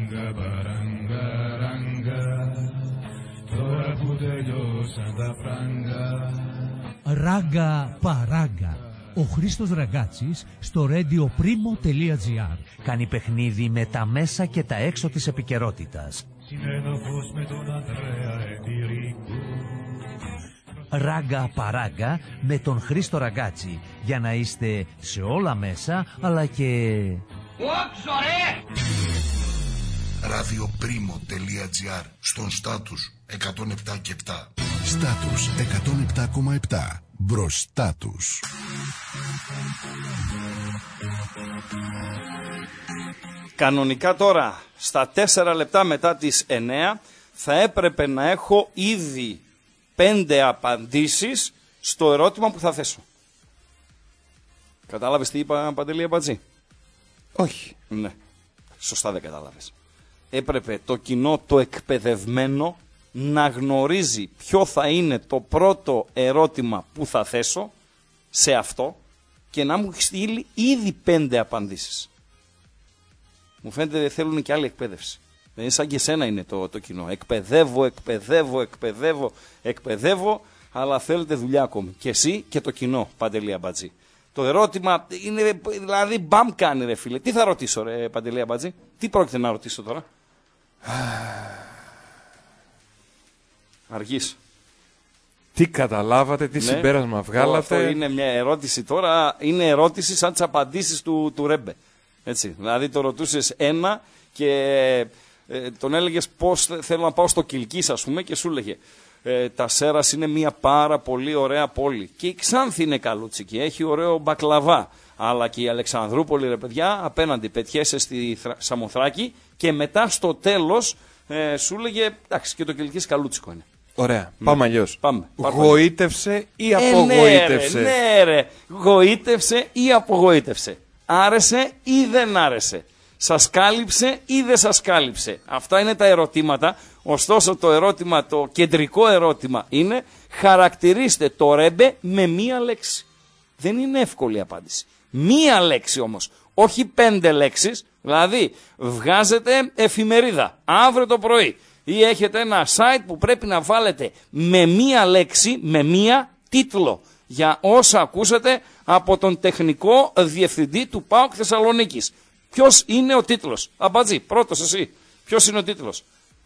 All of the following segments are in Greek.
ράγκα παράγκα ράγκα, τώρα που τελειώσαν τα φράγκα. Ράγκα παράγκα. Ο Χρήστος Ραγκάτσης στο radioprimo.gr κάνει παιχνίδι με τα μέσα και τα έξω της επικαιρότητας. Συνένοχος με τον Ανδρέα Ετηρίκο. Ράγκα παράγκα με τον Χρήστο Ραγκάτση, για να είστε σε όλα μέσα αλλά και... radioprimo.gr, στον στάτους 107 και 7. Στάτους 107,7. Μπροστά τους. Κανονικά τώρα, στα 4 λεπτά μετά τις 9, θα έπρεπε να έχω ήδη 5 απαντήσεις στο ερώτημα που θα θέσω. Κατάλαβες τι είπα, Παντελή Αμπατζή? Όχι. Ναι, σωστά δεν κατάλαβες. Έπρεπε το κοινό το εκπαιδευμένο να γνωρίζει ποιο θα είναι το πρώτο ερώτημα που θα θέσω σε αυτό και να μου στείλει ήδη 5 απαντήσεις. Μου φαίνεται δεν θέλουν και άλλη εκπαίδευση. Δεν είναι σαν και εσένα είναι το κοινό. Εκπαιδεύω, αλλά θέλετε δουλειά ακόμη. Και εσύ και το κοινό, Παντελή Αμπατζή. Το ερώτημα είναι, δηλαδή, μπαμ κάνει ρε φίλε. Τι θα ρωτήσω ρε Παντελή Αμπατζή? Τι πρόκειται να ρωτήσω τώρα? Αργείς. Τι καταλάβατε, τι συμπέρασμα βγάλατε? Αυτό είναι μια ερώτηση τώρα, είναι ερώτηση σαν τις απαντήσεις του Ρέμπε. Έτσι, δηλαδή το ρωτούσες ένα και τον έλεγες πώς θέλω να πάω στο Κιλκής, ας πούμε, και σου έλεγε τα Σέρας είναι μια πάρα πολύ ωραία πόλη και η Ξάνθη είναι καλούτσικη, έχει ωραίο μπακλαβά, αλλά και η Αλεξανδρούπολη ρε παιδιά απέναντι πετιέσαι στη Σαμοθράκη και μετά στο τέλος σου έλεγε εντάξει και το Κιλκής καλούτσικο είναι. Ωραία, πάμε αλλιώς. Πάμε. Γοήτευσε ή απογοήτευσε? Ναι ρε, γοήτευσε ή απογοήτευσε? Άρεσε ή δεν άρεσε? Σας κάλυψε ή δεν σας κάλυψε? Αυτά είναι τα ερωτήματα. Ωστόσο το ερώτημα, το κεντρικό ερώτημα είναι χαρακτηρίστε το Ρέμπε με μία λέξη. Δεν είναι εύκολη η απάντηση. Μία λέξη όμως, όχι 5 λέξεις. Δηλαδή βγάζετε εφημερίδα αύριο το πρωί ή έχετε ένα site που πρέπει να βάλετε με μία λέξη, με μία τίτλο για όσα ακούσατε από τον τεχνικό διευθυντή του ΠΑΟΚ Θεσσαλονίκης. Ποιος είναι ο τίτλος? Αμπατζή, πρώτος εσύ. Ποιος είναι ο τίτλος?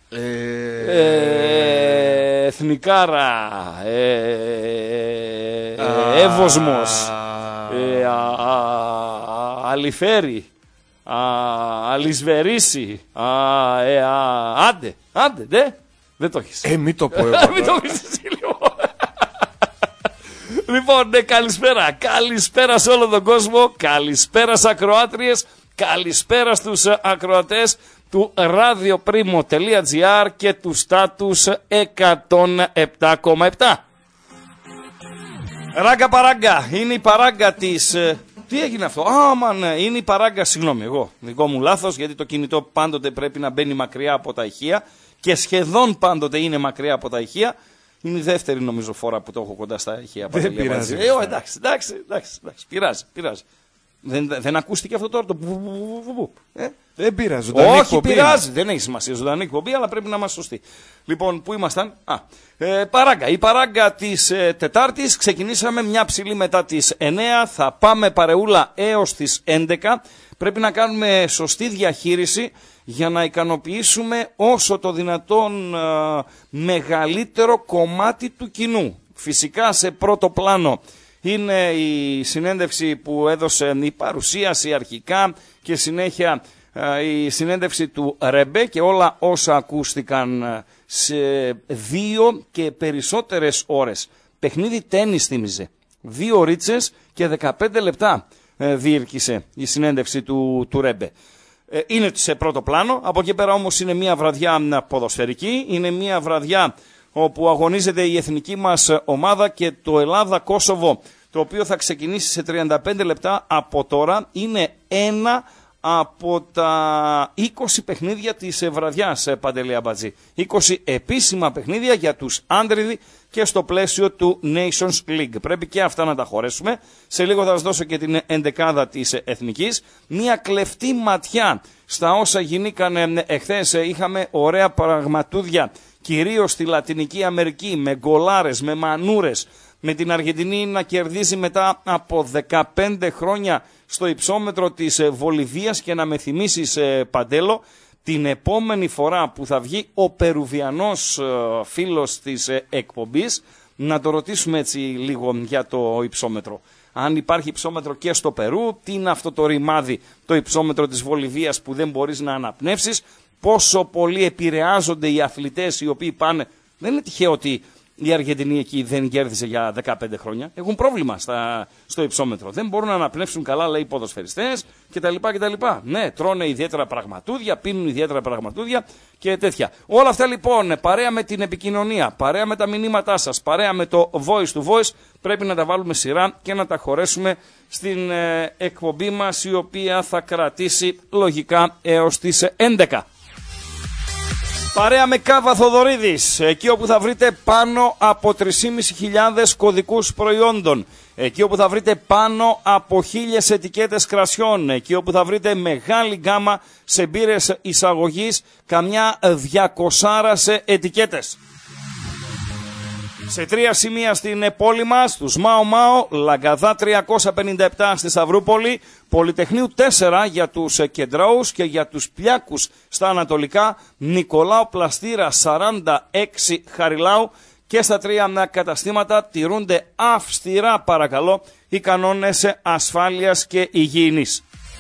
Εθνικάρα, Εύωσμος, Αλιφέρι, Αλισβερίσι, άντε, δεν το έχεις. Μη το πω εγώ. Μην το πεις εσύ λίγο. Λοιπόν, ναι, καλησπέρα σε όλο τον κόσμο, καλησπέρα στις ακροάτριες, καλησπέρα στους ακροατές του radioprimo.gr και του στάτους 107,7. Ράγκα παράγκα, είναι η παράγκα της... Τι έγινε αυτό? Είναι η παράγκα, συγγνώμη, εγώ, δικό μου λάθος, γιατί το κινητό πάντοτε πρέπει να μπαίνει μακριά από τα ηχεία και σχεδόν πάντοτε είναι μακριά από τα ηχεία. Είναι η δεύτερη νομίζω φορά που το έχω κοντά στα ηχεία. Δεν πειράζει. Εντάξει, πειράζει. Δεν ακούστηκε αυτό τώρα το βου. Δεν πειράζει. Όχι, πειράζει. Δεν έχει σημασία ζωντανή εκπομπή, αλλά πρέπει να είμαστε σωστοί. Λοιπόν, πού ήμασταν? Παράγκα. Η παράγκα της Τετάρτης. Ξεκινήσαμε μια ψηλή μετά τις 9. Θα πάμε παρεούλα έως τις 11. Πρέπει να κάνουμε σωστή διαχείριση για να ικανοποιήσουμε όσο το δυνατόν μεγαλύτερο κομμάτι του κοινού. Φυσικά σε πρώτο πλάνο είναι η συνέντευξη που έδωσε, η παρουσίαση αρχικά και συνέχεια η συνέντευξη του Ρέμπε και όλα όσα ακούστηκαν σε 2 και περισσότερες ώρες. Παιχνίδι τένις θύμιζε. 2 ωρίτσες και 15 λεπτά διήρκησε η συνέντευξη του Ρέμπε. Είναι σε πρώτο πλάνο, από εκεί πέρα όμως είναι μια βραδιά ποδοσφαιρική, είναι μια βραδιά όπου αγωνίζεται η εθνική μας ομάδα και το Ελλάδα-Κόσοβο, το οποίο θα ξεκινήσει σε 35 λεπτά από τώρα, είναι ένα από τα 20 παιχνίδια της βραδιάς, Παντελή Αμπατζή. 20 επίσημα παιχνίδια για τους άντριδι και στο πλαίσιο του Nations League. Πρέπει και αυτά να τα χωρέσουμε. Σε λίγο θα σας δώσω και την ενδεκάδα της Εθνικής. Μια κλεφτή ματιά στα όσα γινήκανε εχθές. Είχαμε ωραία πραγματούδια, κυρίως στη Λατινική Αμερική, με γκολάρες, με μανούρες, με την Αργεντινή να κερδίζει μετά από 15 χρόνια στο υψόμετρο της Βολιβίας. Και να με θυμίσεις, Παντέλο, την επόμενη φορά που θα βγει ο Περουβιανός φίλος της εκπομπής, να το ρωτήσουμε έτσι λίγο για το υψόμετρο. Αν υπάρχει υψόμετρο και στο Περού, τι είναι αυτό το ρημάδι, το υψόμετρο της Βολιβίας που δεν μπορείς να αναπνεύσεις, πόσο πολύ επηρεάζονται οι αθλητές οι οποίοι πάνε. Δεν είναι τυχαίο ότι η Αργεντινή εκεί δεν κέρδισε για 15 χρόνια. Έχουν πρόβλημα στο υψόμετρο. Δεν μπορούν να αναπνεύσουν καλά, λέει, οι ποδοσφαιριστές κτλ. Ναι, τρώνε ιδιαίτερα πραγματούδια, πίνουν ιδιαίτερα πραγματούδια και τέτοια. Όλα αυτά λοιπόν, παρέα με την επικοινωνία, παρέα με τα μηνύματά σας, παρέα με το voice to voice, πρέπει να τα βάλουμε σειρά και να τα χωρέσουμε στην εκπομπή μας, η οποία θα κρατήσει λογικά έως τις 11. Παρέα με Κάβα Θοδωρίδης, εκεί όπου θα βρείτε πάνω από 3.500 κωδικούς προϊόντων, εκεί όπου θα βρείτε πάνω από 1.000 ετικέτες κρασιών, εκεί όπου θα βρείτε μεγάλη γκάμα σε μπύρες εισαγωγής, καμιά 200 ετικέτες. Σε 3 σημεία στην πόλη μας, στους Μάο Μάο, Λαγκαδά 357 στη Σταυρούπολη, Πολυτεχνείου 4 για τους Κεντρώους και για τους Πλιάκους στα Ανατολικά, Νικολάου Πλαστήρα 46 Χαριλάου, και στα 3 καταστήματα τηρούνται αυστηρά, παρακαλώ, οι κανόνες ασφάλειας και υγιεινής.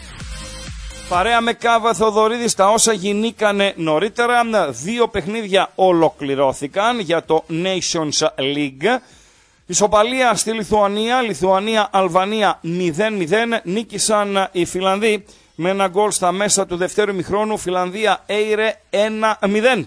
Παρέα με Κάβα Θοδωρίδη, στα όσα γινήκανε νωρίτερα, 2 παιχνίδια ολοκληρώθηκαν για το Nations League. Ισοπαλία στη Λιθουανία, Λιθουανία-Αλβανία 0-0, νίκησαν οι Φιλανδοί με ένα γκολ στα μέσα του δευτέρου ημιχρόνου, Φιλανδία-Έιρε 1-0.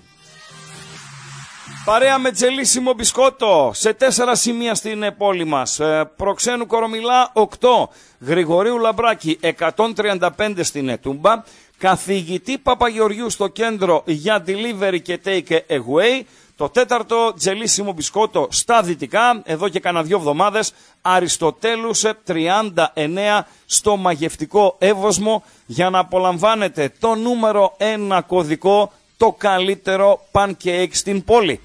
Παρέα με Τζελίσιμο Μπισκότο σε 4 σημεία στην πόλη μας. Προξένου Κορομιλά 8, Γρηγορίου Λαμπράκη 135 στην Τούμπα, Καθηγητή Παπαγεωργιού στο κέντρο για delivery και take away. Το 4ο Τζελίσιμο Μπισκότο στα δυτικά, εδώ και κάνα 2 εβδομάδες, Αριστοτέλους 39 στο μαγευτικό Εύωσμο, για να απολαμβάνετε το νούμερο 1 κωδικό, το καλύτερο pancake στην πόλη.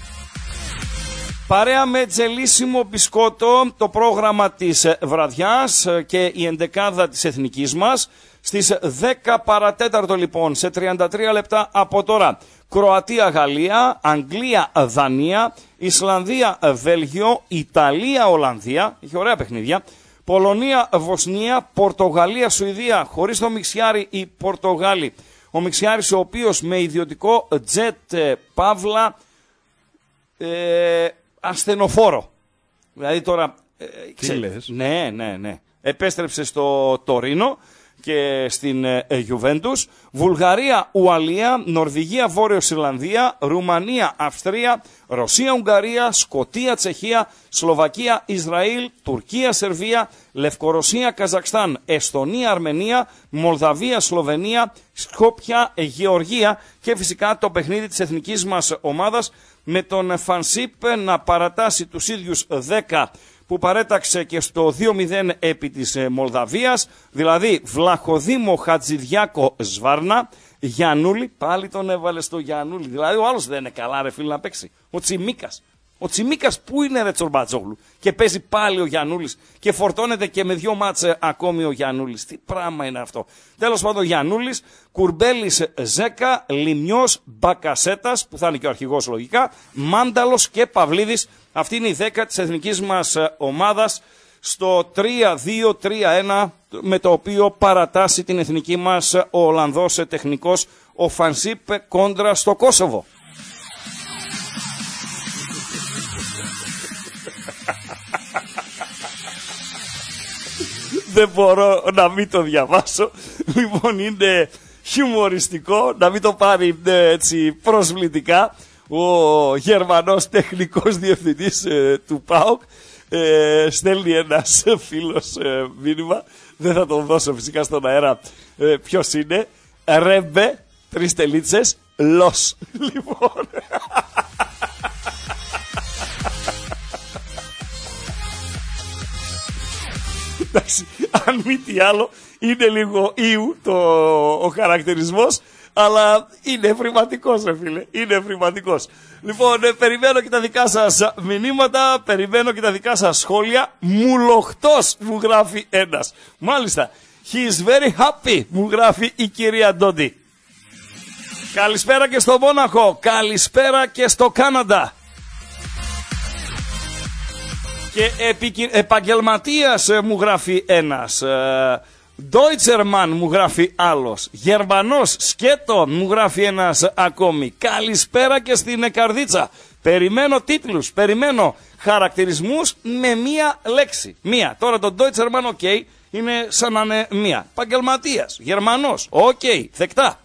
Παρέα με Τζελίσιμο Μπισκότο, το πρόγραμμα της βραδιάς και η ενδεκάδα της εθνικής μας. Στις 10 παρατέταρτο λοιπόν, σε 33 λεπτά από τώρα, Κροατία-Γαλλία, Αγγλία-Δανία, Ισλανδία-Βέλγιο, Ιταλία-Ολλανδία, είχε ωραία παιχνίδια, Πολωνία-Βοσνία, Πορτογαλία-Σουηδία, χωρίς το Μιξιάρι οι Πορτογάλοι. Ο Μιξιάρης, ο οποίος με ιδιωτικό τζετ παύλα ασθενοφόρο. Δηλαδή τώρα... Τι λες? Ναι. Επέστρεψε στο Τωρίνο και στην Γιουβέντους. Βουλγαρία, Ουαλία, Νορβηγία, Βόρειος Ιρλανδία, Ρουμανία, Αυστρία, Ρωσία, Ουγγαρία, Σκωτία, Τσεχία, Σλοβακία, Ισραήλ, Τουρκία, Σερβία, Λευκορωσία, Καζακστάν, Εστονία, Αρμενία, Μολδαβία, Σλοβενία, Σκόπια, Γεωργία και φυσικά το παιχνίδι της εθνικής μας ομάδας με τον Φανσίπ να παρατάσει τους ίδιους 10 που παρέταξε και στο 2-0 επί της Μολδαβίας, δηλαδή Βλαχοδήμο, Χατζηδιάκο, Σβάρνα, Γιαννούλη, πάλι τον έβαλε στο Γιαννούλη, δηλαδή ο άλλος δεν είναι καλά ρε φίλε να παίξει, ο Τσιμίκας. Ο Τσιμίκας που είναι ρε Τσορμπατζόγλου και παίζει πάλι ο Γιαννούλης και φορτώνεται και με 2 μάτς ακόμη ο Γιαννούλης. Τι πράγμα είναι αυτό. Τέλος πάντων Γιαννούλης, Κουρμπέλης Ζέκα, Λιμιός, Μπακασέτας που θα είναι και ο αρχηγός λογικά, Μάνταλος και Παυλίδης. Αυτή είναι η 10 της εθνικής μας ομάδας στο 3-2-3-1 με το οποίο παρατάσσει την εθνική μας ο Ολλανδός τεχνικός ο Φανσίπ κόντρα στο Κόσοβο. Δεν μπορώ να μην το διαβάσω. Λοιπόν, είναι χιουμοριστικό, να μην το πάρει έτσι προσβλητικά ο Γερμανός τεχνικός διευθυντής του ΠΑΟΚ. Στέλνει ένας φίλος μήνυμα, δεν θα τον δώσω φυσικά στον αέρα ποιος είναι. Ρέμπε, 3 τελίτσες, λος. Λοιπόν. Εντάξει, αν μη τι άλλο, είναι λίγο ήου ο χαρακτηρισμός, αλλά είναι ευρηματικός, ρε φίλε. Είναι ευρηματικός. Λοιπόν, περιμένω και τα δικά σας μηνύματα, περιμένω και τα δικά σας σχόλια. Μουλοχτός, μου γράφει ένας. Μάλιστα, he is very happy, μου γράφει η κυρία Ντόντι. Καλησπέρα και στο Μόναχο, καλησπέρα και στο Κάναντα. Και επαγγελματίας, μου γράφει ένας. Deutschermann, μου γράφει άλλος. Γερμανός σκέτο, μου γράφει ένας ακόμη. Καλησπέρα και στην Καρδίτσα. Περιμένω τίτλους, περιμένω χαρακτηρισμούς με μία λέξη. Μία. Τώρα το Deutschermann, ok, είναι σαν να είναι μία. Επαγγελματίας, Γερμανός, ok, δεκτά.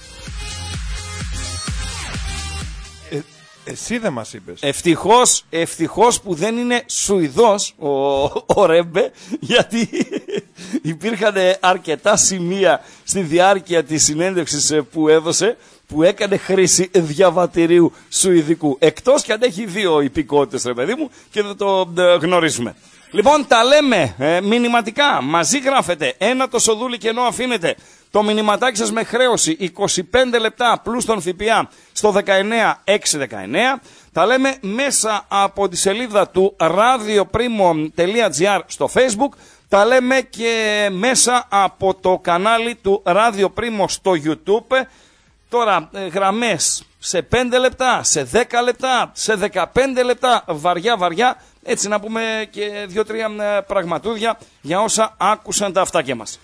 Εσύ δεν μας είπες. Ευτυχώς που δεν είναι Σουηδός ο Ρέμπε, γιατί υπήρχαν αρκετά σημεία στη διάρκεια της συνέντευξης που έδωσε, που έκανε χρήση διαβατηρίου σουηδικού. Εκτός και αν έχει 2 υπηκότητες, ρε παιδί μου, και δεν το γνωρίζουμε. Λοιπόν, τα λέμε μηνυματικά, μαζί γράφετε, ένα το σοδούλι και ενώ αφήνετε το μηνυματάκι σας με χρέωση 25 λεπτά πλούς τον ΦΠΑ στο 19619. Τα λέμε μέσα από τη σελίδα του radioprimo.gr στο Facebook. Τα λέμε και μέσα από το κανάλι του Radio Primo στο YouTube. Τώρα γραμμές σε 5 λεπτά, σε 10 λεπτά, σε 15 λεπτά, βαριά, έτσι να πούμε και 2-3 πραγματούδια για όσα άκουσαν τα αυτάκια μας.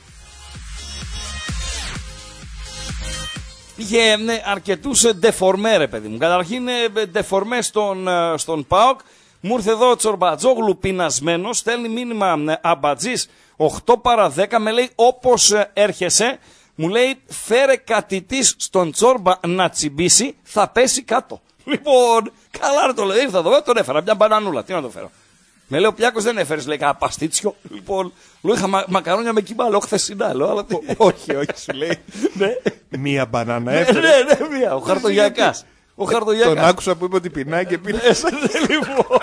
Είχε αρκετούς ντεφορμέ, ρε παιδί μου. Καταρχήν ντεφορμέ στον ΠΑΟΚ. Μου ήρθε εδώ ο Τσορμπατζόγλου πεινασμένος, στέλνει μήνυμα αμπατζής 8 παρά 10, με λέει όπως έρχεσαι, μου λέει φέρε κατητής στον Τσόρμπα να τσιμπήσει, θα πέσει κάτω. Λοιπόν, καλά ρε το λέει, ήρθα εδώ, τον έφερα, μια μπανανούλα, τι να το φέρω. Με λέει ο Πλιάκος δεν έφερες, λέει κανένα παστίτσιο. Λοιπόν, λέω είχα μακαρόνια με κύμα, λέω χθεσινά, λέω, αλλά όχι, σου λέει. Μία μπανάνα έφερε. Ναι, μία, ο Χαρτογιακάς. Τον άκουσα που είπε ότι πεινάει και πίνει. Λοιπόν.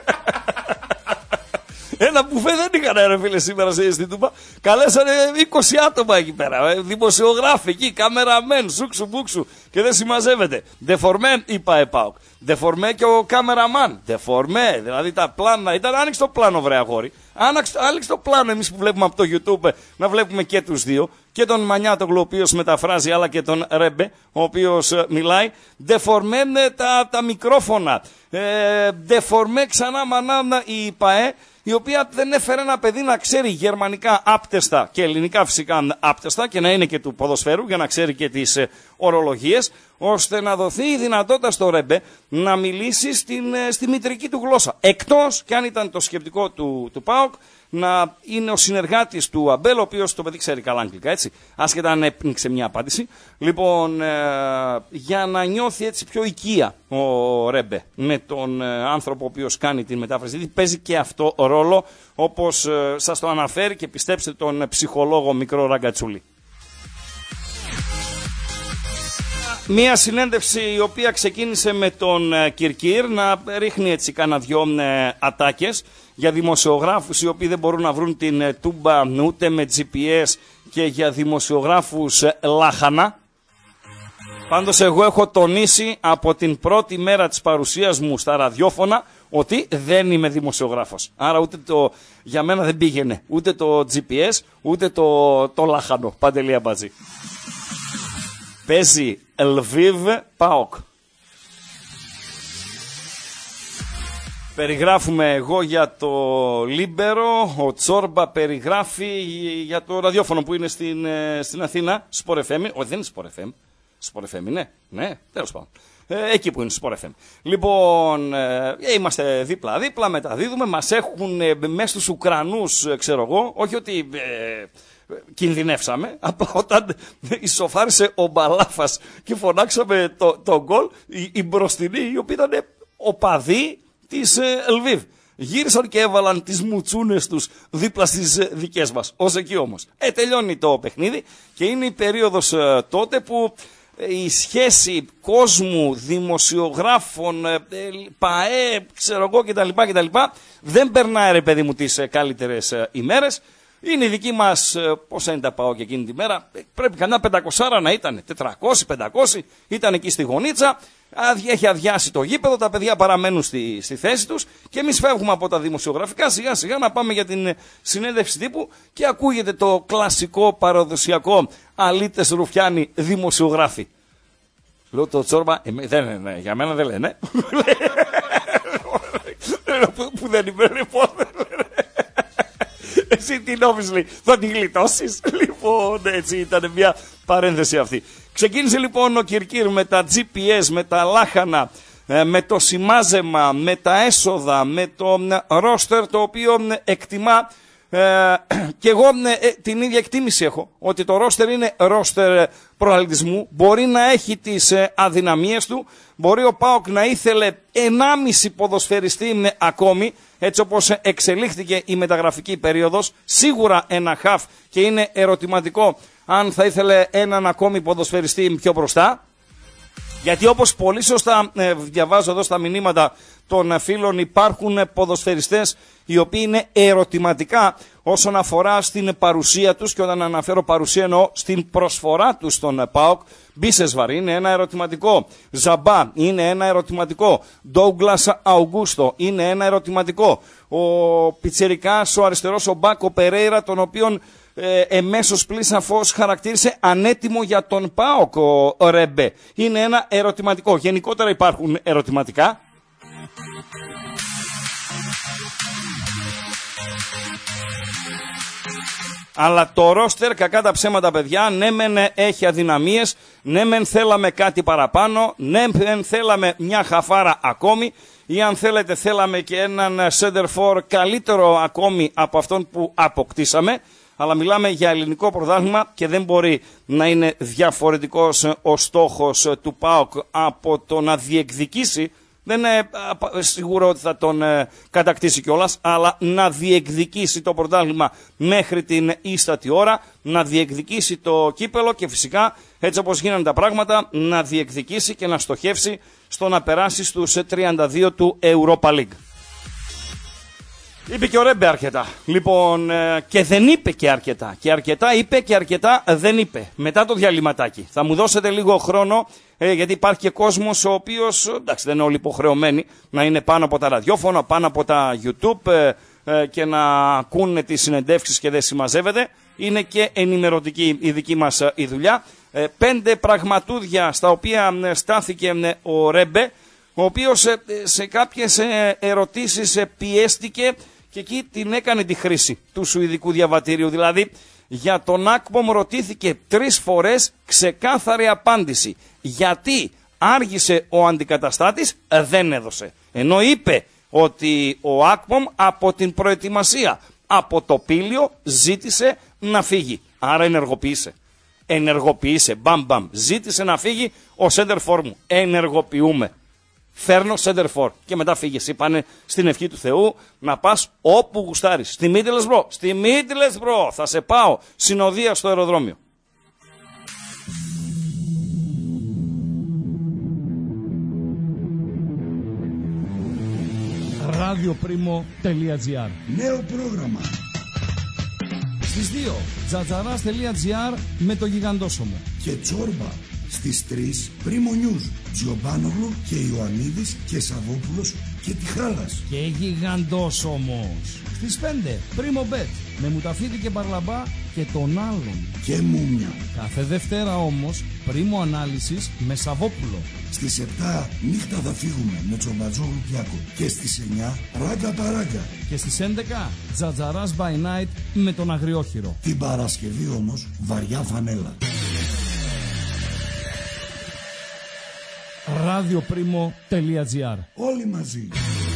Ένα μπουφέ δεν είχαν, ρε φίλε, σήμερα στην Τούμπα. Καλέσανε 20 άτομα εκεί πέρα. Δημοσιογράφοι εκεί, καμεραμέν, σούξου μπούξου και δεν συμμαζεύεται. Δεφορμέ, είπα ΕΠΑΟΚ. Δεφορμέ και ο κάμεραμαν. Δεφορμέ, δηλαδή τα πλάνα. Ήταν άνοιξε το πλάνο, βρε αγόρι. Άνοιξε το πλάνο εμείς που βλέπουμε από το YouTube να βλέπουμε και τους δύο. Και τον Μανιάτογλου, ο οποίος μεταφράζει, αλλά και τον Ρέμπε, ο οποίος μιλάει. Δεφορμέ τα μικρόφωνα. Δεφορμέ ξανά μανάνα η ΠαΕ, η οποία δεν έφερε ένα παιδί να ξέρει γερμανικά άπτεστα και ελληνικά φυσικά άπτεστα και να είναι και του ποδοσφαίρου για να ξέρει και τις ορολογίες, ώστε να δοθεί η δυνατότητα στο Ρέμπε να μιλήσει στη μητρική του γλώσσα. Εκτός και αν ήταν το σκεπτικό του ΠΑΟΚ να είναι ο συνεργάτης του Αμπέλ, ο οποίος το παιδί ξέρει καλά αγγλικά, έτσι, άσχετα αν έπνιξε μια απάντηση. Λοιπόν, για να νιώθει έτσι πιο οικία ο Ρέμπε με τον άνθρωπο ο οποίος κάνει την μετάφραση. Δηλαδή παίζει και αυτό ρόλο, όπως σας το αναφέρει και πιστέψτε τον ψυχολόγο μικρό ραγκατσούλη. Μία συνέντευξη η οποία ξεκίνησε με τον Κυρκύρ να ρίχνει έτσι κάνα 2 ατάκες για δημοσιογράφους οι οποίοι δεν μπορούν να βρουν την Τούμπα ούτε με GPS και για δημοσιογράφους λάχανα. Πάντως εγώ έχω τονίσει από την πρώτη μέρα της παρουσίας μου στα ραδιόφωνα ότι δεν είμαι δημοσιογράφος. Άρα ούτε για μένα δεν πήγαινε ούτε το GPS ούτε το λάχανο. Παντελή Αμπατζή. Παίζει Λβίβ ΠΑΟΚ. Περιγράφουμε εγώ για το Λίμπερο, ο Τσόρμπα περιγράφει για το ραδιόφωνο που είναι στην Αθήνα, Sport FM, όχι δεν είναι Sport FM, Sport FM είναι, ναι, τέλος πάντων, εκεί που είναι Sport FM. Λοιπόν, είμαστε δίπλα-δίπλα, μεταδίδουμε, μας έχουν μέσα στους Ουκρανούς, ξέρω εγώ, όχι ότι κινδυνεύσαμε, απλά όταν ισοφάρισε ο Μπαλάφας και φωνάξαμε το γκολ, οι μπροστινοί, οι οποίοι ήταν οπαδοί της Λβίβ. Γύρισαν και έβαλαν τις μουτσούνες τους δίπλα στις δικές μας. Ως εκεί όμως. Τελειώνει το παιχνίδι και είναι η περίοδος τότε που η σχέση κόσμου, δημοσιογράφων, ΠΑΕ, ξέρω εγώ κτλ. Δεν περνάει, ρε παιδί μου, τις καλύτερες ημέρες. Είναι η δική μας, πόσα είναι τα ΠΑΟ και εκείνη τη μέρα, πρέπει κανένα 500 να ήταν, 400-500, ήταν εκεί στη γωνίτσα, έχει αδειάσει το γήπεδο, τα παιδιά παραμένουν στη θέση τους και εμείς φεύγουμε από τα δημοσιογραφικά σιγά σιγά να πάμε για την συνέντευξη τύπου και ακούγεται το κλασικό παραδοσιακό αλήτες ρουφιάνοι δημοσιογράφοι. Λέω το Τσόρμπα, για μένα δεν λένε. Που δεν είμαι, λοιπόν. Εσύ τι νόμιζες, λέει, θα την γλιτώσεις? Λοιπόν, έτσι ήταν μια παρένθεση αυτή. Ξεκίνησε λοιπόν ο Κυρκύρ με τα GPS, με τα λάχανα, με το σημάζεμα, με τα έσοδα, με το ρόστερ το οποίο εκτιμά και εγώ την ίδια εκτίμηση έχω, ότι το ρόστερ είναι ρόστερ προαθλητισμού, μπορεί να έχει τις αδυναμίες του, μπορεί ο ΠΑΟΚ να ήθελε 1,5 ποδοσφαιριστή ακόμη, έτσι όπως εξελίχθηκε η μεταγραφική περίοδος, σίγουρα ένα χαφ και είναι ερωτηματικό αν θα ήθελε έναν ακόμη ποδοσφαιριστή πιο μπροστά. Γιατί όπως πολύ σωστά διαβάζω εδώ στα μηνύματα των φίλων, υπάρχουν ποδοσφαιριστές οι οποίοι είναι ερωτηματικά όσον αφορά στην παρουσία τους, και όταν αναφέρω παρουσία εννοώ στην προσφορά τους στον ΠΑΟΚ. Μπίσεσβαρ είναι ένα ερωτηματικό, Ζαμπά είναι ένα ερωτηματικό, Ντόγκλας Αουγκούστο είναι ένα ερωτηματικό, ο πιτσιρικάς, ο αριστερός, ο Μπάκο Περέιρα, τον οποίον εμέσως πλην σαφώς χαρακτήρισε ανέτοιμο για τον ΠΑΟΚ ο Ρέμπε, είναι ένα ερωτηματικό. Γενικότερα υπάρχουν ερωτηματικά. Αλλά το ρόστερ, κακά τα ψέματα παιδιά, ναι μεν έχει αδυναμίες, ναι μεν θέλαμε κάτι παραπάνω, ναι μεν θέλαμε μια χαφάρα ακόμη, ή αν θέλετε θέλαμε και έναν center for καλύτερο ακόμη από αυτόν που αποκτήσαμε, αλλά μιλάμε για ελληνικό πρωτάθλημα και δεν μπορεί να είναι διαφορετικός ο στόχος του ΠΑΟΚ από το να διεκδικήσει. Δεν είναι σίγουρο ότι θα τον κατακτήσει κιόλας, αλλά να διεκδικήσει το πρωτάθλημα μέχρι την ίστατη ώρα, να διεκδικήσει το κύπελο και φυσικά έτσι όπως γίνανε τα πράγματα να διεκδικήσει και να στοχεύσει στο να περάσει στους 32 του Europa League. Είπε και ο Ρέμπε αρκετά. Λοιπόν, και δεν είπε και αρκετά. Και αρκετά είπε και αρκετά δεν είπε. Μετά το διαλυματάκι. Θα μου δώσετε λίγο χρόνο, γιατί υπάρχει και κόσμος ο οποίος, εντάξει, δεν είναι όλοι υποχρεωμένοι να είναι πάνω από τα ραδιόφωνα, πάνω από τα YouTube και να ακούνε τις συνεντεύξεις και δεν συμμαζεύεται. Είναι και ενημερωτική η δική μας η δουλειά. 5 πραγματούδια στα οποία στάθηκε ο Ρέμπε, ο οποίος σε κάποιες ερωτήσεις πιέστηκε και εκεί την έκανε τη χρήση του σουηδικού διαβατήριου. Δηλαδή για τον Ακπομ ρωτήθηκε 3 φορές ξεκάθαρη απάντηση. Γιατί άργησε ο αντικαταστάτης, δεν έδωσε. Ενώ είπε ότι ο Ακπομ από την προετοιμασία, από το πήλιο ζήτησε να φύγει. Άρα ενεργοποίησε, μπαμ, ζήτησε να φύγει ο σέντερφορ μου. Ενεργοποιούμε. Φέρνω σέντερφορ και μετά φύγες. Είπανε στην ευχή του Θεού να πας όπου γουστάρεις. Στη Μίτλεσμπρο, θα σε πάω συνοδεία στο αεροδρόμιο. Radioprimo.gr. Νέο πρόγραμμα. Στις 2 τζατζαράς.gr με το γιγαντόσωμο. Και Τσόρμπα. Στις 3 Πρίμο News. Τζιομπάνογλου και Ιωαννίδης και Σαββόπουλος και Τιχάλας. Και γιγαντόσωμος. Στις 5 Πρίμο Bet με Μουταφίδη και Παρλαμπά και τον άλλον. Και Μούμια. Κάθε Δευτέρα όμως Πρίμο Ανάλυσης με Σαββόπουλο. Στις 7 Νύχτα θα φύγουμε με Τσομπατζόγλου Πιάκο. Και στις 9 Ράγκα Παράγκα. Και στις 11 Τζατζαράς by Night με τον Αγριόχειρο. Την Παρασκευή όμως βαριά φανέλα. Radioprimo.gr. Όλοι μαζί.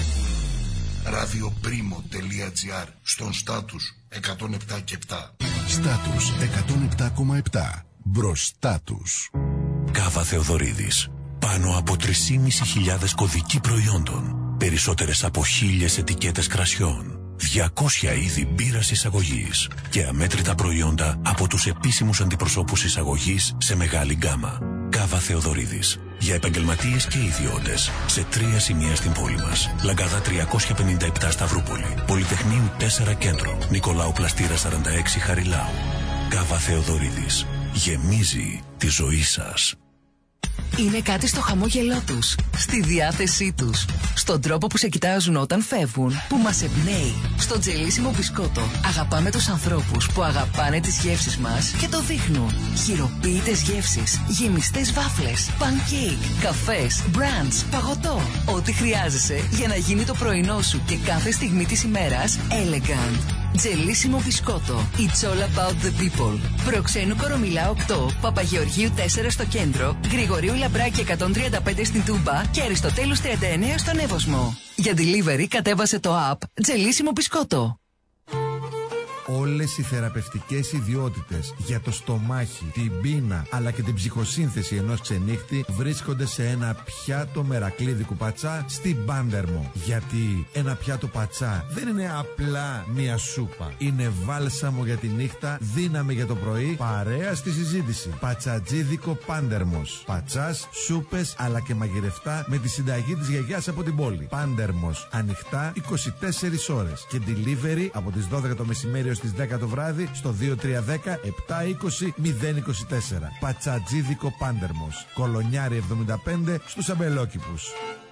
Radioprimo.gr. Στον Στάτους 107 και 7. Στάτους 107,7. Μπροστά τους. Κάβα Θεοδωρίδης. Πάνω από 3.500 κωδικοί προϊόντων. Περισσότερες από 1000 ετικέτες κρασιών. 200 είδη μπύρας εισαγωγής και αμέτρητα προϊόντα από τους επίσημους αντιπροσώπους εισαγωγής σε μεγάλη γκάμα. Κάβα Θεοδωρίδης. Για επαγγελματίες και ιδιώτες. Σε 3 σημεία στην πόλη μας. Λαγκάδα 357 Σταυρούπολη. Πολυτεχνείου 4 Κέντρο. Νικολάου Πλαστήρα 46 Χαριλάου. Κάβα Θεοδωρίδης. Γεμίζει τη ζωή σας. Είναι κάτι στο χαμόγελό τους, στη διάθεσή τους, στον τρόπο που σε κοιτάζουν όταν φεύγουν, που μας εμπνέει. Στο τζελίσιμο μπισκότο αγαπάμε τους ανθρώπους που αγαπάνε τις γεύσεις μας και το δείχνουν. Χειροποίητες γεύσεις, γεμιστές βάφλες, pancake, καφές, μπραντς, παγωτό. Ό,τι χρειάζεσαι για να γίνει το πρωινό σου και κάθε στιγμή της ημέρας elegant. Τζελίσιμο μπισκότο. It's all about the people. Προξένου Κορομιλά 8, Παπαγεωργίου 4 στο κέντρο, Γρηγορίου Λαμπράκη 135 στην Τούμπα και Αριστοτέλους 39 στον Εύωσμο. Για delivery κατέβασε το app Τζελίσιμο μπισκότο. Όλες οι θεραπευτικές ιδιότητες για το στομάχι, την πείνα αλλά και την ψυχοσύνθεση ενός ξενύχτη βρίσκονται σε ένα πιάτο μερακλείδικου πατσά στην Πάντερμο. Γιατί ένα πιάτο πατσά δεν είναι απλά μία σούπα. Είναι βάλσαμο για τη νύχτα, δύναμη για το πρωί, παρέα στη συζήτηση. Πατσατζίδικο Πάντερμος. Πατσάς, σούπες αλλά και μαγειρευτά με τη συνταγή της γιαγιάς από την πόλη. Πάντερμος. Ανοιχτά 24 ώρες και delivery από τις 12 το μεσημέρι στις 10 το βράδυ στο 2310 720 024. Πατσατζίδικο Πάντερμος. Κολονιάρη 75 στους Αμπελόκηπους.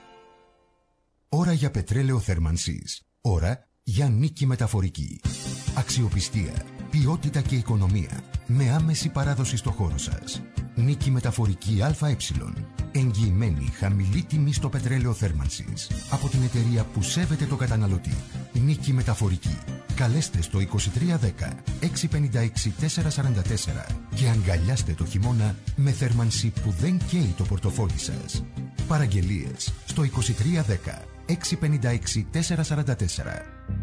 Ώρα για πετρέλαιο θέρμανσης. Ώρα για Νίκη Μεταφορική. Αξιοπιστία, ποιότητα και οικονομία με άμεση παράδοση στο χώρο σας. Νίκη Μεταφορική ΑΕ. Εγγυημένη χαμηλή τιμή στο πετρέλαιο θέρμανσης. Από την εταιρεία που σέβεται το καταναλωτή. Νίκη Μεταφορική. Καλέστε στο 2310 656 444 και αγκαλιάστε το χειμώνα με θέρμανση που δεν καίει το πορτοφόλι σας. Παραγγελίες στο 2310 656 444.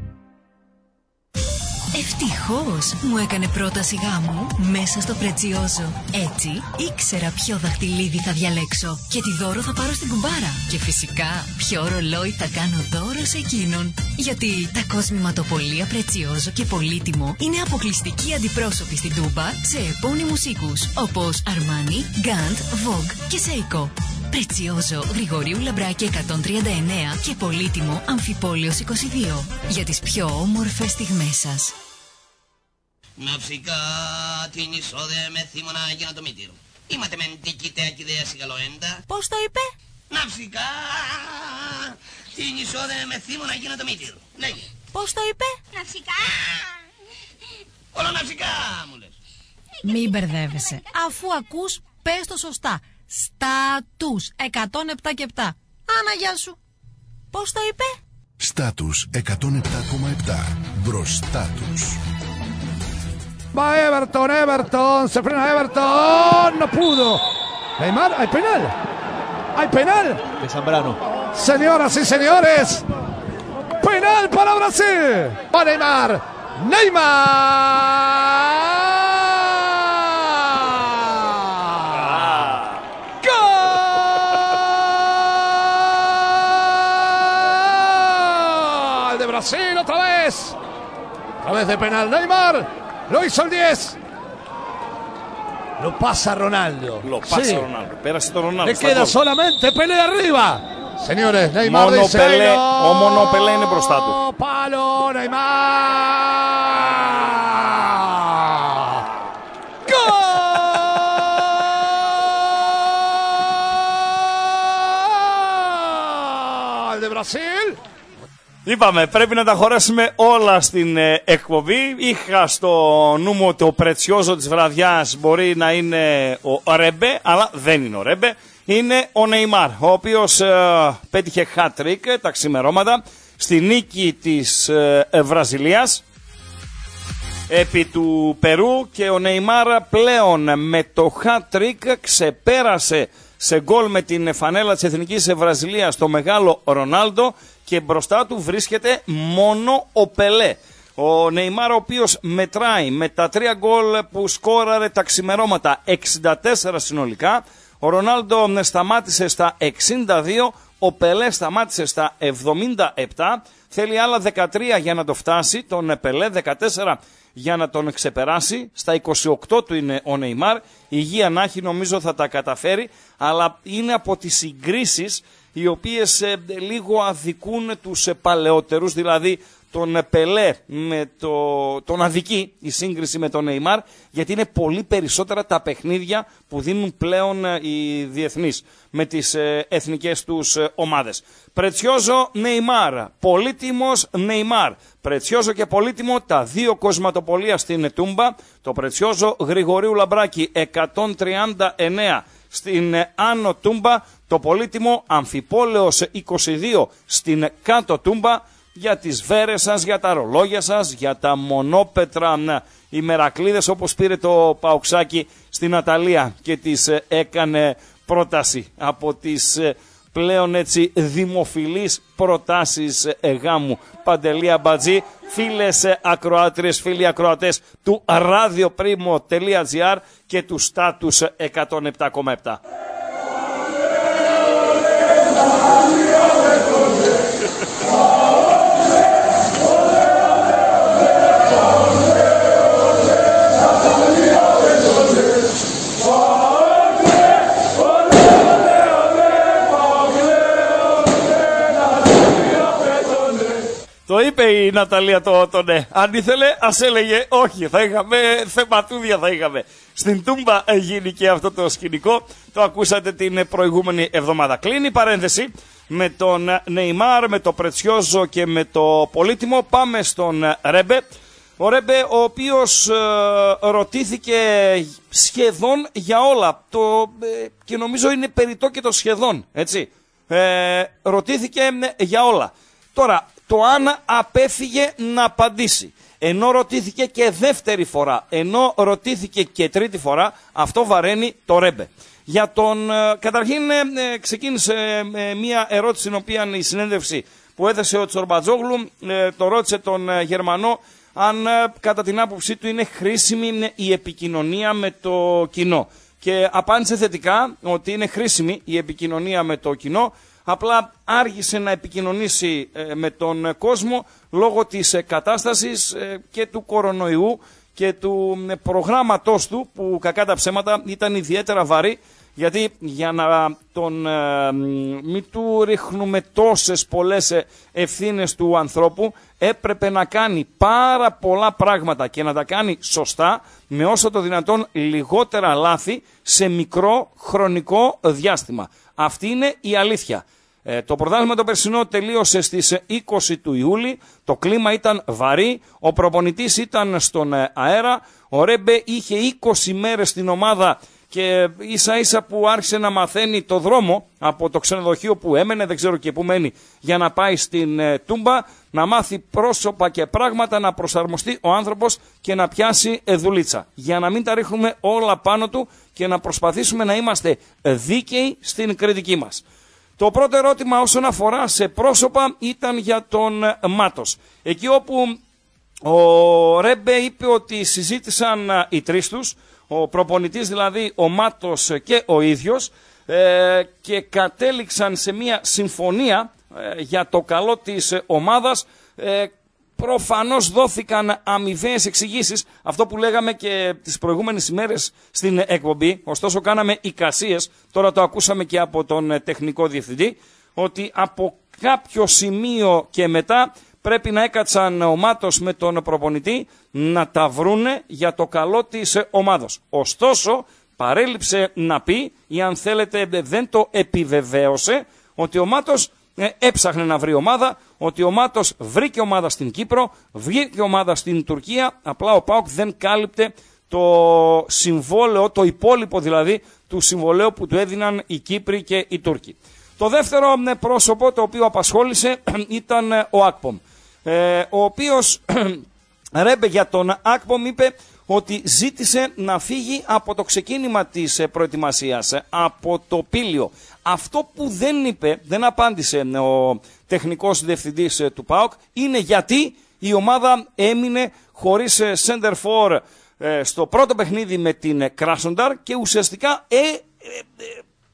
Ευτυχώς μου έκανε πρόταση γάμου μέσα στο Πρετσιόζο. Έτσι ήξερα ποιο δαχτυλίδι θα διαλέξω και τι δώρο θα πάρω στην κουμπάρα. Και φυσικά ποιο ρολόι θα κάνω δώρο σε εκείνον. Γιατί τα κοσμηματοπολία Πρετσιόζο και Πολύτιμο είναι αποκλειστικοί αντιπρόσωποι στην Τούμπα σε επώνυμους οίκους όπως Αρμάνι, Γκάντ, Vogue και Seiko. Πρετσιόζο, Γρηγορίου Λαμπράκη 139 και Πολύτιμο, Αμφιπόλεως 22. Για τις πιο όμορφες στιγμές σας. Ναυσικά την εισόδε με θύμωνα για να το μήτηρο. Είμαστε μεν τικητέα και ιδέα σιγαλοέντα. Πώς το είπε? Ναυσικά την εισόδε με θύμωνα για να το μήτηρο. Λέγε. Πώς το είπε? Ναυσικά. Όλο ναυσικά μου λες. Μην μπερδεύεσαι. Αφού ακούς πες το σωστά. Στάτους 107 και 7. Άνα γεια σου. Πώς το είπε? Στάτους 107,7. Μπροστά τους. Va Everton, se frena Everton, no pudo. Neymar, hay penal. Hay penal. De Zambrano. Señoras y señores, penal para Brasil. Va Neymar. ¡Gol de Brasil otra vez! Otra vez de penal Neymar. Lo hizo el 10. Lo pasa Ronaldo. Lo pasa Ronaldo. Πέρασε το Ronaldo. Le queda solamente Pelé arriba. Señores, Neymar μόνο dice Pelé, ο μόνο Pelé είναι μπροστά του. Palo, Neymar. Gol de Brasil. Είπαμε, πρέπει να τα χωρέσουμε όλα στην εκπομπή. Είχα στο νου μου ότι ο πρετσιόζο της βραδιάς μπορεί να είναι ο Ρέμπε, αλλά δεν είναι ο Ρέμπε. Είναι ο Νεϊμάρ, ο οποίος πέτυχε hat-trick τα ξημερώματα στη νίκη της Βραζιλίας επί του Περού και ο Νεϊμάρ πλέον με το hat-trick ξεπέρασε σε γκολ με την φανέλα της Εθνικής Βραζιλίας το μεγάλο Ρονάλντο και μπροστά του βρίσκεται μόνο ο Πελέ. Ο Νεϊμάρ ο οποίος μετράει με τα 3 γκολ που σκόραρε τα ξημερώματα 64 συνολικά, Ο Ρονάλντο σταμάτησε στα 62, ο Πελέ σταμάτησε στα 77, θέλει άλλα 13 για να το φτάσει, τον Πελέ 14 για να τον ξεπεράσει, στα 28 του είναι ο Νεϊμάρ, υγεία να έχει, νομίζω θα τα καταφέρει, αλλά είναι από τις συγκρίσεις οι οποίες λίγο αδικούν τους παλαιότερους, δηλαδή τον Πελέ με τον αδική η σύγκριση με τον Νεϊμάρ, γιατί είναι πολύ περισσότερα τα παιχνίδια που δίνουν πλέον οι διεθνείς με τις εθνικές τους ομάδες. Πρετσιόζο Νεϊμάρ, πολύτιμος Νεϊμάρ. Πρετσιόζο και πολύτιμο, τα δύο κοσματοπολία στην Τούμπα. Το Πρετσιόζο Γρηγορίου Λαμπράκη 139 στην Άνω Τούμπα. Το πολύτιμο Αμφιπόλεως 22 στην Κάτω Τούμπα. Για τις βέρες σας, για τα ρολόγια σας, για τα μονόπετρα ημερακλίδες, όπως πήρε το Παοξάκι στην Αταλία και τις έκανε πρόταση από τις πλέον έτσι δημοφιλείς προτάσεις γάμου. Παντελή Αμπατζή, φίλες ακροάτριες, φίλοι ακροατές του radioprimo.gr και του Στάτους 107,7. Το είπε η Ναταλία το ναι. Αν ήθελε, ας έλεγε όχι. Θα είχαμε θεματούδια, θα είχαμε. Στην Τούμπα γίνει και αυτό το σκηνικό. Το ακούσατε την προηγούμενη εβδομάδα. Κλείνει η παρένθεση με τον Νεϊμάρ, με το Πρετσιόζο και με το πολύτιμο. Πάμε στον Ρέμπε. Ο Ρέμπε, ο οποίος ρωτήθηκε σχεδόν για όλα. Και νομίζω είναι περιττό και το σχεδόν, έτσι. Ρωτήθηκε για όλα. Τώρα, το αν απέφυγε να απαντήσει, ενώ ρωτήθηκε και δεύτερη φορά, ενώ ρωτήθηκε και τρίτη φορά, αυτό βαραίνει το Ρέμπε. Για τον, καταρχήν ξεκίνησε μια ερώτηση την οποία η συνέντευξη που έθεσε ο Τσορμπατζόγλου, το ρώτησε τον Γερμανό αν κατά την άποψή του είναι χρήσιμη η επικοινωνία με το κοινό. Και απάντησε θετικά ότι είναι χρήσιμη η επικοινωνία με το κοινό, απλά άργησε να επικοινωνήσει με τον κόσμο λόγω της κατάστασης και του κορονοϊού και του προγράμματός του που κακά τα ψέματα ήταν ιδιαίτερα βαρύ, γιατί για να μην του ρίχνουμε τόσες πολλές ευθύνες του ανθρώπου έπρεπε να κάνει πάρα πολλά πράγματα και να τα κάνει σωστά με όσο το δυνατόν λιγότερα λάθη σε μικρό χρονικό διάστημα. Αυτή είναι η αλήθεια. Το πρωτάθλημα το περσινό τελείωσε στις 20 του Ιούλη, το κλίμα ήταν βαρύ, ο προπονητής ήταν στον αέρα, ο Ρέμπε είχε 20 μέρες στην ομάδα και ίσα ίσα που άρχισε να μαθαίνει το δρόμο από το ξενοδοχείο που έμενε, δεν ξέρω και που μένει, για να πάει στην Τούμπα, να μάθει πρόσωπα και πράγματα, να προσαρμοστεί ο άνθρωπος και να πιάσει δουλίτσα. Για να μην τα ρίχνουμε όλα πάνω του και να προσπαθήσουμε να είμαστε δίκαιοι στην κριτική μας. Το πρώτο ερώτημα όσον αφορά σε πρόσωπα ήταν για τον Μάτος. Εκεί όπου ο Ρέμπε είπε ότι συζήτησαν οι τρεις τους, ο προπονητής δηλαδή, ο Μάτος και ο ίδιος, και κατέληξαν σε μια συμφωνία για το καλό της ομάδας. Προφανώς δόθηκαν αμοιβαίες εξηγήσεις, αυτό που λέγαμε και τις προηγούμενες ημέρες στην εκπομπή, ωστόσο κάναμε εικασίες, τώρα το ακούσαμε και από τον τεχνικό διευθυντή, ότι από κάποιο σημείο και μετά πρέπει να έκατσαν ο Μάτος με τον προπονητή να τα βρούνε για το καλό της ομάδος. Ωστόσο, παρέλειψε να πει, ή αν θέλετε δεν το επιβεβαίωσε, ότι ο Μάτος έψαχνε να βρει ομάδα, ότι ο Μάτος βρήκε ομάδα στην Κύπρο, βρήκε ομάδα στην Τουρκία, απλά ο ΠΑΟΚ δεν κάλυπτε το συμβόλαιο, το υπόλοιπο δηλαδή του συμβολαίου που του έδιναν οι Κύπροι και οι Τούρκοι. Το δεύτερο πρόσωπο το οποίο απασχόλησε ήταν ο Ακπομ, ο οποίος Ρέμπε για τον Ακπομ είπε ότι ζήτησε να φύγει από το ξεκίνημα της προετοιμασίας, από το Πήλιο. Αυτό που δεν είπε, δεν απάντησε ο τεχνικός διευθυντής του ΠΑΟΚ, είναι γιατί η ομάδα έμεινε χωρίς center for στο πρώτο παιχνίδι με την Κράσνονταρ και ουσιαστικά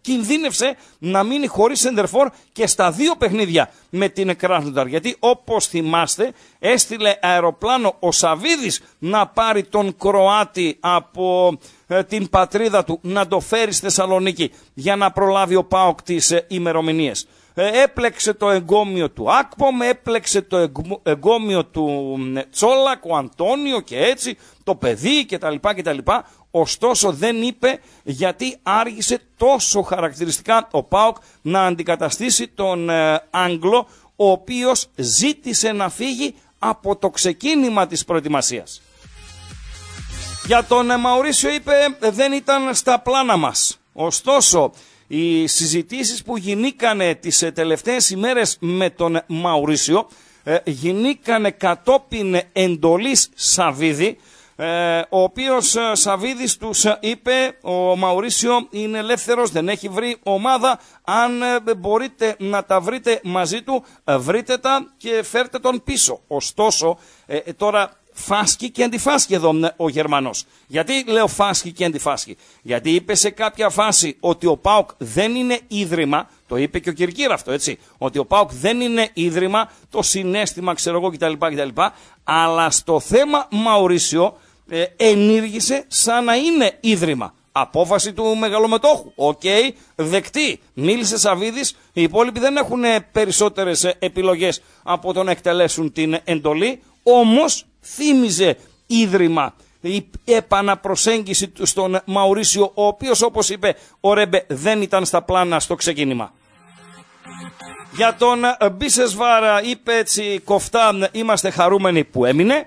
κινδύνευσε να μείνει χωρίς σεντερφόρ και στα δύο παιχνίδια με την Κράσνονταρ. Γιατί όπως θυμάστε έστειλε αεροπλάνο ο Σαβίδης να πάρει τον Κροάτη από την πατρίδα του, να το φέρει στη Θεσσαλονίκη για να προλάβει ο ΠΑΟΚ τις ημερομηνίες. Έπλεξε το εγκόμιο του Άκπομ, έπλεξε το εγκόμιο του Τσόλακ, ο Αντώνιο και έτσι, το παιδί κτλ. Ωστόσο δεν είπε γιατί άργησε τόσο χαρακτηριστικά ο ΠΑΟΚ να αντικαταστήσει τον Άγγλο, ο οποίος ζήτησε να φύγει από το ξεκίνημα της προετοιμασίας. Για τον Μαουρίσιο είπε δεν ήταν στα πλάνα μας. Ωστόσο οι συζητήσεις που γινήκανε τις τελευταίες ημέρες με τον Μαουρίσιο γινήκανε κατόπιν εντολής Σαβίδη, ο οποίος Σαβίδης τους είπε ο Μαουρίσιο είναι ελεύθερος, δεν έχει βρει ομάδα, αν μπορείτε να τα βρείτε μαζί του βρείτε τα και φέρτε τον πίσω. Ωστόσο τώρα φάσκει και αντιφάσκει εδώ ο Γερμανός. Γιατί λέω φάσκει και αντιφάσκει? Γιατί είπε σε κάποια φάση ότι ο ΠΑΟΚ δεν είναι ίδρυμα, το είπε και ο Κυρκύρ αυτό, έτσι, ότι ο ΠΑΟΚ δεν είναι ίδρυμα, το συναίσθημα ξέρω εγώ κτλ, αλλά στο θέμα Μαουρίσιο ενήργησε σαν να είναι ίδρυμα. Απόφαση του μεγαλομετόχου. Οκ, δεκτή. Μίλησε Σαβίδης, οι υπόλοιποι δεν έχουν περισσότερες επιλογές από το να εκτελέσουν την εντολή, όμως θύμιζε ίδρυμα η επαναπροσέγγιση του στον Μαουρίσιο, ο οποίος όπως είπε ο Ρέμπε δεν ήταν στα πλάνα στο ξεκίνημα. Για τον Μπίσεσβάρα είπε έτσι κοφτά είμαστε χαρούμενοι που έμεινε.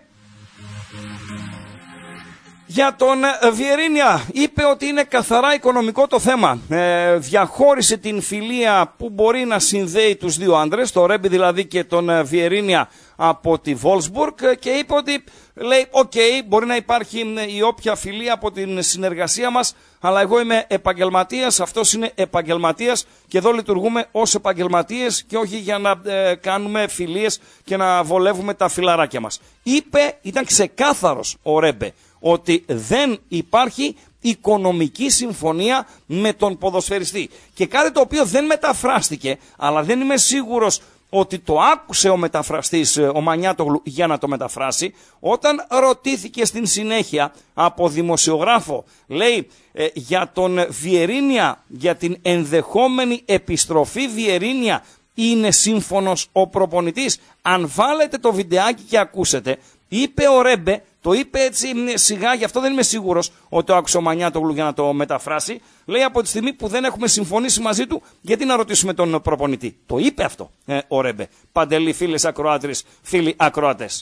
Για τον Βιερίνια είπε ότι είναι καθαρά οικονομικό το θέμα. Διαχώρισε την φιλία που μπορεί να συνδέει τους δύο άντρες, το Ρέμπι δηλαδή και τον Βιερίνια από τη Βόλσμπουργκ, και είπε ότι λέει μπορεί να υπάρχει η όποια φιλία από την συνεργασία μας, αλλά εγώ είμαι επαγγελματίας, αυτός είναι επαγγελματίας και εδώ λειτουργούμε ως επαγγελματίες και όχι για να κάνουμε φιλίες και να βολεύουμε τα φιλαράκια μας. Είπε, ήταν ξεκάθαρος ο Ρέμπε, ότι δεν υπάρχει οικονομική συμφωνία με τον ποδοσφαιριστή. Και κάτι το οποίο δεν μεταφράστηκε, αλλά δεν είμαι σίγουρος ότι το άκουσε ο μεταφραστής, ο Μανιάτογλου, για να το μεταφράσει, όταν ρωτήθηκε στην συνέχεια από δημοσιογράφο, λέει για τον Βιερίνια, για την ενδεχόμενη επιστροφή Βιερίνια, είναι σύμφωνος ο προπονητής? Αν βάλετε το βιντεάκι και ακούσετε, είπε ο Ρέμπε, το είπε έτσι σιγά, γι' αυτό δεν είμαι σίγουρος ότι το άκουσε ο Μανιάτογλου για να το μεταφράσει. Λέει από τη στιγμή που δεν έχουμε συμφωνήσει μαζί του, γιατί να ρωτήσουμε τον προπονητή? Το είπε αυτό ο Ρέμπε. Παντελή, φίλες ακροάτρες, φίλοι ακροατές.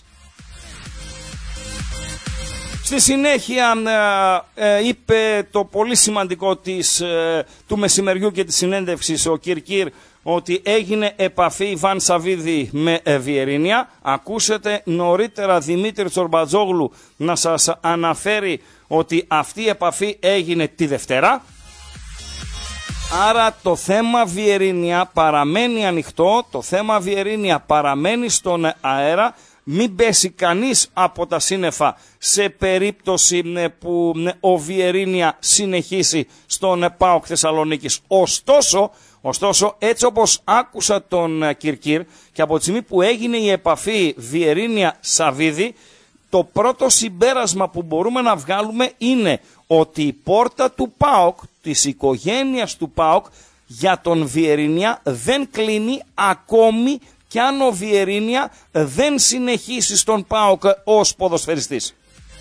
Στη συνέχεια είπε το πολύ σημαντικό του μεσημεριού και της συνέντευξης ο Κυρκύρ, ότι έγινε επαφή Ιβάν Σαβίδη με Βιερίνια. Ακούσετε νωρίτερα Δημήτρη Τσορμπατζόγλου να σας αναφέρει ότι αυτή η επαφή έγινε τη Δευτέρα. Άρα το θέμα Βιερίνια παραμένει ανοιχτό, το θέμα Βιερίνια παραμένει στον αέρα. Μην πέσει κανείς από τα σύννεφα σε περίπτωση που ο Βιερίνια συνεχίσει στον ΠΑΟΚ Θεσσαλονίκης. Ωστόσο, έτσι όπως άκουσα τον Κυρκύρ και από τη στιγμή που έγινε η επαφή Βιερίνια-Σαβίδη, το πρώτο συμπέρασμα που μπορούμε να βγάλουμε είναι ότι η πόρτα του ΠΑΟΚ, της οικογένειας του ΠΑΟΚ, για τον Βιερίνια δεν κλείνει ακόμη και αν ο Βιερίνια δεν συνεχίσει στον ΠΑΟΚ ως ποδοσφαιριστής.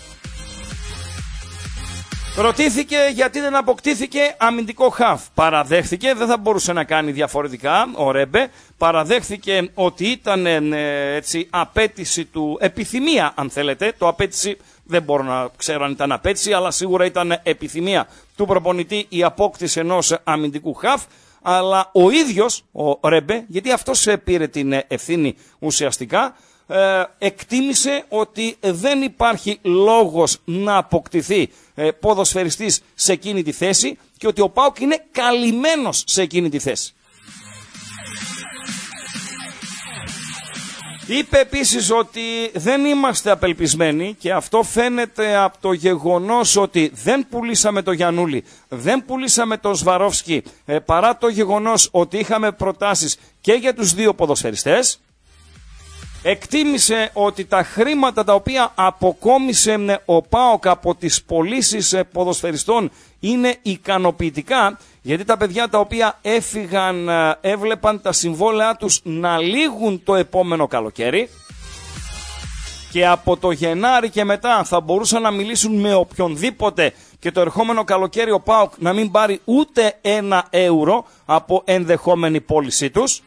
Ρωτήθηκε γιατί δεν αποκτήθηκε αμυντικό χαφ. Παραδέχθηκε, δεν θα μπορούσε να κάνει διαφορετικά ο Ρέμπε. Παραδέχθηκε ότι ήταν έτσι απέτηση του, επιθυμία αν θέλετε. Το απέτηση δεν μπορώ να ξέρω αν ήταν απέτηση, αλλά σίγουρα ήταν επιθυμία του προπονητή η απόκτηση ενός αμυντικού χαφ. Αλλά ο ίδιος ο Ρέμπε, γιατί αυτός πήρε την ευθύνη ουσιαστικά, εκτίμησε ότι δεν υπάρχει λόγος να αποκτηθεί ποδοσφαιριστής σε εκείνη τη θέση και ότι ο ΠΑΟΚ είναι καλυμμένος σε εκείνη τη θέση. Είπε επίσης ότι δεν είμαστε απελπισμένοι και αυτό φαίνεται από το γεγονός ότι δεν πουλήσαμε το Γιαννούλη, δεν πουλήσαμε το Σβαρόφσκι, παρά το γεγονός ότι είχαμε προτάσεις και για τους δύο ποδοσφαιριστές. Εκτίμησε ότι τα χρήματα τα οποία αποκόμισε ο ΠΑΟΚ από τις πωλήσεις ποδοσφαιριστών είναι ικανοποιητικά, γιατί τα παιδιά τα οποία έφυγαν έβλεπαν τα συμβόλαιά τους να λήγουν το επόμενο καλοκαίρι και από το Γενάρη και μετά θα μπορούσαν να μιλήσουν με οποιονδήποτε και το ερχόμενο καλοκαίρι ο ΠΑΟΚ να μην πάρει ούτε ένα ευρώ από ενδεχόμενη πώλησή τους.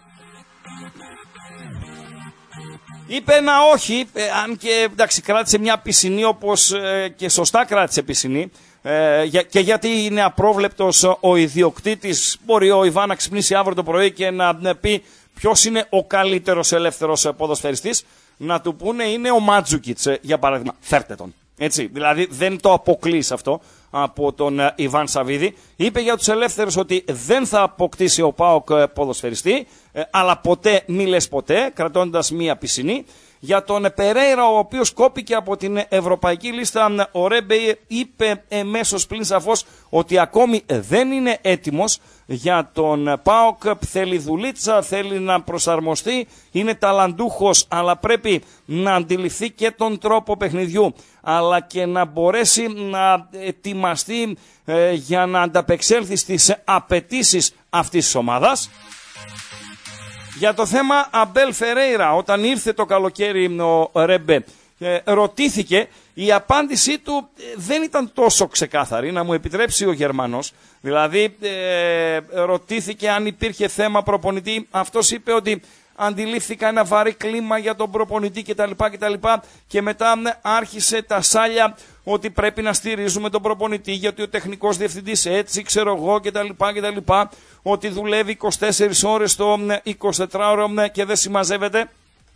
Είπε ένα όχι, αν και εντάξει, κράτησε μια πισινή όπως και σωστά κράτησε πισινή, και γιατί είναι απρόβλεπτος ο ιδιοκτήτης. Μπορεί ο Ιβάν να ξυπνήσει αύριο το πρωί και να πει ποιος είναι ο καλύτερος ελεύθερος ποδοσφαιριστής, να του πούνε είναι ο Μάτζουκιτς για παράδειγμα, φέρτε τον. Έτσι, δηλαδή δεν το αποκλείς αυτό από τον Ιβάν Σαββίδη. Είπε για τους ελεύθερους ότι δεν θα αποκτήσει ο ΠΑΟΚ ποδοσφαιριστή, αλλά ποτέ μη λες ποτέ, κρατώντας μία πισινή. Για τον Περέιρα, ο οποίος κόπηκε από την ευρωπαϊκή λίστα, ο Ρέμπε είπε εμέσως πλην σαφώς ότι ακόμη δεν είναι έτοιμος για τον ΠΑΟΚ. Θέλει δουλίτσα, θέλει να προσαρμοστεί, είναι ταλαντούχος, αλλά πρέπει να αντιληφθεί και τον τρόπο παιχνιδιού, αλλά και να μπορέσει να ετοιμαστεί για να ανταπεξέλθει στις απαιτήσεις αυτής της ομάδας. Για το θέμα Αμπέλ Φερέιρα, όταν ήρθε το καλοκαίρι ο Ρέμπε, ρωτήθηκε, η απάντησή του δεν ήταν τόσο ξεκάθαρη, να μου επιτρέψει ο Γερμανός. Δηλαδή ρωτήθηκε αν υπήρχε θέμα προπονητή, αυτός είπε ότι αντιλήφθηκα ένα βαρύ κλίμα για τον προπονητή κτλ. Και μετά άρχισε τα σάλια ότι πρέπει να στηρίζουμε τον προπονητή γιατί ο τεχνικός διευθυντής έτσι ξέρω εγώ κτλ. Ότι δουλεύει 24 ώρες το 24ωρο και δεν συμμαζεύεται.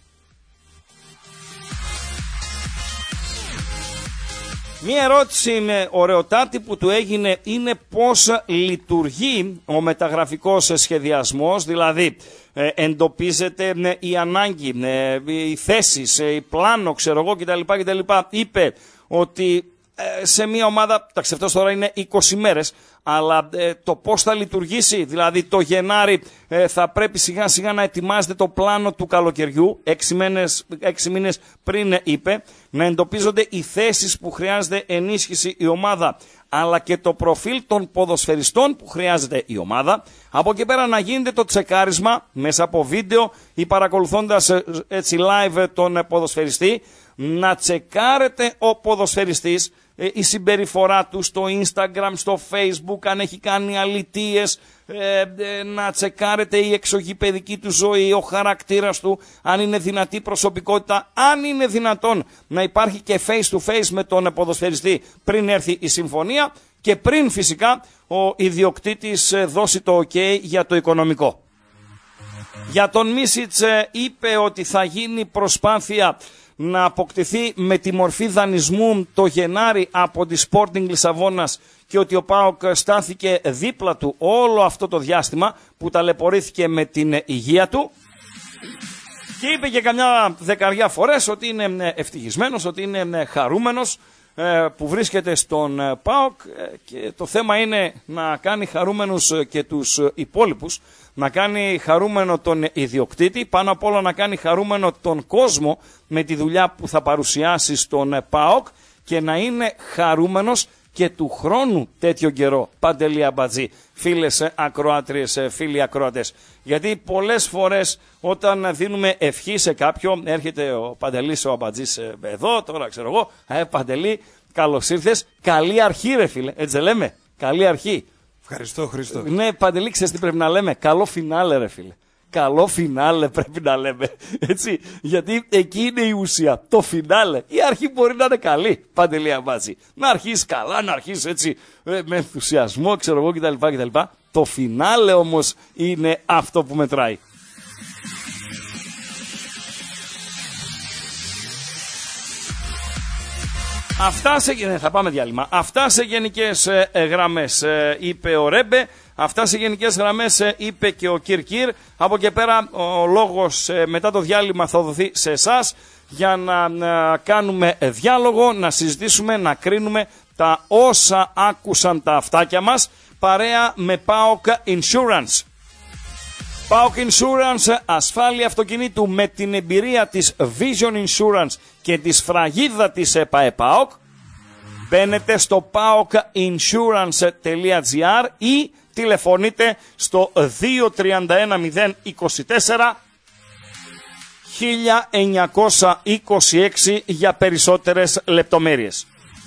Μία ερώτηση με ωραιοτάτη που του έγινε είναι πώς λειτουργεί ο μεταγραφικός σχεδιασμός, δηλαδή εντοπίζεται η ανάγκη, οι θέσεις, η πλάνο ξέρω εγώ κτλ. Είπε ότι σε μια ομάδα, εντάξει αυτός τώρα είναι 20 μέρες, αλλά το πώς θα λειτουργήσει, δηλαδή το Γενάρη θα πρέπει σιγά σιγά να ετοιμάζεται το πλάνο του καλοκαιριού, 6 μήνες πριν είπε, να εντοπίζονται οι θέσεις που χρειάζεται ενίσχυση η ομάδα, αλλά και το προφίλ των ποδοσφαιριστών που χρειάζεται η ομάδα. Από εκεί πέρα να γίνεται το τσεκάρισμα μέσα από βίντεο ή παρακολουθώντας έτσι live τον ποδοσφαιριστή, να τσεκάρεται ο ποδοσφαιριστής, η συμπεριφορά του στο Instagram, στο Facebook, αν έχει κάνει αλητίες, να τσεκάρεται η εξωγηπαιδική του ζωή, ο χαρακτήρας του, αν είναι δυνατή προσωπικότητα, αν είναι δυνατόν να υπάρχει και face to face με τον ποδοσφαιριστή πριν έρθει η συμφωνία και πριν φυσικά ο ιδιοκτήτης δώσει το OK για το οικονομικό. Για τον Μίσιτς είπε ότι θα γίνει προσπάθεια να αποκτηθεί με τη μορφή δανεισμού το Γενάρη από τη Sporting Λισαβόνας και ότι ο ΠΑΟΚ στάθηκε δίπλα του όλο αυτό το διάστημα που ταλαιπωρήθηκε με την υγεία του και είπε και καμιά δεκαριά φορές ότι είναι ευτυχισμένος, ότι είναι χαρούμενος που βρίσκεται στον ΠΑΟΚ και το θέμα είναι να κάνει χαρούμενους και τους υπόλοιπους, να κάνει χαρούμενο τον ιδιοκτήτη, πάνω απ' όλα να κάνει χαρούμενο τον κόσμο με τη δουλειά που θα παρουσιάσει στον ΠΑΟΚ και να είναι χαρούμενος και του χρόνου τέτοιο καιρό. Παντελή Αμπατζή, φίλες ακροάτριες, φίλοι ακροατές. Γιατί πολλές φορές όταν δίνουμε ευχή σε κάποιον, έρχεται ο Παντελής ο Αμπατζής εδώ, τώρα ξέρω εγώ, Παντελή, καλώς ήρθες, καλή αρχή ρε φίλε, έτσι λέμε, καλή αρχή. Ευχαριστώ Χρήστο. Ναι, Παντελή, ξέρεις τι πρέπει να λέμε, καλό φινάλε ρε φίλε. Καλό φινάλε πρέπει να λέμε, έτσι, γιατί εκεί είναι η ουσία, το φινάλε. Η αρχή μπορεί να είναι καλή, Παντελή Αμπάτζη. Να αρχίσεις καλά, να αρχίσεις έτσι με ενθουσιασμό, ξέρω εγώ κτλ. Το φινάλε όμως είναι αυτό που μετράει. Αυτά σε, θα πάμε διάλειμμα. Αυτά σε γενικές γραμμές είπε ο Ρέμπε. Αυτά σε γενικές γραμμές είπε και ο Κυρκύρ. Από και πέρα ο λόγος μετά το διάλειμμα θα δοθεί σε εσάς για να κάνουμε διάλογο, να συζητήσουμε, να κρίνουμε τα όσα άκουσαν τα αυτάκια μας, παρέα με ΠΑΟΚ Insurance. ΠΑΟΚ Insurance, ασφάλεια αυτοκινήτου με την εμπειρία της Vision Insurance και τη σφραγίδα της ΠΑΟΚ. Μπαίνετε στο paokinsurance.gr ή τηλεφωνείτε στο 231024 1926 για περισσότερες λεπτομέρειες.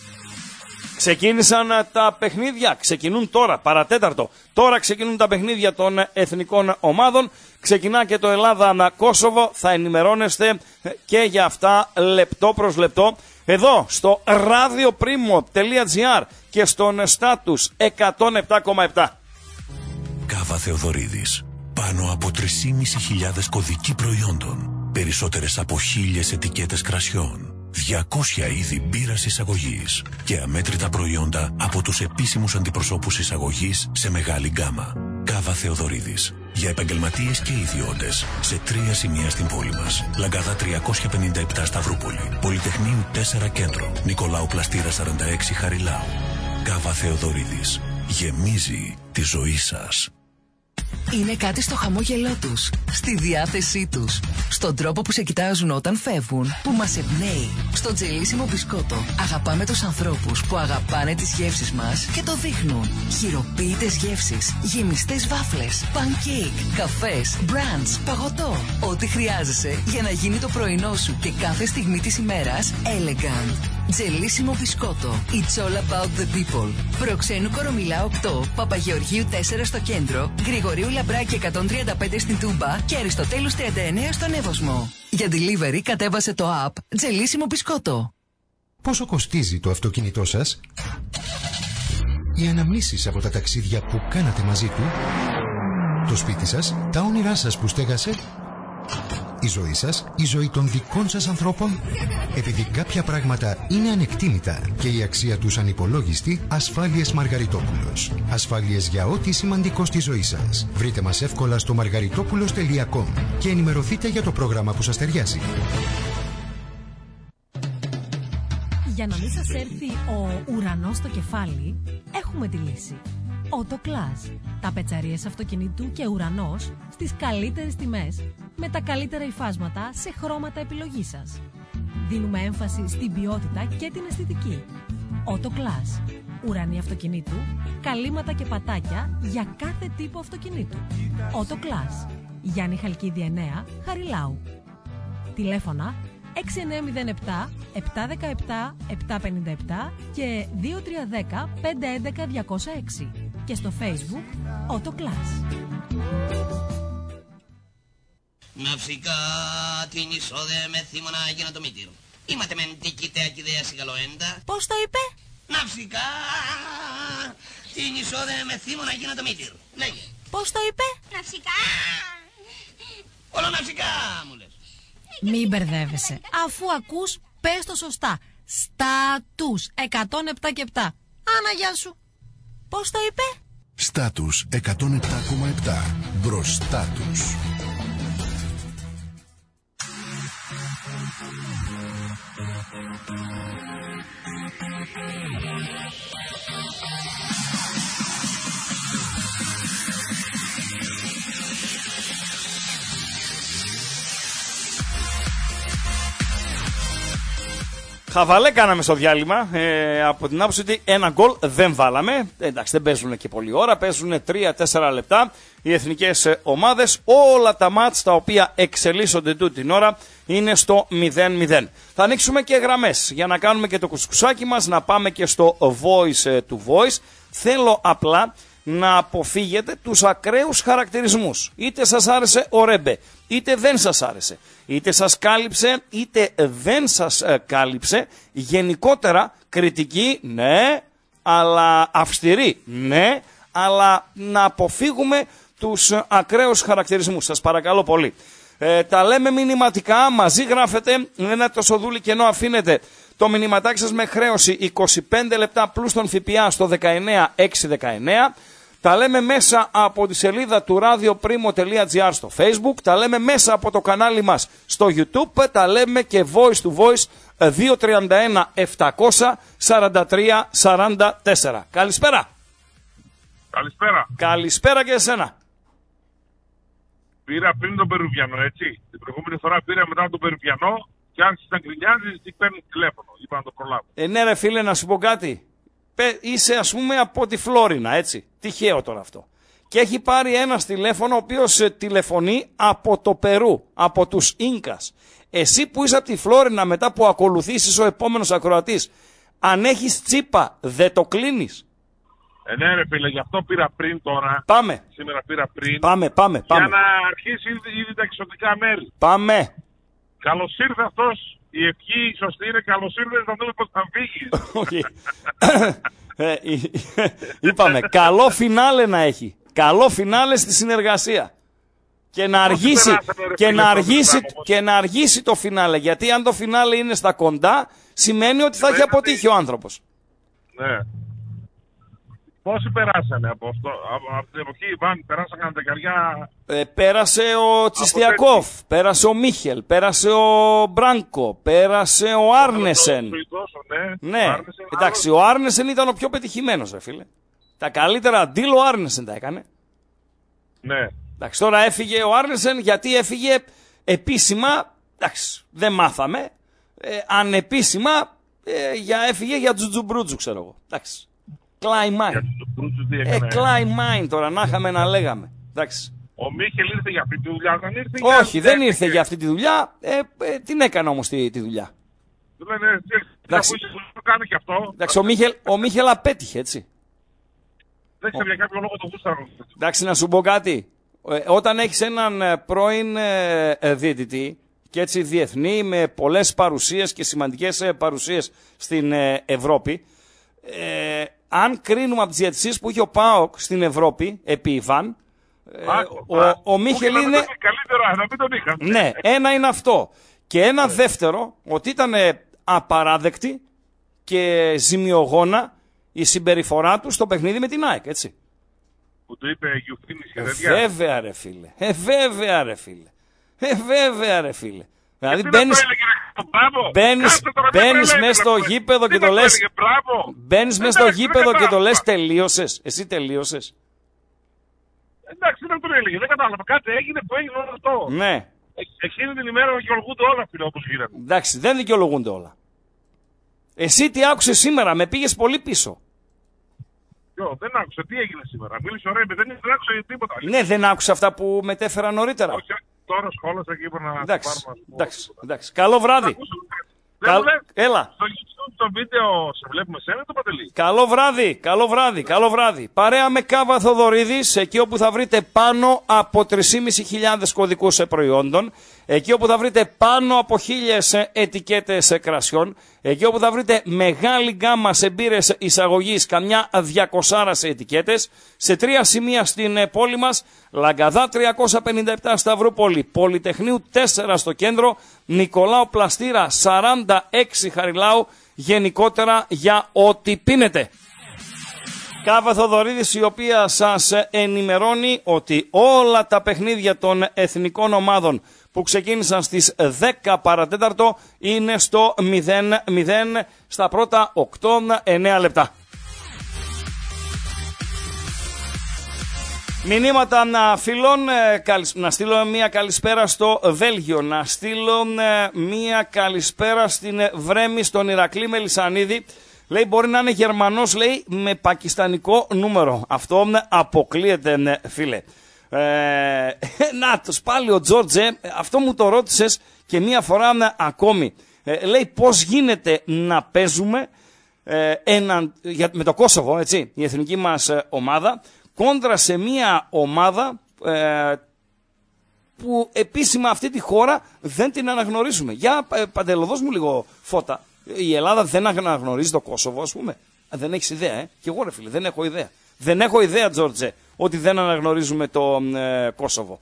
Ξεκίνησαν τα παιχνίδια, ξεκινούν τώρα, παρατέταρτο. Τώρα ξεκινούν τα παιχνίδια των εθνικών ομάδων. Ξεκινά και το Ελλάδα-Κόσοβο. Θα ενημερώνεστε και για αυτά λεπτό προς λεπτό. Εδώ στο radioprimo.gr και στον Status 107,7. Κάβα Θεοδωρίδης. Πάνω από 3.500 κωδικοί προϊόντων. Περισσότερες από 1.000 ετικέτες κρασιών. 200 είδη μπύρας εισαγωγής και αμέτρητα προϊόντα από τους επίσημους αντιπροσώπους εισαγωγής σε μεγάλη γκάμα. Κάβα Θεοδωρίδης. Για επαγγελματίες και ιδιώτες σε 3 σημεία στην πόλη μας. Λαγκάδα 357 Σταυρούπολη. Πολυτεχνείου 4 Κέντρο. Νικολάου Πλαστήρα 46 Χαριλάου. Κάβα Θεοδωρίδης. Γεμίζει τη ζωή σας. Είναι κάτι στο χαμόγελό τους, στη διάθεσή τους, στον τρόπο που σε κοιτάζουν όταν φεύγουν, που μας εμπνέει. Στο τζελίσιμο μπισκότο αγαπάμε τους ανθρώπους που αγαπάνε τις γεύσεις μας και το δείχνουν. Χειροποίητες γεύσεις, γεμιστές βάφλες, pancake, καφές, μπραντς, παγωτό. Ό,τι χρειάζεσαι για να γίνει το πρωινό σου και κάθε στιγμή της ημέρας elegant. Τζελίσιμο μπισκότο. It's all about the people. Προξένου Κορομιλά 8, Παπαγεωργίου 4 στο κέντρο, Γρηγορίου Λαμπράκη 135 στην Τούμπα και Αριστοτέλους 39 στον Εύωσμο. Για delivery κατέβασε το app Τζελίσιμο μπισκότο. Πόσο κοστίζει το αυτοκίνητό σας? Οι αναμνήσεις από τα ταξίδια που κάνατε μαζί του? Το σπίτι σας? Τα όνειρά σας που στέγασε? Η ζωή σας, η ζωή των δικών σας ανθρώπων? Επειδή κάποια πράγματα είναι ανεκτήμητα και η αξία τους ανυπολόγιστη, Ασφάλειες Μαργαριτόπουλος. Ασφάλειες για ό,τι σημαντικό στη ζωή σας. Βρείτε μας εύκολα στο margaritopoulos.com και ενημερωθείτε για το πρόγραμμα που σας ταιριάζει. Για να μην σας έρθει ο ουρανός στο κεφάλι, έχουμε τη λύση. Autoclass. Τα πετσαρίες αυτοκινήτου και ουρανός στις καλύτερες τιμές, με τα καλύτερα υφάσματα σε χρώματα επιλογής σας. Δίνουμε έμφαση στην ποιότητα και την αισθητική. Autoclass. Ουρανοί αυτοκινήτου, καλύματα και πατάκια για κάθε τύπο αυτοκινήτου. Autoclass. Γιάννη Χαλκίδη 9, Χαριλάου. Τηλέφωνα 6907 717 757 και 2310 511 206 και στο Facebook Autoclass. Ναυσικά την εισόδε με θύμωνα για να το μήτυρο. Είμαστε μεν τικητέα και ιδέα σιγαλοέντα. Πώς το είπε? Ναυσικά την εισόδε με θύμωνα για να το μήτυρο. Λέγε. Πώς το είπε? Ναυσικά. Όλο ναυσικά μου λες. Μην μπερδεύεσαι. Αφού ακούς, πες το σωστά. Στάτους 107 και 7. Άνα, γεια σου. Πώς το είπε? Στάτους 107,7. Μπροστά τους. Χαβαλέ κάναμε στο διάλειμμα, από την άποψη ότι ένα γκολ δεν βάλαμε. Εντάξει, δεν παίζουν και πολλή ώρα, παίζουν 3-4 λεπτά οι εθνικές ομάδες. Όλα τα μάτς τα οποία εξελίσσονται τούτη την ώρα είναι στο 0-0. Θα ανοίξουμε και γραμμές για να κάνουμε και το κουσκουσάκι μας, να πάμε και στο voice to voice. Θέλω απλά να αποφύγετε τους ακραίους χαρακτηρισμούς. Είτε σας άρεσε ο Ρέμπε, είτε δεν σας άρεσε. Είτε σας κάλυψε, είτε δεν σας κάλυψε. Γενικότερα κριτική, ναι, αλλά αυστηρή, ναι, αλλά να αποφύγουμε τους ακραίους χαρακτηρισμούς. Σας παρακαλώ πολύ. Τα λέμε μηνυματικά, μαζί γράφετε, ένα τόσο δούλη κενό αφήνετε το μηνυματάκι σας με χρέωση 25 λεπτά πλούς τον ΦΠΑ στο 19619. τα λέμε μέσα από τη σελίδα του radioprimo.gr στο Facebook, τα λέμε μέσα από το κανάλι μας στο YouTube, τα λέμε και voice to voice 231-743-43. Καλησπέρα. Καλησπέρα. Καλησπέρα και εσένα. Πήρα πριν τον Περουβιανό, έτσι. Την προηγούμενη φορά πήρα μετά τον Περουβιανό και άρχισε να γκρινιάζει και παίρνει τηλέφωνο. Είπα να το προλάβω. Ναι ρε φίλε, να σου πω κάτι. Είσαι ας πούμε από τη Φλόρινα, έτσι. Τυχαίο τώρα αυτό. Και έχει πάρει ένας τηλέφωνο ο οποίος τηλεφωνεί από το Περού, από τους Ίνκας. Εσύ που είσαι από τη Φλόρινα, μετά που ακολουθήσεις ο επόμενος ακροατής, αν έχεις τσίπα, δεν το κλείνεις? Ναι ρε φίλε, γι' αυτό πήρα πριν τώρα. Πάμε. Σήμερα πήρα πριν. Πάμε. Για να αρχίσει ήδη τα εξωτικά μέρη. Πάμε. Καλώς ήρθε αυτός. Η ευχή σωστή είναι καλώς ήρθες, να δούμε πώς θα φύγεις. Είπαμε, καλό φινάλε να έχει. Καλό φινάλε στη συνεργασία. Και να αργήσει το φινάλε. Γιατί αν το φινάλε είναι στα κοντά, σημαίνει ότι θα έχει αποτύχει ο άνθρωπος. Ναι. Πόσοι περάσανε από αυτό, από την εποχή Ιβάν, περάσαν κανένα δεκαριά... Πέρασε ο Τσιστιακόφ, πέρασε ο Μίχελ, πέρασε ο Μπράνκο, πέρασε ο Άρνεσεν. Ναι, εντάξει, ο Άρνεσεν ήταν ο πιο πετυχημένος, ρε φίλε. Τα καλύτερα deal ο Άρνεσεν τα έκανε. Ναι. Εντάξει, τώρα έφυγε ο Άρνεσεν γιατί έφυγε επίσημα, εντάξει, δεν μάθαμε, ανεπίσημα έφυγε για τζουτζουμπρούτζου, ξέρω εγώ. Εντάξει. Κλάιμάιν τώρα, να είχαμε να λέγαμε. Εντάξει. Ο Μίχελ ήρθε για αυτή τη δουλειά, δεν ήρθε? Όχι, δεν ήρθε για αυτή τη δουλειά. Την έκανε όμως τη δουλειά. Εντάξει, το κάνει και αυτό. Εντάξει, ο Μίχελ απέτυχε, έτσι. Δεν ξέρω για κάποιο λόγο το γούσταρο. Εντάξει, να σου πω κάτι. Όταν έχεις έναν πρώην διαιτητή και έτσι διεθνή με πολλές παρουσίες και σημαντικές παρουσίες στην Ευρώπη, αν κρίνουμε από τις διαιτησίες που είχε ο ΠΑΟΚ στην Ευρώπη επί Ιβάν, ο Μίχελ είναι... Καλύτερα, να μην τον είχαν. Ναι, ένα είναι αυτό. Και ένα δεύτερο, ότι ήταν απαράδεκτη και ζημιογόνα η συμπεριφορά του στο παιχνίδι με την ΑΕΚ, έτσι. Που του είπε Γιουφίνης και τέτοια. Βέβαια ρε φίλε. Βέβαια ρε φίλε. Δηλαδή μπαίνεις μέσα στο γήπεδο και το λες. Μπαίνεις μέσα στο γήπεδο και το λες τελείωσες. Εσύ τελείωσες. Εντάξει, δεν τον έλεγε, δεν κατάλαβα. Κάτι έγινε που έγινε όλο αυτό. Ναι. Εκείνη την ημέρα δικαιολογούνται όλα, φίλε, όπως γίνανε. Εντάξει, δεν δικαιολογούνται όλα. Εσύ τι άκουσες σήμερα, με πήγες πολύ πίσω. Δεν άκουσα, τι έγινε σήμερα. Μίλησε ωραία, δεν άκουσα τίποτα. Ναι, δεν άκουσα αυτά που μετέφερα νωρίτερα. Όχι, τώρα σχόλασα και είπα να εντάξει. Καλό βράδυ. Έλα. Στο YouTube το βίντεο σε βλέπουμε σένα, το Παντελή. Καλό βράδυ. Παρέα με Κάβα Θοδωρίδης, εκεί όπου θα βρείτε πάνω από 3.500 κωδικούς προϊόντων, εκεί όπου θα βρείτε πάνω από 1.000 ετικέτες κρασιών, εκεί όπου θα βρείτε μεγάλη γκάμα σε μπύρες εισαγωγής, καμιά 200 ετικέτες, σε 3 σημεία στην πόλη μας, Λαγκαδά 357 Σταυρούπολη, Πολυτεχνείου 4 στο κέντρο, Νικολάου Πλαστήρα 46 Χαριλάου, γενικότερα για ό,τι πίνετε. Κάβα Θοδωρίδης, η οποία σας ενημερώνει ότι όλα τα παιχνίδια των εθνικών ομάδων που ξεκίνησαν στις 10 παρατέταρτο είναι στο 0-0 στα πρώτα 8-9 λεπτά. Μηνύματα φίλων, να στείλω μια καλησπέρα στο Βέλγιο, να στείλω μια καλησπέρα στην Βρέμη, στον Ηρακλή Μελισσανίδη. Λέει μπορεί να είναι Γερμανός, λέει, με πακιστανικό νούμερο. Αυτό αποκλείεται, φίλε. Νάτος, πάλι ο Τζόρτζε, αυτό μου το ρώτησες και μία φορά ακόμη. Λέει πώς γίνεται να παίζουμε με το Κόσοβο, έτσι, η εθνική μας ομάδα, κόντρα σε μία ομάδα που επίσημα αυτή τη χώρα δεν την αναγνωρίζουμε. Για Παντελό, μου λίγο φώτα. Η Ελλάδα δεν αναγνωρίζει το Κόσοβο, ας πούμε. Δεν έχεις ιδέα, Κι εγώ ρε φίλε, δεν έχω ιδέα. Δεν έχω ιδέα, Τζόρτζε, ότι δεν αναγνωρίζουμε το Κόσοβο.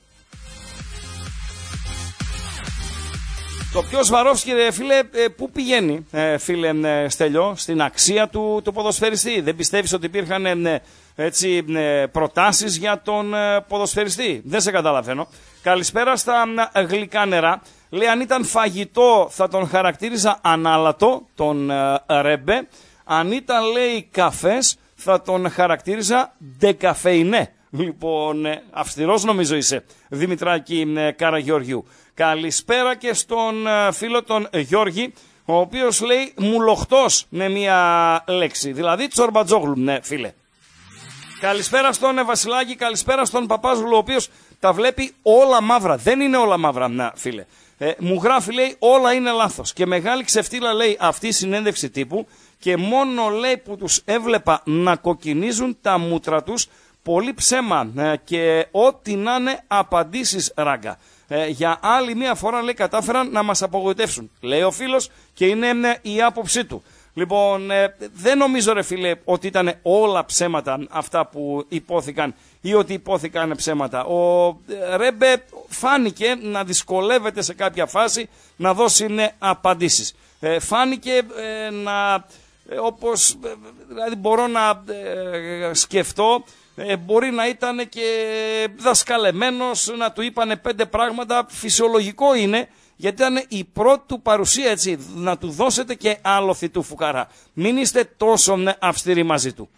Το πιο Σβαρόφσκι, ρε φίλε, πού πηγαίνει, φίλε Στέλιο, στην αξία του ποδοσφαιριστή. Δεν πιστεύεις ότι υπήρχαν έτσι, προτάσεις για τον ποδοσφαιριστή. Δεν σε καταλαβαίνω. Καλησπέρα στα γλυκά νερά. Λέει, αν ήταν φαγητό θα τον χαρακτήριζα ανάλατο, τον Ρέμπε. Αν ήταν, λέει, καφές θα τον χαρακτήριζα ντεκαφεϊνέ. Λοιπόν, αυστηρός νομίζω είσαι, Δημητράκη Καραγεωργιού. Καλησπέρα και στον φίλο τον Γιώργη, ο οποίος λέει μουλοχτός με μία λέξη, δηλαδή Τσορμπατζόγλου, ναι φίλε. Καλησπέρα στον Βασιλάκη, καλησπέρα στον Παπάζουλο, ο οποίος τα βλέπει όλα μαύρα. Δεν είναι όλα μαύρα, ναι φίλε. Μου γράφει, λέει, όλα είναι λάθος. Και μεγάλη ξεφτύλα, λέει, αυτή η συνέντευξη τύπου, και μόνο, λέει, που τους έβλεπα να κοκκινίζουν τα μούτρα τους, πολύ ψέμα και ό,τι να είναι απαντήσεις, Ράγκα. Για άλλη μία φορά, λέει, κατάφεραν να μας απογοητεύσουν. Λέει ο φίλος και είναι η άποψή του. Λοιπόν, δεν νομίζω, ρε φίλε, ότι ήταν όλα ψέματα αυτά που υπόθηκαν ή ότι υπόθηκαν ψέματα. Ο Ρέμπε φάνηκε να δυσκολεύεται σε κάποια φάση να δώσει απαντήσεις. Φάνηκε να, όπως δηλαδή μπορώ να σκεφτώ, μπορεί να ήταν και δασκαλεμένος, να του είπανε 5 πράγματα, φυσιολογικό είναι, γιατί ήταν η πρώτη του παρουσία, έτσι, να του δώσετε και άλοθη του φουκαρά. Μην είστε τόσο αυστηροί μαζί του.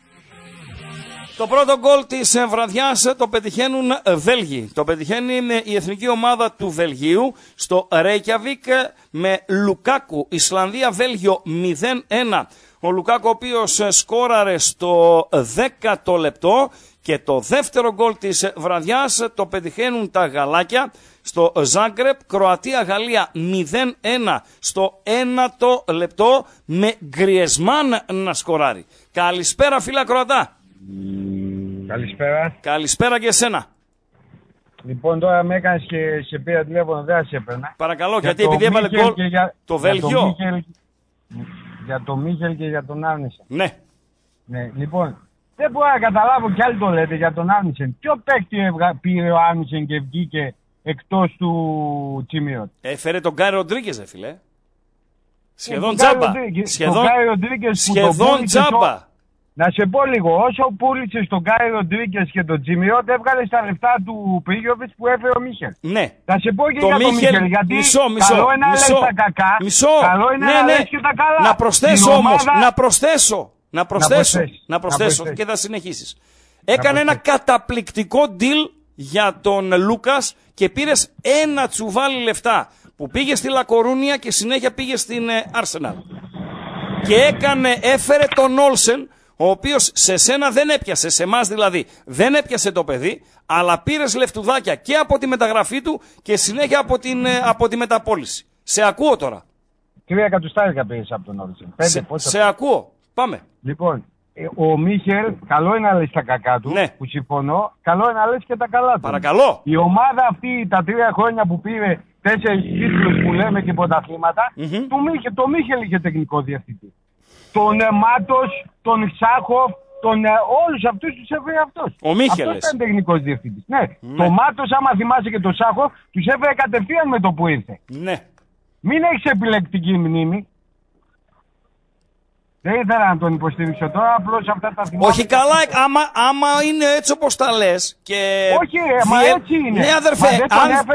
Το πρώτο γκολ της βραδιάς το πετυχαίνουν Βέλγοι. Το πετυχαίνει η εθνική ομάδα του Βελγίου στο Ρέικιαβικ με Λουκάκου. Ισλανδία-Βέλγιο 0-1. Ο Λουκάκου, ο οποίος σκόραρε στο 10ο λεπτό, και το δεύτερο γκολ της βραδιάς το πετυχαίνουν τα γαλάκια στο Ζάγκρεπ. Κροατία-Γαλλία 0-1 στο 1ο λεπτό με Γκριεσμάν να σκοράρει. Καλησπέρα φίλα Κροατά. Καλησπέρα. Καλησπέρα και εσένα. Λοιπόν, τώρα με έκανες και σε πήρα τηλέφωνο, δεν σε έπαιρνα. Παρακαλώ, γιατί επειδή έβαλε γκολ το Βέλγιο. Για τον Μίχελ και για τον Άρνησεν. Ναι. Ναι. Λοιπόν, δεν μπορώ να καταλάβω, κι άλλοι το λέτε για τον Άρνησεν. Ποιο παίκτη πήρε ο Άρνησεν και βγήκε εκτός του Τσιμίωτ? Έφερε τον Γκάι Ροντρίγκες, φίλε. Σχεδόν τζάμπα. Σχεδόν τζάμπα. Να σε πω λίγο, όσο πούλησε τον Γκάι Ροντρίγκες και τον Τσιμιώτ, έβγαλε στα λεφτά του Πρίγιοβιτς που έφερε ο Μίχελ. Ναι. Θα σε πω και για τον Μίχελ, γιατί καλό είναι να λες τα κακά, καλό είναι να λες και τα καλά. Να προσθέσω όμως, να προσθέσω και θα συνεχίσεις. Έκανε ένα καταπληκτικό deal για τον Λούκας και πήρες ένα τσουβάλι λεφτά που πήγε στη Λακορούνια και συνέχεια πήγε στην Arsenal. Και έφερε τον Όλσεν, ο οποίος σε σένα δεν έπιασε, σε εμάς δηλαδή δεν έπιασε το παιδί, αλλά πήρες λεφτουδάκια και από τη μεταγραφή του και συνέχεια από τη μεταπώληση. Σε ακούω τώρα. 3 εκατοστάρικα πήρες από τον Όλσεν. Σε ακούω. Πάμε. Λοιπόν, ο Μίχελ, καλό είναι να λες τα κακά του, ναι, που συμφωνώ, καλό είναι να λες και τα καλά του. Παρακαλώ. Η ομάδα αυτή τα 3 χρόνια που πήρε 4 τίτλους που λέμε και πρωταθλήματα, το Μίχελ είχε τεχνικό διευθυντή. Τον Μάτος, τον Σάχοφ, όλους αυτούς τους έφερε αυτός. Ο Μίχελες. Αυτός ήταν τεχνικός διευθυντής. Ναι. Το Μάτος, άμα θυμάσαι, και τον Σάχοφ, τους έφερε κατευθείαν με το που ήρθε. Ναι. Μην έχεις επιλεκτική μνήμη. Δεν ήθελα να τον υποστηρίξω τώρα, απλώς αυτά τα θυμάμαι. Όχι καλά, άμα είναι έτσι όπως τα λες και... Όχι, μα έτσι είναι. Ναι αδερφέ,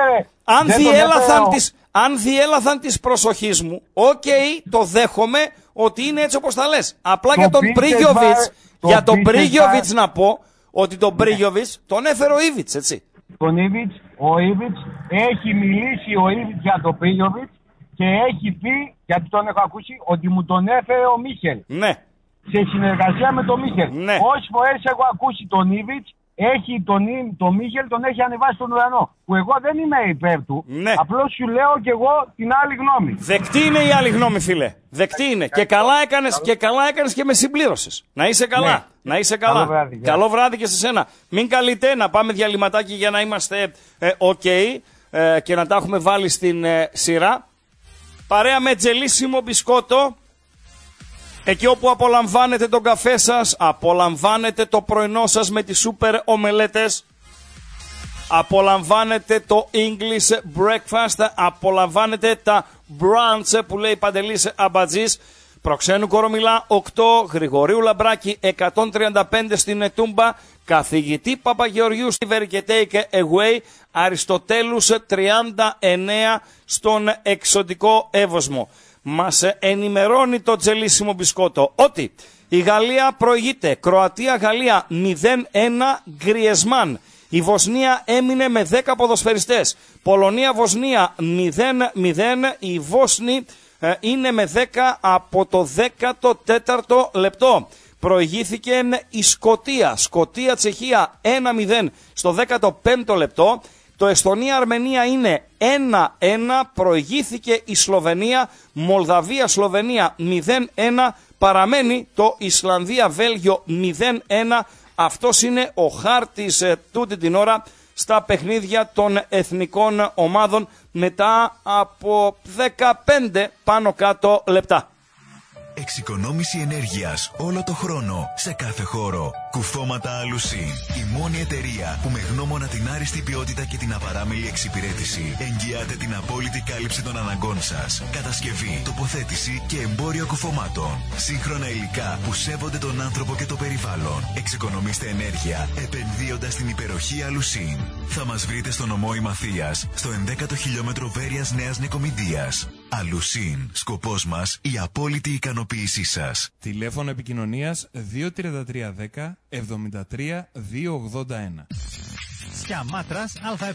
αν διέλαθαν της προσοχής μου, το δέχομαι ότι είναι έτσι όπως τα λες. Απλά για τον Πρίγιοβιτς να πω ότι τον Πρίγιοβιτς τον έφερε ο Ήβιτς, έτσι. Ο Ήβιτς έχει μιλήσει για τον Πρίγιοβιτς και έχει πει, γιατί τον έχω ακούσει, ότι μου τον έφερε ο Μίχελ. Ναι. Σε συνεργασία με τον Μίχελ. Ναι. Όσες φορές έχω ακούσει τον Ήβιτς, τον Μίχελ τον έχει ανεβάσει στον ουρανό. Που εγώ δεν είμαι υπέρ του. Ναι. Απλώς σου λέω και εγώ την άλλη γνώμη. Δεκτή είναι η άλλη γνώμη, φίλε. Δεκτή είναι. Και καλά έκανες και με συμπλήρωσες. Να είσαι καλά. Ναι. Να είσαι καλά. Καλό βράδυ, καλό βράδυ και σε σένα. Μην καλείτε, να πάμε διαλυματάκι για να είμαστε και να τα έχουμε βάλει στην σειρά. Παρέα με τζελίσιμο μπισκότο. Εκεί όπου απολαμβάνετε τον καφέ σας, απολαμβάνετε το πρωινό σας με τις σούπερ ομελέτες, απολαμβάνετε το English breakfast, απολαμβάνετε τα brunch που λέει Παντελής Αμπατζής. Προξένου Κορομιλά 8, Γρηγορίου Λαμπράκη 135 στην Τούμπα, Καθηγητή Παπαγεωργιού στη Very Take Away, Αριστοτέλους 39 στον εξωτικό Εύωσμο. Μας ενημερώνει το Τζελίσιμο Μπισκότο ότι η Γαλλία προηγείται, Κροατία-Γαλλία 0-1, Γκριεσμάν. Η Βοσνία έμεινε με 10 ποδοσφαιριστές. Πολωνία-Βοσνία 0-0, οι Βόσνοι είναι με 10 από το 14ο λεπτό. Προηγήθηκε η Σκωτία, Σκωτία-Τσεχία 1-0 στο 15ο λεπτό. Το Εστονία-Αρμενία είναι 1-1, προηγήθηκε η Σλοβενία, Μολδαβία-Σλοβενία 0-1, παραμένει το Ισλανδία-Βέλγιο 0-1. Αυτός είναι ο χάρτης τούτη την ώρα στα παιχνίδια των εθνικών ομάδων μετά από 15 πάνω κάτω λεπτά. Εξοικονόμηση ενέργειας όλο το χρόνο, σε κάθε χώρο. Κουφώματα Alusin. Η μόνη εταιρεία που με γνώμονα την άριστη ποιότητα και την απαράμιλη εξυπηρέτηση εγγυάται την απόλυτη κάλυψη των αναγκών σας. Κατασκευή, τοποθέτηση και εμπόριο κουφωμάτων. Σύγχρονα υλικά που σέβονται τον άνθρωπο και το περιβάλλον. Εξοικονομήστε ενέργεια επενδύοντας στην υπεροχή Alusin. Θα μας βρείτε στο νομό Ημαθίας, στο 11ο χιλιόμετρο Βέρειας Νέας Νικομηντίας. Alusin. Σκοπός μας η απόλυτη ικανοποίησή σας. Τηλέφωνο επικοινωνίας 23310 73 281. Σκιαμάτρας ΑΕ.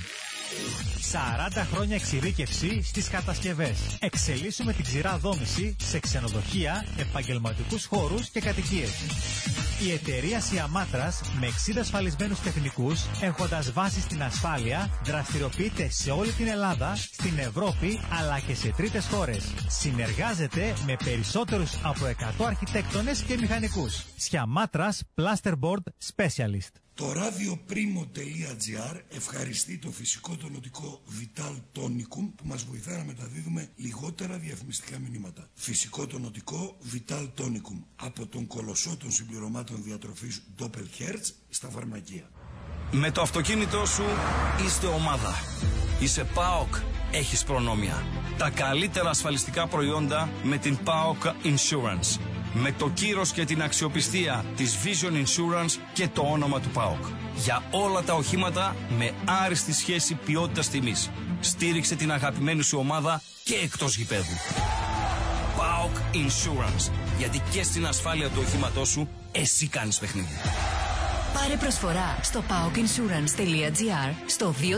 40 χρόνια εξειδίκευση στις κατασκευές. Εξελίσσουμε την ξηρά δόμηση σε ξενοδοχεία, επαγγελματικούς χώρους και κατοικίες. Η εταιρεία Σιαμάτρας με 60 ασφαλισμένους τεχνικούς, έχοντας βάση στην ασφάλεια, δραστηριοποιείται σε όλη την Ελλάδα, στην Ευρώπη αλλά και σε τρίτες χώρες. Συνεργάζεται με περισσότερους από 100 αρχιτέκτονες και μηχανικούς. Σιαμάτρας Plasterboard Specialist. Το radioprimo.gr ευχαριστεί το φυσικό τονωτικό Vital Tonicum που μας βοηθά να μεταδίδουμε λιγότερα διαφημιστικά μηνύματα. Φυσικό τονωτικό Vital Tonicum από τον κολοσσό των συμπληρωμάτων διατροφής Doppelherz στα φαρμακεία. Με το αυτοκίνητό σου είστε ομάδα. Είσαι ΠΑΟΚ, έχεις προνόμια. Τα καλύτερα ασφαλιστικά προϊόντα με την ΠΑΟΚ Insurance. Με το κύρος και την αξιοπιστία της Vision Insurance και το όνομα του ΠΑΟΚ. Για όλα τα οχήματα με άριστη σχέση ποιότητας τιμής. Στήριξε την αγαπημένη σου ομάδα και εκτός γηπέδου. ΠΑΟΚ Insurance. Γιατί και στην ασφάλεια του οχήματός σου εσύ κάνεις παιχνίδι. Πάρε προσφορά στο paokinsurance.gr, στο 2310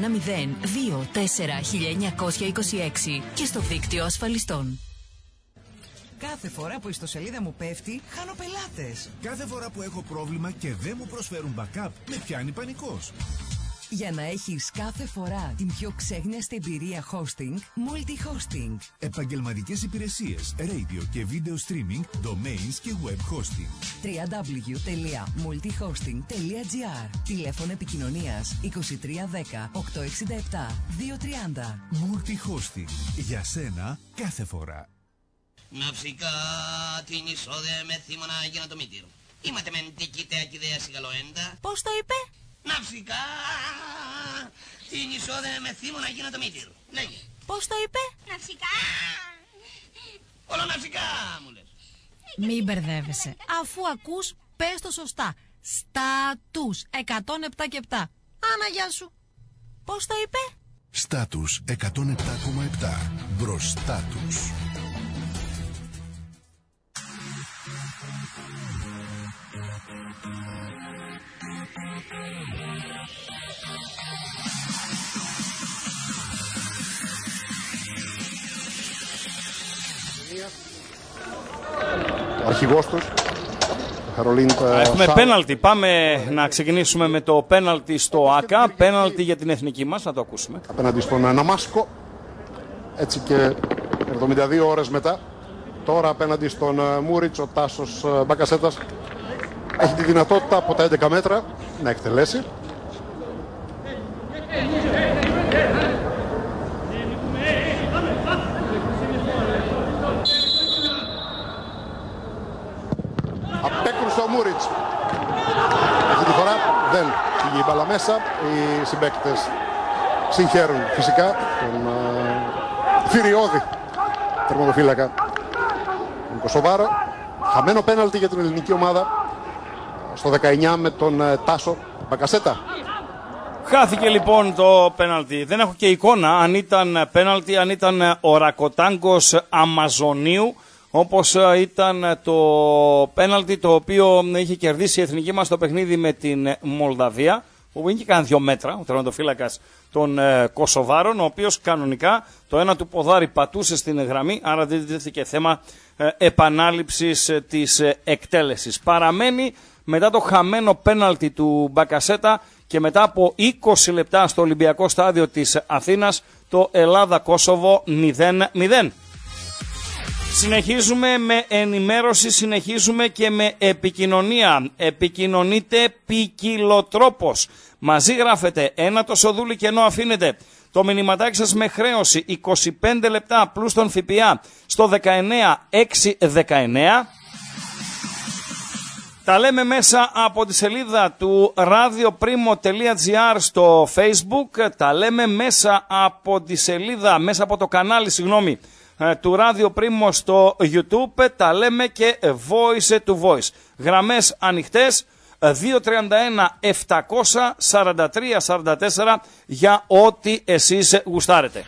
24 1926 και στο δίκτυο ασφαλιστών. Κάθε φορά που η ιστοσελίδα μου πέφτει, χάνω πελάτες. Κάθε φορά που έχω πρόβλημα και δεν μου προσφέρουν backup, με πιάνει πανικός. Για να έχεις κάθε φορά την πιο ξέχνιαστη εμπειρία hosting, multi-hosting. Επαγγελματικές υπηρεσίες, radio και video streaming, domains και web hosting. www.multihosting.gr. Τηλέφωνο επικοινωνίας 2310 867 230. Multi-hosting. Για σένα κάθε φορά. Ναυσικά την εισόδε με θύμωνα για να το μήτυρ. Είμαστε μεν τικίτε ακιδέα σιγαλοέντα. Πώς το είπε? Ναυσικά την εισόδε με θύμωνα για να το μήτυρ. Λέγε. Πώς το είπε? Ναυσικά. Όλο ναυσικά μου λες. Μην μπερδεύεσαι. Αφού ακούς, πες το σωστά. Στάτους 107 και 7. Άνα, γεια σου. Πώς το είπε? Στάτους 107,7. Μπροστά τους. Ο αρχηγός τους, έχουμε πέναλτι. Πάμε να ξεκινήσουμε με το πέναλτι στο ΑΚΑ. Πέναλτι για την εθνική μας, να το ακούσουμε. Απέναντι στον Ναμάσκο. Έτσι και 72 ώρες μετά. Τώρα απέναντι στον Μούριτς, ο Τάσος Μπακασέτας έχει τη δυνατότητα από τα 11 μέτρα να εκτελέσει. Απέκρουσε ο Μούριτς. Αυτή τη φορά δεν πήγε η μπάλα μέσα. Οι συμπαίκτες συγχαίρουν φυσικά τον θηριώδη τερματοφύλακα τον Κοσοβάρο. Χαμένο πέναλτι για την ελληνική ομάδα στο 19 με τον Τάσο Μπακασέτα. Χάθηκε λοιπόν το πέναλτι. Δεν έχω και εικόνα αν ήταν πέναλτι, αν ήταν ο Ρακοτάγκος Αμαζονίου, όπως ήταν το πέναλτι το οποίο είχε κερδίσει η εθνική μας στο παιχνίδι με την Μολδαβία, που είχε κάνει 2 μέτρα ο τερματοφύλακας των Κοσοβάρων, ο οποίος κανονικά το ένα του ποδάρι πατούσε στην γραμμή, άρα δεν δίδεται θέμα επανάληψης της εκτέλεσης. Παραμένει μετά το χαμένο πέναλτι του Μπακασέτα και μετά από 20 λεπτά στο Ολυμπιακό Στάδιο της Αθήνας το Ελλάδα-Κόσοβο 0-0. Συνεχίζουμε με ενημέρωση, συνεχίζουμε και με επικοινωνία. Επικοινωνείτε ποικιλοτρόπως. Μαζί γράφετε ένα το σοδούλι και ενώ αφήνετε το μηνυματάκι σας με χρέωση 25 λεπτά πλούς τον ΦΠΑ στο 19619. Τα λέμε μέσα από τη σελίδα του radioprimo.gr στο Facebook, τα λέμε μέσα από τη σελίδα, μέσα από το κανάλι, του Radio Primo στο YouTube, τα λέμε και voice to voice. Γραμμές ανοιχτές 231-743-44 για ό,τι εσείς γουστάρετε.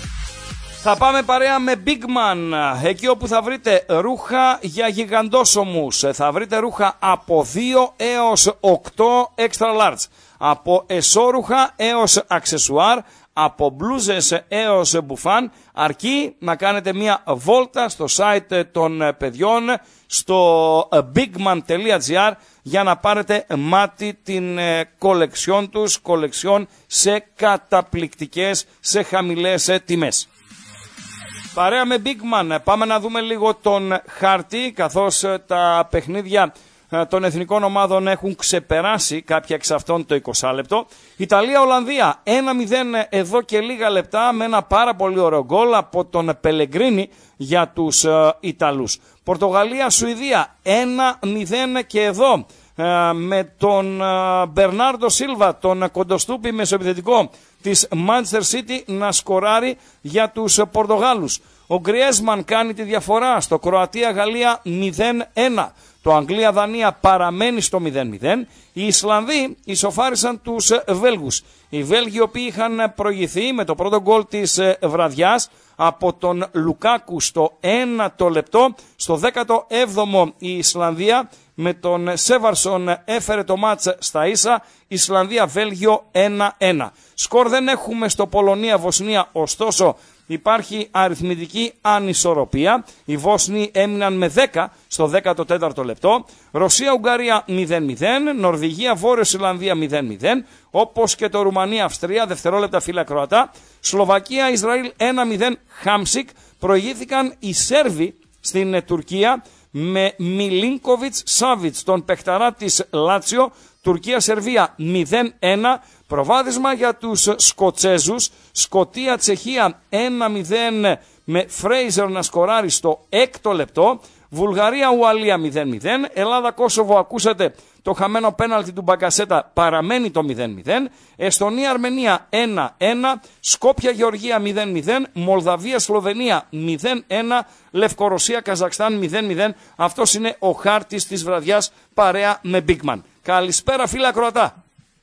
Θα πάμε παρέα με Big Man, εκεί όπου θα βρείτε ρούχα για γιγαντόσωμους. Θα βρείτε ρούχα από 2 έως 8 extra large, από εσώρουχα έως αξεσουάρ, από μπλούζες έως μπουφάν, αρκεί να κάνετε μια βόλτα στο site των παιδιών, στο bigman.gr, για να πάρετε μάτι την κολεξιόν τους, κολεξιόν σε καταπληκτικές, σε χαμηλές τιμές. Παρέα με Big Man, πάμε να δούμε λίγο τον χάρτη, καθώς τα παιχνίδια των εθνικών ομάδων έχουν ξεπεράσει κάποια εξ αυτών το 20 λεπτό. Ιταλία-Ολλανδία 1-0 εδώ και λίγα λεπτά με ένα πάρα πολύ ωραίο γκολ από τον Πελεγκρίνη για τους Ιταλούς. Πορτογαλία-Σουηδία 1-0 και εδώ με τον Μπερνάρντο Σίλβα, τον κοντοστούπι μεσοεπιθετικό της Manchester City, να σκοράρει για τους Πορτογάλους. Ο Γκριέσμαν κάνει τη διαφορά στο Κροατία-Γαλλία 0-1. Το Αγγλία-Δανία παραμένει στο 0-0. Οι Ισλανδοί ισοφάρισαν τους Βέλγους. Οι Βέλγοι, οι οποίοι είχαν προηγηθεί με το πρώτο γκολ της βραδιάς από τον Λουκάκου στο 1 λεπτό, στο 17ο η Ισλανδία με τον Σέβαρσον έφερε το μάτς στα ίσα. Ισλανδία-Βέλγιο 1-1. Σκορ δεν έχουμε στο Πολωνία-Βοσνία, ωστόσο υπάρχει αριθμητική ανισορροπία. Οι Βόσνοι έμειναν με 10 στο 14ο λεπτό. Ρωσία-Ουγγαρία 0-0. Νορβηγία-Βόρειος Ιρλανδία 0-0. Όπως και το Ρουμανία-Αυστρία, δευτερόλεπτα φύλλα Κροατά. Σλοβακία-Ισραήλ 1-0. Χάμσικ. Προηγήθηκαν οι Σέρβοι στην Τουρκία με Μιλίνκοβιτς Σάβιτς, τον παιχταρά της Λάτσιο. Τουρκία-Σερβία 0-1. Προβάδισμα για τους Σκοτσέζους. Σκωτία-Τσεχία 1-0 με Φρέιζερ να σκοράρει στο 6ο λεπτό. Βουλγαρία-Ουαλία 0-0. Ελλάδα-Κόσοβο, ακούσατε το χαμένο πέναλτι του Μπακασέτα, παραμένει το 0-0. Εστονία-Αρμενία 1-1. Σκόπια-Γεωργία 0-0. Μολδαβία-Σλοβενία 0-1. Λευκορωσία-Καζακστάν 0-0. Αυτός είναι ο χάρτης της βραδιάς παρέα με Big Man. Καλησπέρα φίλα Κροατά.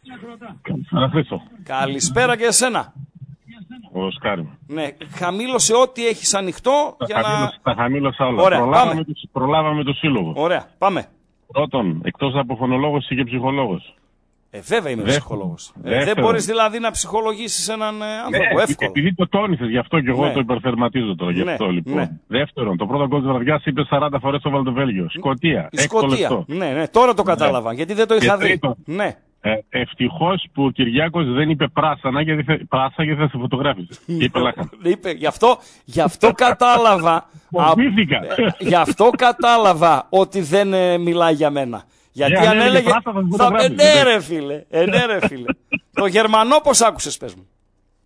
Καλησπέρα και εσένα. Ο Σκάρι. Ναι, χαμήλωσε ό,τι έχεις ανοιχτό για να... Τα χαμήλωσα όλα. Ωραία, προλάβαμε το σύλλογο. Ωραία, πάμε. Πρώτον, εκτός από φωνολόγος είσαι και ψυχολόγος. Βέβαια είμαι ψυχολόγος. Δεν μπορείς δηλαδή να ψυχολογήσεις έναν άνθρωπο, εύκολο. Επειδή το τόνισες, γι' αυτό και εγώ το υπερθερματίζω τώρα. Γι' αυτό λοιπόν. Ναι. Δεύτερον, το πρώτο γκολ της βραδιάς είπε 40 φορές το Βαλτοβέλγιο. Σκωτία. Σκωτία. Ναι, τώρα το κατάλαβα. Γιατί δεν το είχα δει. Ναι. Ευτυχώς που ο Κυριάκος δεν είπε πράσα γιατί θα σε φωτογράφησε. Είπε λάχα. Γι' αυτό κατάλαβα. Γι' αυτό κατάλαβα ότι δεν μιλάει για μένα. Γιατί αν έλεγε. Ναι, ρε φίλε. Το Γερμανό πώς άκουσες, πες μου.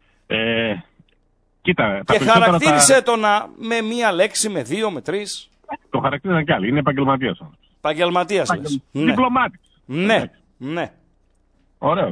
Κοίτα. Και χαρακτήρισε το με μία λέξη, με δύο, με τρεις. Το χαρακτήρισαν κι άλλοι. Είναι επαγγελματίας. Επαγγελματίας λες. Διπλωμάτης. Ναι. Ωραίος.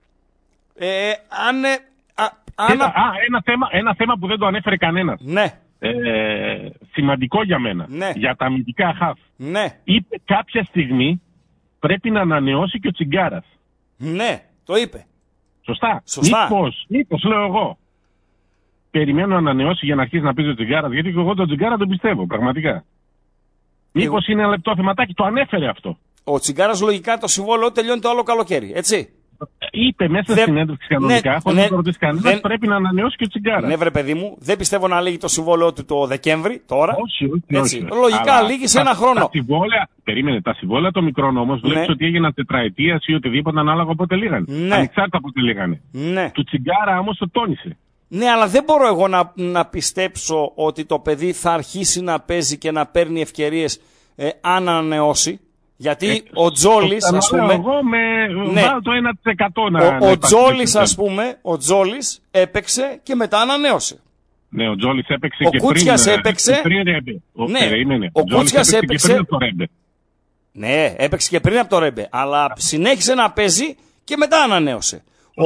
Ένα θέμα που δεν το ανέφερε κανένας. Ναι. σημαντικό για μένα. Ναι. Για τα αμυντικά χαφ. Ναι. Είπε κάποια στιγμή πρέπει να ανανεώσει και ο Τσιγκάρας. Ναι, το είπε. Σωστά. Σωστά. Μήπως λέω εγώ. Περιμένω να ανανεώσει για να αρχίσει να παίζει ο Τσιγκάρας, γιατί και εγώ τον Τσιγκάρα τον πιστεύω, πραγματικά. Μήπως είναι ένα λεπτό θεματάκι, το ανέφερε αυτό. Ο Τσιγκάρας λογικά το συμβόλαιο τελειώνει το άλλο καλοκαίρι, έτσι. Είπε μέσα στην συνέντευξη κανονικά, χωρίς να το ρωτήσει κανένας, πρέπει να ανανεώσει και ο Τσιγκάρας. Ναι, βρε παιδί μου, δεν πιστεύω να λύγει το συμβόλαιο του το Δεκέμβρη, τώρα. Όχι. Λογικά λύγει σε ένα χρόνο. Τα συμβόλαια των μικρών όμως βλέπεις ότι έγιναν τετραετίας ή οτιδήποτε ανάλογα πότε λίγαν. Ναι. Ανεξάρτητα πότε λίγανε. Ναι. Του Τσιγκάρα όμως το τόνισε. Ναι, αλλά δεν μπορώ εγώ να πιστέψω ότι το παιδί θα αρχίσει να παίζει και να παίρνει ευκαιρίες αν ανανεώσει. Γιατί ο Τζόλης, ας πούμε. Εγώ βάλω το 1% ο Τζόλης, ας πούμε, ο Τζόλης έπαιξε και μετά ανανέωσε. Ναι, ο Τζόλης έπαιξε ο και Κούτσιας πριν. έπαιξε. Πριν Ρέμπε. Ο Κούτσιας έπαιξε. Και πριν από το Ρέμπε. Ναι, έπαιξε και πριν από το Ρέμπε. Αλλά συνέχισε να παίζει και μετά ανανέωσε.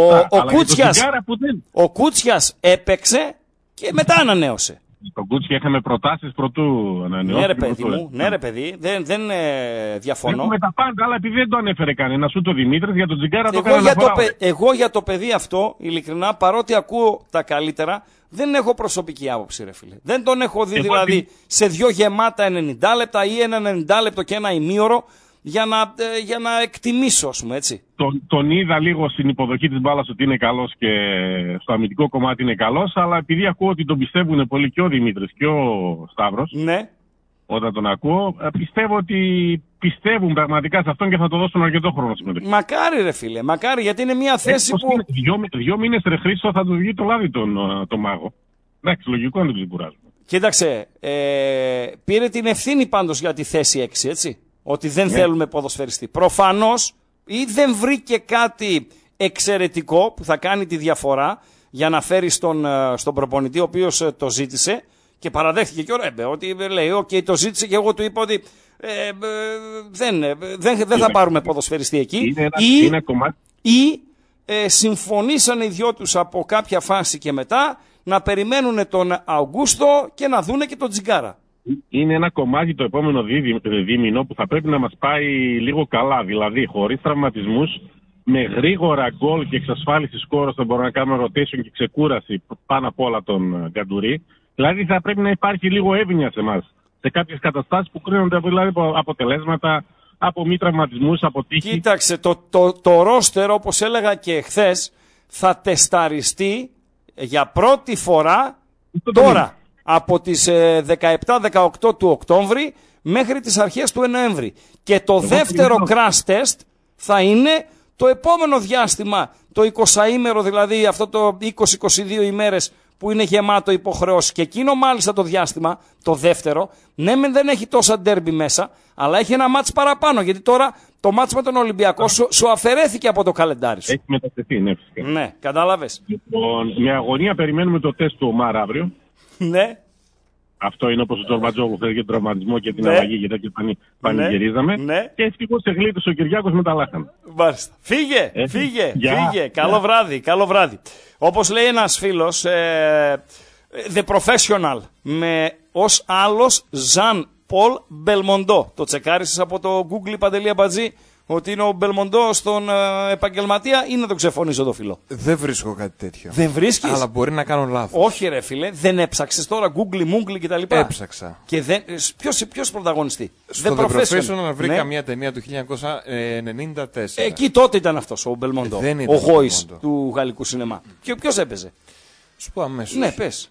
Ο Κούτσιας έπαιξε και μετά ανανέωσε. Το Κούτσια είχαμε προτάσεις πρωτού ανανεώσει. Ναι ρε παιδί, δεν διαφωνώ. Έχουμε τα πάντα, αλλά επειδή δεν το ανέφερε κανένας, ούτε ο Δημήτρης, για τον Τσιγκάρα το έκανε αναφορά. Εγώ για το παιδί αυτό, ειλικρινά, παρότι ακούω τα καλύτερα, δεν έχω προσωπική άποψη, ρε φίλε. Δεν τον έχω δει δηλαδή σε 2 γεμάτα 90 λεπτά ή ένα 90 λεπτό και ένα ημίωρο για να εκτιμήσω, ας πούμε, έτσι. Τον είδα λίγο στην υποδοχή της μπάλας ότι είναι καλός και στο αμυντικό κομμάτι είναι καλός, αλλά επειδή ακούω ότι τον πιστεύουν πολύ και ο Δημήτρης και ο Σταύρος, ναι. Όταν τον ακούω, πιστεύω ότι πιστεύουν πραγματικά σε αυτόν και θα το δώσουν αρκετό χρόνο συμμετοχή. Μακάρι ρε φίλε, μακάρι, γιατί είναι μια θέση που... Δύο μήνες ρε Χρήστο θα του βγει το λάδι τον μάγο. Εντάξει, λογικό να τον ξεκουράζουμε. Κοίταξε, πήρε την ευθύνη πάντως για τη θέση 6, έτσι. Ότι δεν θέλουμε ποδοσφαιριστή. Προφανώς ή δεν βρήκε κάτι εξαιρετικό που θα κάνει τη διαφορά για να φέρει στον προπονητή ο οποίος το ζήτησε και παραδέχτηκε και ο Ρέμπε ότι λέει το ζήτησε και εγώ του είπα ότι δεν θα πάρουμε ποδοσφαιριστή εκεί ή συμφωνήσανε οι δυο τους από κάποια φάση και μετά να περιμένουν τον Αουγκούστο και να δούνε και τον Τσιγκάρα. Είναι ένα κομμάτι το επόμενο δίμηνο που θα πρέπει να μας πάει λίγο καλά. Δηλαδή, χωρίς τραυματισμούς, με γρήγορα γκολ και εξασφάλιση σκόρος θα μπορούμε να κάνουμε rotation και ξεκούραση πάνω απ' όλα τον Γκαντουρί. Δηλαδή, θα πρέπει να υπάρχει λίγο εύνοια σε εμάς. Σε κάποιες καταστάσεις που κρίνονται δηλαδή, από αποτελέσματα, από μη τραυματισμούς, από τύχη. Κοίταξε, το ρόστερ, όπως έλεγα και χθες, θα τεσταριστεί για πρώτη φορά τώρα. Από τις 17-18 του Οκτώβρη μέχρι τις αρχές του Νοέμβρη. Και το δεύτερο crash test θα είναι το επόμενο διάστημα, το 20ήμερο, δηλαδή αυτό το 20-22 ημέρες που είναι γεμάτο υποχρεώσεις. Και εκείνο μάλιστα το διάστημα, το δεύτερο, ναι μεν δεν έχει τόσα ντέρμπι μέσα, αλλά έχει ένα μάτς παραπάνω, γιατί τώρα το μάτς με τον Ολυμπιακό σου αφαιρέθηκε από το καλεντάρι σου. Έχει μεταφερθεί, ναι, φυσικά. Ναι, κατάλαβες. Λοιπόν, με αγωνία περιμένουμε το τεστ του Ομάρ αύριο. Ναι. Αυτό είναι όπως ο Τζορμπατζόγλου χθες για τον τραυματισμό και την αλλαγή και τέτοια πανηγυρίζαμε. Ναι. Και ευτυχώς εγλίτωσε ο Κυριάκος με τα λάχανα. Μάλιστα. Φύγε. Καλό βράδυ. Όπως λέει ένας φίλος, The Professional, ως άλλος Ζαν Πολ Μπελμοντό. Το τσεκάρισες από το Google Παντελία Μπατζή ότι είναι ο Μπελμοντό στον επαγγελματία ή να το ξεφωνήσω το φίλο? Δεν βρίσκω κάτι τέτοιο. Δεν βρίσκεις? Αλλά μπορεί να κάνω λάθος. Όχι ρε φίλε, δεν έψαξες τώρα Google, Moogle κτλ? Έψαξα. Και ποιος πρωταγωνιστή? Στο The Professional βρήκα μια ταινία του 1994. Εκεί τότε ήταν αυτός ο Μπελμοντό. Ο Γόης του γαλλικού σινεμά. Και ποιος έπαιζε? Σου πω αμέσως. Ναι, πες.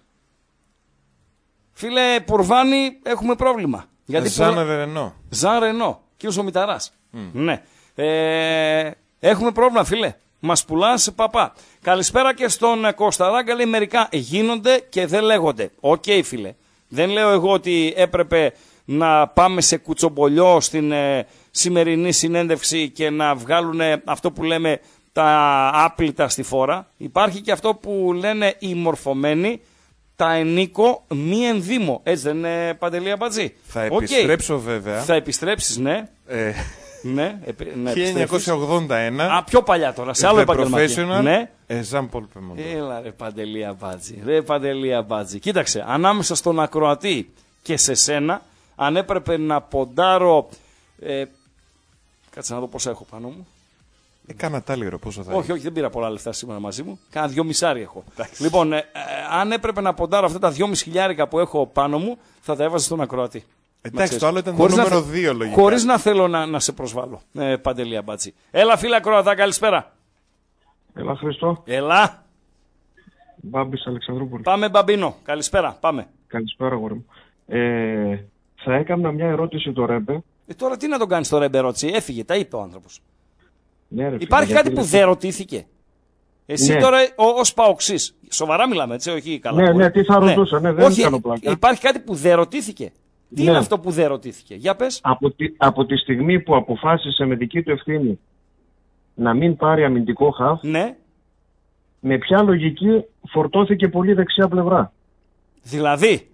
Φίλε Πουρβάνη, έχουμε πρόβλημα. Ζαν Ρενό. Κύριος ο Μηταράς. Ναι. Έχουμε πρόβλημα, φίλε. Μας πουλάς παπά. Καλησπέρα και στον Κωνσταντάγκα. Λέει μερικά γίνονται και δεν λέγονται. Οκ, φίλε. Δεν λέω εγώ ότι έπρεπε να πάμε σε κουτσομπολιό στην σημερινή συνέντευξη και να βγάλουν αυτό που λέμε τα άπλυτα στη φόρα. Υπάρχει και αυτό που λένε οι μορφωμένοι, τα ενίκο μη ενδύμο. Έτσι δεν είναι, Παντελία Μπατζή? Θα επιστρέψω βέβαια. Θα επιστρέψεις, ναι. Ναι, 1981. Α, πιο παλιά τώρα, σε άλλο επαγγελματία. Ναι. Jean-Paul Belmondo. Έλα ρε Παντελή Αμπάτζη. Κοίταξε, ανάμεσα στον ακροατή και σε σένα, αν έπρεπε να ποντάρω... κάτσε να δω πόσα έχω πάνω μου. Κάνα τάλιρο, πόσο θα όχι, δεν πήρα πολλά λεφτά σήμερα μαζί μου. Κάνα 2,5 έχω. Λοιπόν, αν έπρεπε να ποντάρω αυτά τα 2,5 που έχω πάνω μου, θα τα έβαζα στον ακροατή. Εντάξει, το άλλο ήταν το νούμερο 2 λογικά. Χωρίς να θέλω να σε προσβάλλω, Παντελή Αμπάτζη. Έλα φίλε ακροατά, καλησπέρα. Έλα Χριστό. Έλα. Μπάμπης Αλεξανδρούπολη. Πάμε Μπαμπίνο, καλησπέρα, πάμε. Καλησπέρα γόρι μου. Θα έκανα μια ερώτηση το Ρέμπε. Τώρα τι να τον κάνεις το Ρέμπε ερώτηση, έφυγε, τα είπε ο άνθρωπος. Ναι, ρε, υπάρχει κάτι που δεν ρωτήθηκε. Εσύ τώρα ως παοξής, σοβαρά μιλάμε έτσι, όχι καλά. Ναι, τι θα ρωτούσα, δεν κάνω πλάκα. Υπάρχει κάτι που δεν ρωτήθηκε. Τι είναι αυτό που δεν ρωτήθηκε, για πες. Από τη στιγμή που αποφάσισε με δική του ευθύνη να μην πάρει αμυντικό χαφ, ναι. Με ποια λογική φορτώθηκε πολύ δεξιά πλευρά. Δηλαδή.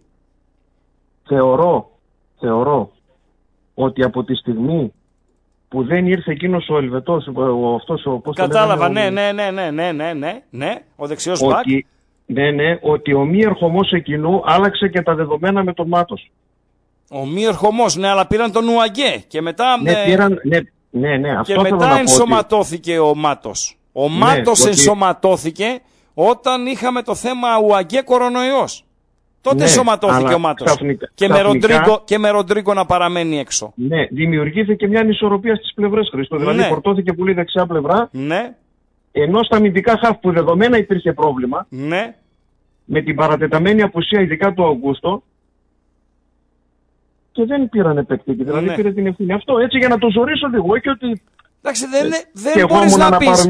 Θεωρώ ότι από τη στιγμή που δεν ήρθε εκείνος ο Ελβετός, κατάλαβα, ναι, ο δεξιός μπακ. Ναι, ότι ο μη ερχομός εκείνου άλλαξε και τα δεδομένα με τον Μάτος. Ο μη ερχομός, ναι, αλλά πήραν τον Ουαγκέ και μετά... αυτό και μετά ενσωματώθηκε ο Μάτος. Ο Μάτος ενσωματώθηκε όταν είχαμε το θέμα Ουαγκέ κορονοϊός. Τότε ενσωματώθηκε ο Μάτος. Και με Ροντρίγκο να παραμένει έξω. Ναι, δημιουργήθηκε μια ανισορροπία στις πλευρές, Χριστό. Δηλαδή φορτώθηκε πολύ δεξιά πλευρά. Ναι. Ενώ στα αμυντικά χαφ που δεδομένα υπήρχε πρόβλημα. Ναι. Με την παρατεταμένη απουσία ειδικά του Αυγούστο. Και δεν πήραν παίκτη. Δηλαδή πήρε την ευθύνη. Αυτό έτσι για να το ζωρίσω λίγο. Όχι ότι. Εντάξει, δεν μπορείς να πεις.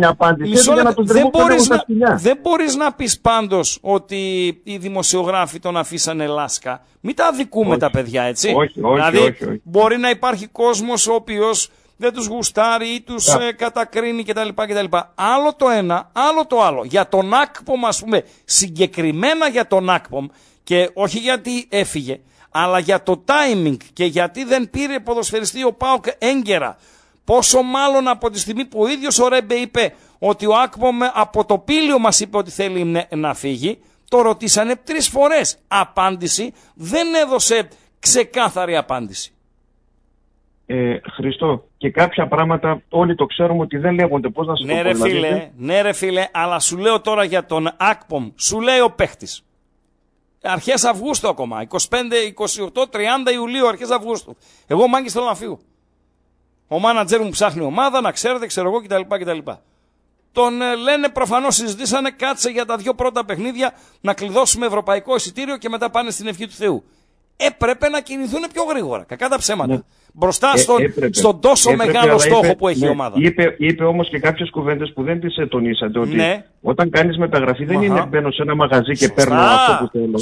Δεν μπορείς να πεις πάντως ότι οι δημοσιογράφοι τον αφήσανε λάσκα. Μην τα αδικούμε τα παιδιά, έτσι. Όχι. Μπορεί να υπάρχει κόσμος ο οποίος δεν τους γουστάρει ή τους κατακρίνει κτλ. Άλλο το ένα, άλλο το άλλο. Για τον Ακπομ, ας πούμε, συγκεκριμένα για τον Ακπομ, και όχι γιατί έφυγε, αλλά για το timing και γιατί δεν πήρε ποδοσφαιριστή ο ΠΑΟΚ έγκαιρα. Πόσο μάλλον από τη στιγμή που ο ίδιος ο Ρέμπε είπε ότι ο Ακπομ από το πήλιο μας είπε ότι θέλει να φύγει, το ρωτήσανε 3 φορές. Απάντηση δεν έδωσε ξεκάθαρη απάντηση. Χριστό, και κάποια πράγματα όλοι το ξέρουμε ότι δεν λέγονται. Πώς να σου το πω, ναι ρε φίλε, αλλά σου λέω τώρα για τον Ακπομ, σου λέει ο παίχτης. Αρχές Αυγούστου ακόμα, 25, 28, 30 Ιουλίου, αρχές Αυγούστου. Εγώ μάγκης θέλω να φύγω. Ο μάνατζερ μου ψάχνει ομάδα, να ξέρετε, ξέρω εγώ κτλ. Τον λένε, προφανώς συζητήσανε, κάτσε για τα 2 πρώτα παιχνίδια να κλειδώσουμε ευρωπαϊκό εισιτήριο και μετά πάνε στην ευχή του Θεού. Έπρεπε να κινηθούν πιο γρήγορα, κακά τα ψέματα. Ναι. Μπροστά στον τόσο μεγάλο στόχο που έχει η ομάδα. Είπε όμως και κάποιες κουβέντες που δεν τις τονίσατε, ότι όταν κάνεις μεταγραφή δεν είναι μπαίνω σε ένα μαγαζί και παίρνω αυτό που θέλω.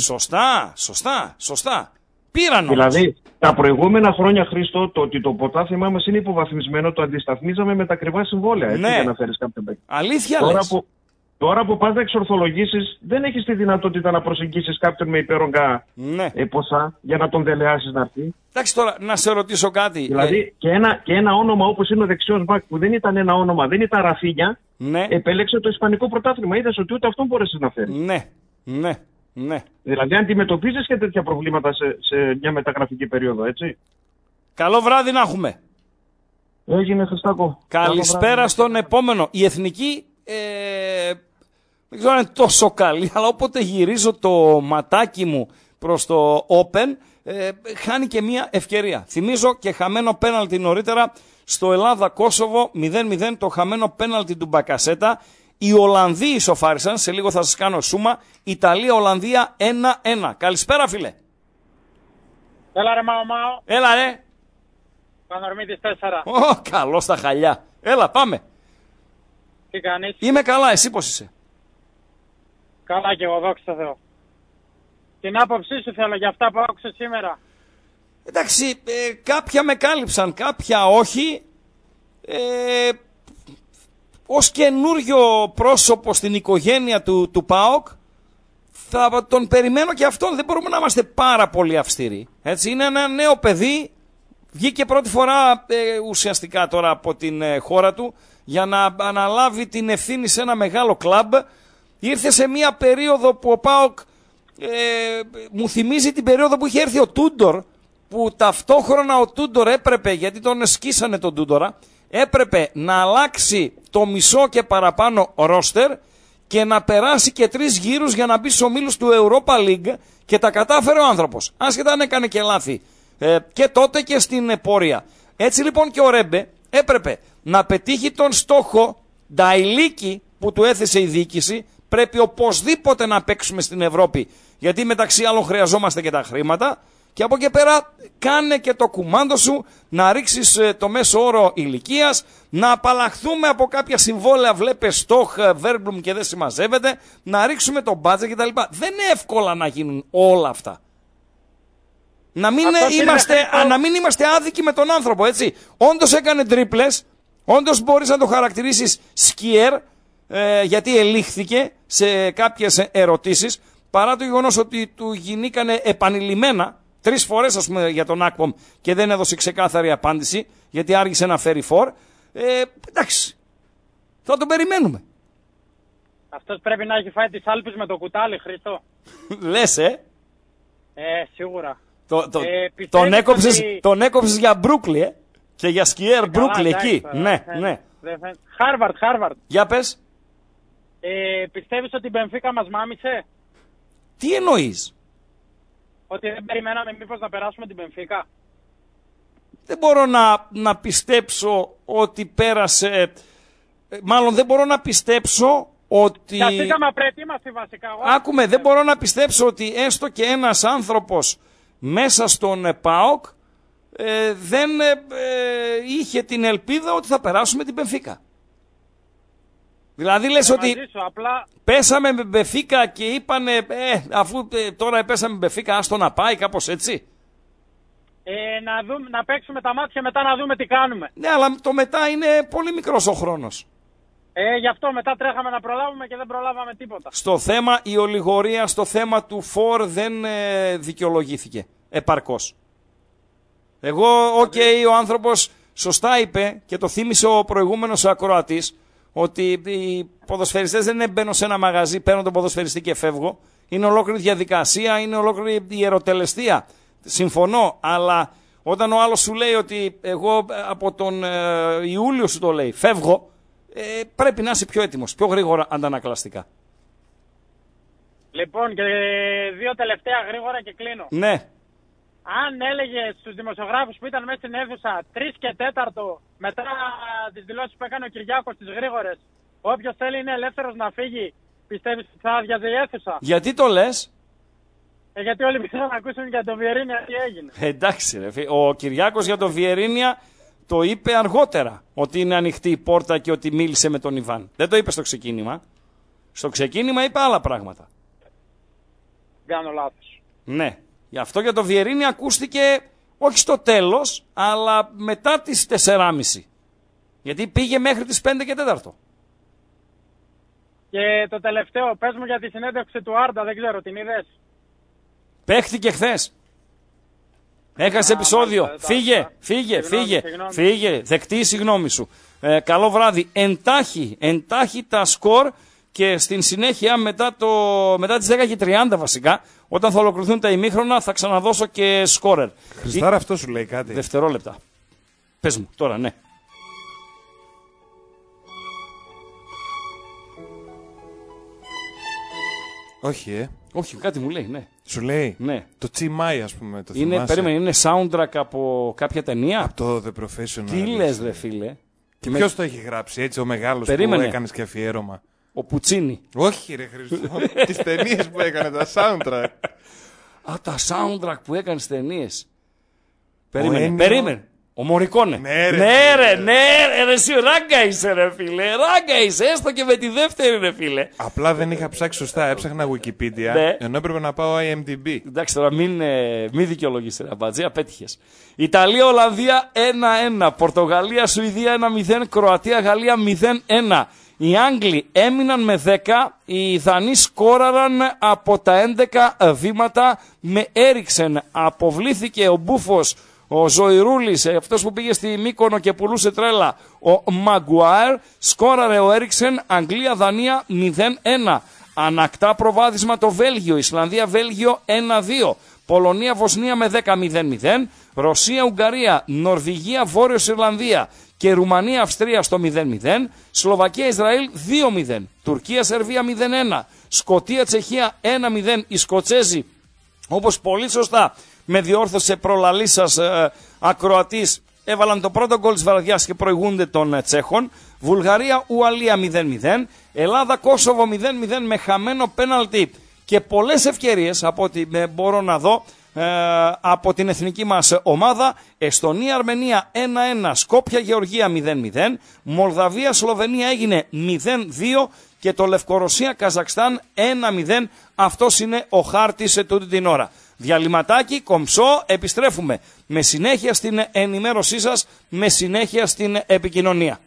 Σωστά. Πήραν. Δηλαδή, τα προηγούμενα χρόνια, Χρήστο, το ότι το πρωτάθλημά μας είναι υποβαθμισμένο, το αντισταθμίζαμε με τα ακριβά συμβόλαια. Έτσι, για να φέρεις κάποιον παίκτη. Αλήθεια Τώρα που πας να εξορθολογήσεις, δεν έχεις τη δυνατότητα να προσεγγίσεις κάποιον με υπέρογκα ποσά για να τον δελεάσεις να έρθει. Εντάξει, τώρα να σε ρωτήσω κάτι. Δηλαδή, και ένα όνομα όπως είναι ο δεξιός μπακ, που δεν ήταν ένα όνομα, δεν ήταν Ραφίνια, επέλεξε το Ισπανικό πρωτάθλημα. Είδες ότι ούτε αυτόν μπορέσεις να φέρεις. Ναι. Δηλαδή, αντιμετωπίζεις και τέτοια προβλήματα σε μια μεταγραφική περίοδο, έτσι. Καλό βράδυ να έχουμε. Έγινε, Χριστάκο. Καλησπέρα στον επόμενο. Η Εθνική δεν ξέρω αν είναι τόσο καλή, αλλά όποτε γυρίζω το ματάκι μου προς το Open, χάνει και μια ευκαιρία. Θυμίζω και χαμένο πέναλτι νωρίτερα στο Ελλάδα-Κόσοβο 0-0, το χαμένο πέναλτι του Μπακασέτα. Οι Ολλανδοί ισοφάρισαν, σε λίγο θα σας κάνω σούμα. Ιταλία-Ολλανδία 1-1. Καλησπέρα φίλε. Έλα ρε Μάο. Έλα ρε. Πανορμήτης 4. Καλό στα χαλιά. Έλα πάμε. Τι κάνεις? Είμαι καλά, εσύ πώς είσαι? Καλά και εγώ, δόξα τω Θεώ. Την άποψή σου θέλω για αυτά που άκουσες σήμερα. Εντάξει, κάποια με κάλυψαν, κάποια όχι. Ως καινούριο πρόσωπο στην οικογένεια του ΠΑΟΚ, θα τον περιμένω και αυτόν. Δεν μπορούμε να είμαστε πάρα πολύ αυστηροί. Έτσι, είναι ένα νέο παιδί, βγήκε πρώτη φορά ουσιαστικά τώρα από την χώρα του για να αναλάβει την ευθύνη σε ένα μεγάλο κλαμπ. Ήρθε σε μια περίοδο που ο ΠΑΟΚ μου θυμίζει την περίοδο που είχε έρθει ο Τούντορ, που ταυτόχρονα ο Τούντορ έπρεπε, γιατί τον σκίσανε τον Τούντορα, έπρεπε να αλλάξει το μισό και παραπάνω ρόστερ και να περάσει και 3 γύρους για να μπει στους ομίλους του Europa League, και τα κατάφερε ο άνθρωπος, άσχετα αν έκανε και λάθη και τότε και στην πορεία. Έτσι λοιπόν και ο Ρέμπε έπρεπε να πετύχει τον στόχο Νταϊλίκη που του έθεσε η διοίκηση. Πρέπει οπωσδήποτε να παίξουμε στην Ευρώπη, γιατί μεταξύ άλλων χρειαζόμαστε και τα χρήματα, και από εκεί πέρα κάνε και το κουμάντο σου να ρίξεις το μέσο όρο ηλικίας, να απαλλαχθούμε από κάποια συμβόλαια, βλέπε Στόχ, Βέρμπλουμ και δεν συμμαζεύεται, να ρίξουμε τον μπάτζετ κτλ. Δεν είναι εύκολα να γίνουν όλα αυτά. Να μην είμαστε άδικοι με τον άνθρωπο, έτσι. Όντως έκανε τρίπλες, όντως μπορείς να το χαρακτηρίσεις σκιέρ, γιατί ελήχθηκε σε κάποιες ερωτήσεις, παρά το γεγονός ότι του γινήκανε επανειλημμένα 3 φορές, ας πούμε, για τον Ακπομ και δεν έδωσε ξεκάθαρη απάντηση, γιατί άργησε να φέρει φορ. Εντάξει, θα τον περιμένουμε. Αυτός πρέπει να έχει φάει τις άλπες με το κουτάλι, Χρήστο. Λες, σίγουρα. Τον έκοψες για Μπρούκλι, και για σκιέρ Μπρούκλι εκεί. Ναι. Χάρβαρτ. Για πες. Πιστεύεις ότι η Μπενφίκα μας μάμισε? Τι εννοείς? Ότι δεν περιμέναμε μήπως να περάσουμε την Μπενφίκα? Δεν μπορώ να πιστέψω ότι πέρασε. Μάλλον δεν μπορώ να πιστέψω ότι. Καθήκαμε απροετοίμαστοι βασικά. Άκουμε, δεν μπορώ να πιστέψω ότι έστω και ένας άνθρωπος μέσα στον ΠΑΟΚ δεν είχε την ελπίδα ότι θα περάσουμε την Μπενφίκα. Δηλαδή λες ότι πέσαμε με Μπενφίκα και είπανε αφού τώρα πέσαμε με Μπενφίκα, άστο να πάει, κάπως έτσι. Να παίξουμε τα μάτια μετά να δούμε τι κάνουμε. Ναι, αλλά το μετά είναι πολύ μικρός ο χρόνος. Γι' αυτό μετά τρέχαμε να προλάβουμε και δεν προλάβαμε τίποτα. Στο θέμα η ολιγορία, στο θέμα του φορ δεν δικαιολογήθηκε επαρκώς. Εγώ, ο άνθρωπος σωστά είπε και το θύμισε ο προηγούμενος ακροατής, ότι οι ποδοσφαιριστές δεν μπαίνω σε ένα μαγαζί, παίρνω τον ποδοσφαιριστή και φεύγω. Είναι ολόκληρη διαδικασία, είναι ολόκληρη ιεροτελεστία. Συμφωνώ, αλλά όταν ο άλλος σου λέει ότι εγώ από τον Ιούλιο σου το λέει, φεύγω, πρέπει να είσαι πιο έτοιμος, πιο γρήγορα αντανακλαστικά. Λοιπόν, και 2 τελευταία γρήγορα και κλείνω. Ναι. Αν έλεγε στους δημοσιογράφους που ήταν μέσα στην αίθουσα 3 και 4 μετά τις δηλώσεις που έκανε ο Κυριάκος στις γρήγορες, όποιος θέλει είναι ελεύθερος να φύγει, πιστεύεις ότι θα άδειαζε η αίθουσα? Γιατί το λες? Γιατί όλοι πήγαν να ακούσουν για το Βιερίνια τι έγινε. Εντάξει ρε, ο Κυριάκος για το Βιερίνια το είπε αργότερα, ότι είναι ανοιχτή η πόρτα και ότι μίλησε με τον Ιβάν. Δεν το είπε στο ξεκίνημα. Στο ξεκίνημα είπε άλλα πράγματα. Κάνω λάθος. Ναι. Γι' αυτό για το Βιερίνι ακούστηκε όχι στο τέλος, αλλά μετά τις 4.30. Γιατί πήγε μέχρι τις 5 και 4. Και το τελευταίο, πες μου για τη συνέντευξη του Άρντα, δεν ξέρω, την είδες? Παίχτηκε χθες. Έχασε επεισόδιο. Φύγε. Δεκτή η συγγνώμη σου. Καλό βράδυ. Εντάχει τα σκορ και στην συνέχεια μετά τις 10:30 βασικά, όταν θα ολοκληρωθούν τα ημίχρονα, θα ξαναδώσω και σκόρερ. Χριστάρα, αυτό σου λέει κάτι? Δευτερόλεπτα. Πες μου τώρα, ναι. Όχι, Όχι, κάτι μου λέει, ναι. Σου λέει? Ναι. Το Τσιμάι, ας πούμε, το είναι, θυμάσαι? είναι soundtrack από κάποια ταινία. Από το The Professional. Τι λες ρε φίλε? Και ποιος το έχει γράψει, έτσι, ο μεγάλος που έκανες και αφιέρωμα? Ο Πουτσίνι. Όχι ρε Χριστό, τις ταινίες που έκανε, τα soundtrack. Τα soundtrack που έκανε στις ταινίες. Περίμενε. Ο Μωρικόνε. Ναι ρε, εσύ ράγκα είσαι ρε φίλε. Ράγκα είσαι, έστω και με τη δεύτερη ρε φίλε. Απλά δεν είχα ψάξει σωστά, έψαχνα Wikipedia, ναι. Ενώ έπρεπε να πάω IMDb. Εντάξει τώρα μην δικαιολογήσει ρε αμπατζή, απέτυχες. Ιταλία-Ολλανδία 1-1, Πορτογαλία-Σουηδία 1-0, Κροατία-Γαλλία 0-1. Οι Άγγλοι έμειναν με 10, οι Δανείοι σκόραραν από τα 11 βήματα με Έριξεν. Αποβλήθηκε ο Μπούφος, Ο Ζωηρούλης, αυτός που πήγε στη Μύκονο και πουλούσε τρέλα. Ο Μαγκουάερ, σκόραρε ο Έριξεν, Αγγλία-Δανία 0-1. Ανακτά προβάδισμα το Βέλγιο, Ισλανδία-Βέλγιο 1-2. Πολωνία-Βοσνία με 10-0-0. Ρωσία-Ουγγαρία, Νορβηγία-Βόρειος Ιρλανδία και Ρουμανία-Αυστρία στο 0-0. Σλοβακία-Ισραήλ 2-0. Τουρκία-Σερβία 0-1. Σκωτία-Τσεχία 1-0. Οι Σκοτσέζοι, όπως πολύ σωστά με διόρθωσε προλαλής σας ακροατής, έβαλαν το πρώτο γκολ της βραδιάς και προηγούνται των Τσέχων. Βουλγαρία-Ουαλία 0-0. Ελλάδα-Κόσοβο 0-0 με χαμένο πέναλτι και πολλές ευκαιρίες από ό,τι μπορώ να δω από την εθνική μας ομάδα. Εστονία-Αρμενία 1-1. Σκόπια-Γεωργία 0-0. Μολδαβία-Σλοβενία έγινε 0-2 και το Λευκορωσία-Καζακστάν 1-0. Αυτός είναι ο χάρτης σε τούτη την ώρα. Διαλυματάκι, κομψό, επιστρέφουμε με συνέχεια στην ενημέρωσή σας, με συνέχεια στην επικοινωνία.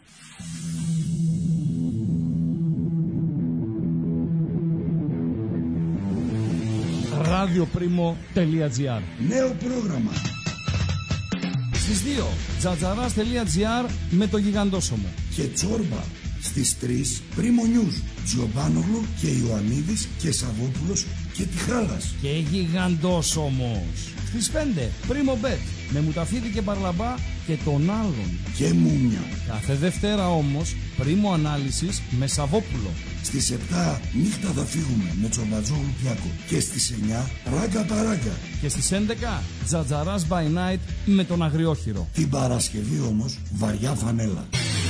radioprimo.gr. Νέο πρόγραμμα. Στις 2 τζατζαράς.gr με το Γιγαντόσωμο. Και Τσόρμπα. Στις 3 Πρίμο News. Τζιομπάνογλου και Ιωαννίδης και Σαββόπουλος και Τιχάλας. Και Γιγαντόσωμος. Στις 5 Πρίμο Bet με Μουταφίδη και Παρλαμπά και τον άλλον. Και Μούνια. Κάθε Δευτέρα όμως Πρίμο Ανάλυσης με Σαββόπουλο. Στις 7 Νύχτα θα φύγουμε με Τσομπατζόγλου Πιάκο. Και στις 9 Ράγκα Παράγκα. Και στις 11 Τζατζαράς by Night με τον Αγριόχειρο. Την Παρασκευή όμως βαριά φανέλα.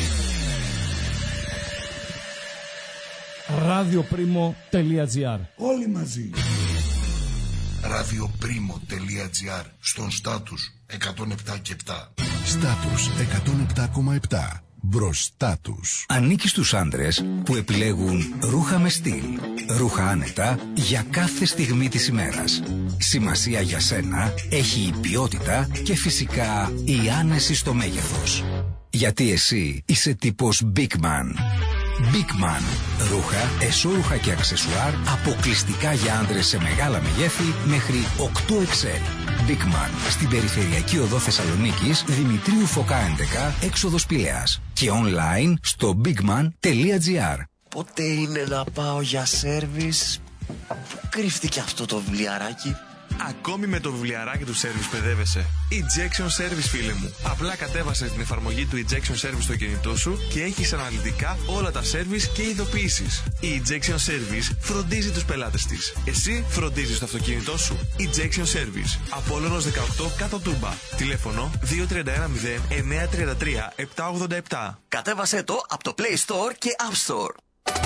radioprimo.gr. Όλοι μαζί. radioprimo.gr. Στον Στάτους 107 και 7. Στάτους 107,7. Μπροστά τους. Ανήκει στους άντρες που επιλέγουν ρούχα με στυλ, ρούχα άνετα για κάθε στιγμή της ημέρας. Σημασία για σένα έχει η ποιότητα και φυσικά η άνεση στο μέγεθος. Γιατί εσύ είσαι τύπος Big Man. Big Man. Ρούχα, εσώρουχα και αξεσουάρ αποκλειστικά για άντρες σε μεγάλα μεγέθη μέχρι 8XL. Big Man. Στην περιφερειακή οδό Θεσσαλονίκης, Δημητρίου Φωκά 11, έξοδος Πηλαίας. Και online στο bigman.gr. Πότε είναι να πάω για σέρβις? Πού κρύφτηκε αυτό το βιβλιαράκι? Ακόμη με το βιβλιαράκι του Service παιδεύεσαι. Ejection Service, φίλε μου. Απλά κατέβασε την εφαρμογή του Ejection Service στο κινητό σου και έχεις αναλυτικά όλα τα service και ειδοποιήσεις. Η Ejection Service φροντίζει τους πελάτες της. Εσύ φροντίζεις το αυτοκίνητό σου. Ejection Service. Απόλλωνος 18 κάτω Τούμπα. Τηλέφωνο 2310 933 787. Κατέβασε το από το Play Store και App Store.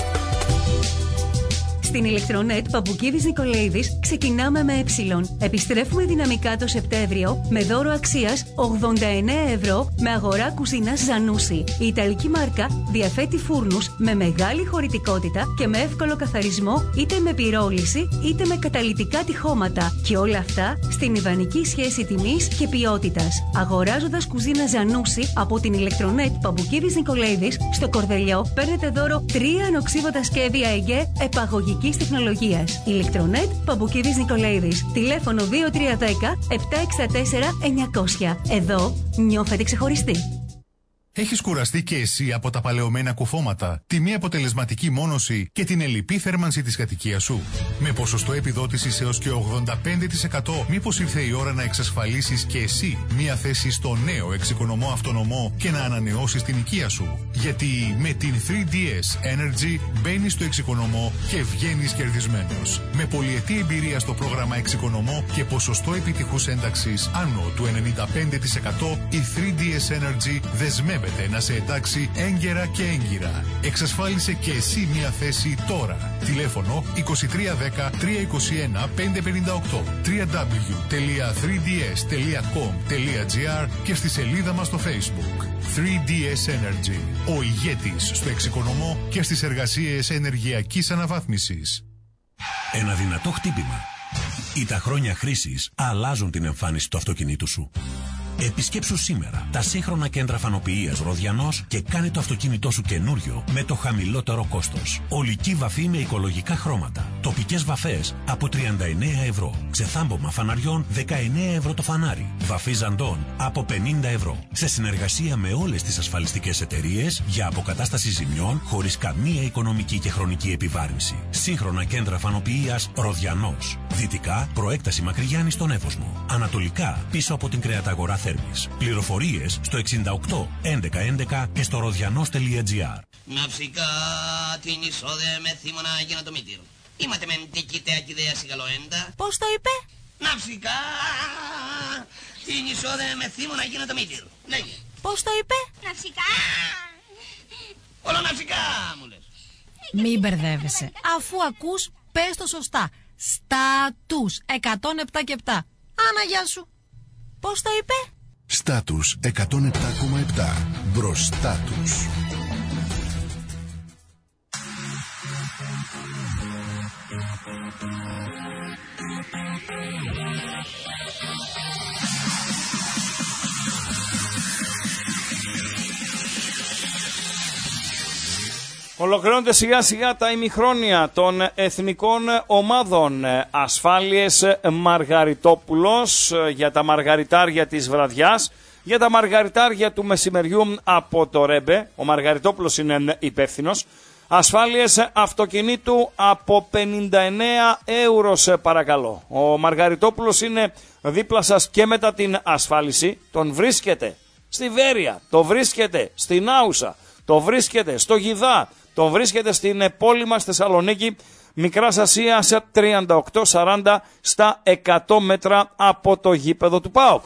Στην Ηλεκτρονέτ Παπουκίδης Νικολαίδης ξεκινάμε με Επιστρέφουμε δυναμικά το Σεπτέμβριο με δώρο αξίας 89 ευρώ με αγορά κουζίνας Ζανούσι. Η Ιταλική μάρκα διαθέτει φούρνους με μεγάλη χωρητικότητα και με εύκολο καθαρισμό, είτε με πυρόληση είτε με καταλυτικά τυχώματα. Και όλα αυτά στην ιδανική σχέση τιμής και ποιότητας. Αγοράζοντας κουζίνα Ζανούσι από την Ηλεκτρονέτ Παπουκίδης Νικολαίδης στο Κορδελιό, παίρνετε δώρο 3 ανοξίβατα σχέδια ΕΓΕ επαγωγικής τεχνολογίας. Ηλεκτρονέτ Παμπουκίδης Νικολαίδης. Τηλέφωνο 2310 764 900. Εδώ νιώθετε ξεχωριστοί. Έχεις κουραστεί και εσύ από τα παλαιωμένα κουφώματα, τη μη αποτελεσματική μόνωση και την ελλειπή θέρμανση της κατοικίας σου? Με ποσοστό επιδότησης έως και 85%, μήπως ήρθε η ώρα να εξασφαλίσεις και εσύ μία θέση στο νέο εξοικονομώ αυτονομό και να ανανεώσεις την οικία σου? Γιατί με την 3DS Energy μπαίνεις στο εξοικονομώ και βγαίνεις κερδισμένος. Με πολυετή εμπειρία στο πρόγραμμα εξοικονομώ και ποσοστό επιτυχούς ένταξης άνω του 95%, η 3DS Energy δεσμεύεται να σε εντάξει έγκαιρα και έγκυρα. Εξασφάλισε και εσύ μια θέση τώρα. Τηλέφωνο 2310 321 558, www.3ds.com.gr και στη σελίδα μας στο Facebook. 3DS Energy. Ο ηγέτης στο εξοικονομώ και στις εργασίες ενεργειακής αναβάθμισης. Ένα δυνατό χτύπημα ή τα χρόνια χρήσης αλλάζουν την εμφάνιση του αυτοκινήτου σου. Επισκέψου σήμερα τα σύγχρονα κέντρα φανοποιίας Ροδιανός και κάνε το αυτοκίνητό σου καινούριο με το χαμηλότερο κόστος. Ολική βαφή με οικολογικά χρώματα. Τοπικές βαφές από 39 ευρώ. Ξεθάμπομα φαναριών 19 ευρώ το φανάρι. Βαφή ζαντών από 50 ευρώ. Σε συνεργασία με όλες τις ασφαλιστικές εταιρείες για αποκατάσταση ζημιών χωρίς καμία οικονομική και χρονική επιβάρυνση. Σύγχρονα κέντρα φανοποιίας Ροδιανός. Δυτικά προέκταση Μακρυγιάννη στον Εύωσμο. Ανατολικά πίσω από την κρεαταγορά Θέρμης. Πληροφορίες στο 68 11 11 και στο rodianos.gr. Ναυσικά την εισόδε με θύμωνα για το μήτυρο. Είμαστε μεν τικητέα και ιδέα σιγαλοέντα. Πώς το είπε? Ναυσικά την εισόδε με θύμωνα για το μήτυρο. Λέγε. Πώς το είπε? Ναυσικά. Όλο ναυσικά μου λες. Μην μπερδεύεσαι. Αφού ακούς, πες το σωστά. Στάτους 107 και 7. Άνα, γεια σου. Πώς το είπε? Στάτους 107,7. Μπροστά τους. Ολοκληρώνονται σιγά σιγά τα ημιχρόνια των εθνικών ομάδων. Ασφάλειες Μαργαριτόπουλος για τα μαργαριτάρια της βραδιάς, για τα μαργαριτάρια του μεσημεριού από το Ρέμπε. Ο Μαργαριτόπουλος είναι υπεύθυνος. Ασφάλειες αυτοκινήτου από 59 ευρώ σε παρακαλώ. Ο Μαργαριτόπουλος είναι δίπλα σας και μετά την ασφάλιση. Τον βρίσκεται στη Βέρεια, το βρίσκεται στην Άουσα, το βρίσκεται στο Γιδά, το βρίσκεται στην πόλη μας Θεσσαλονίκη, Μικράς Ασίας 38-40 στα 100 μέτρα από το γήπεδο του ΠΑΟΚ.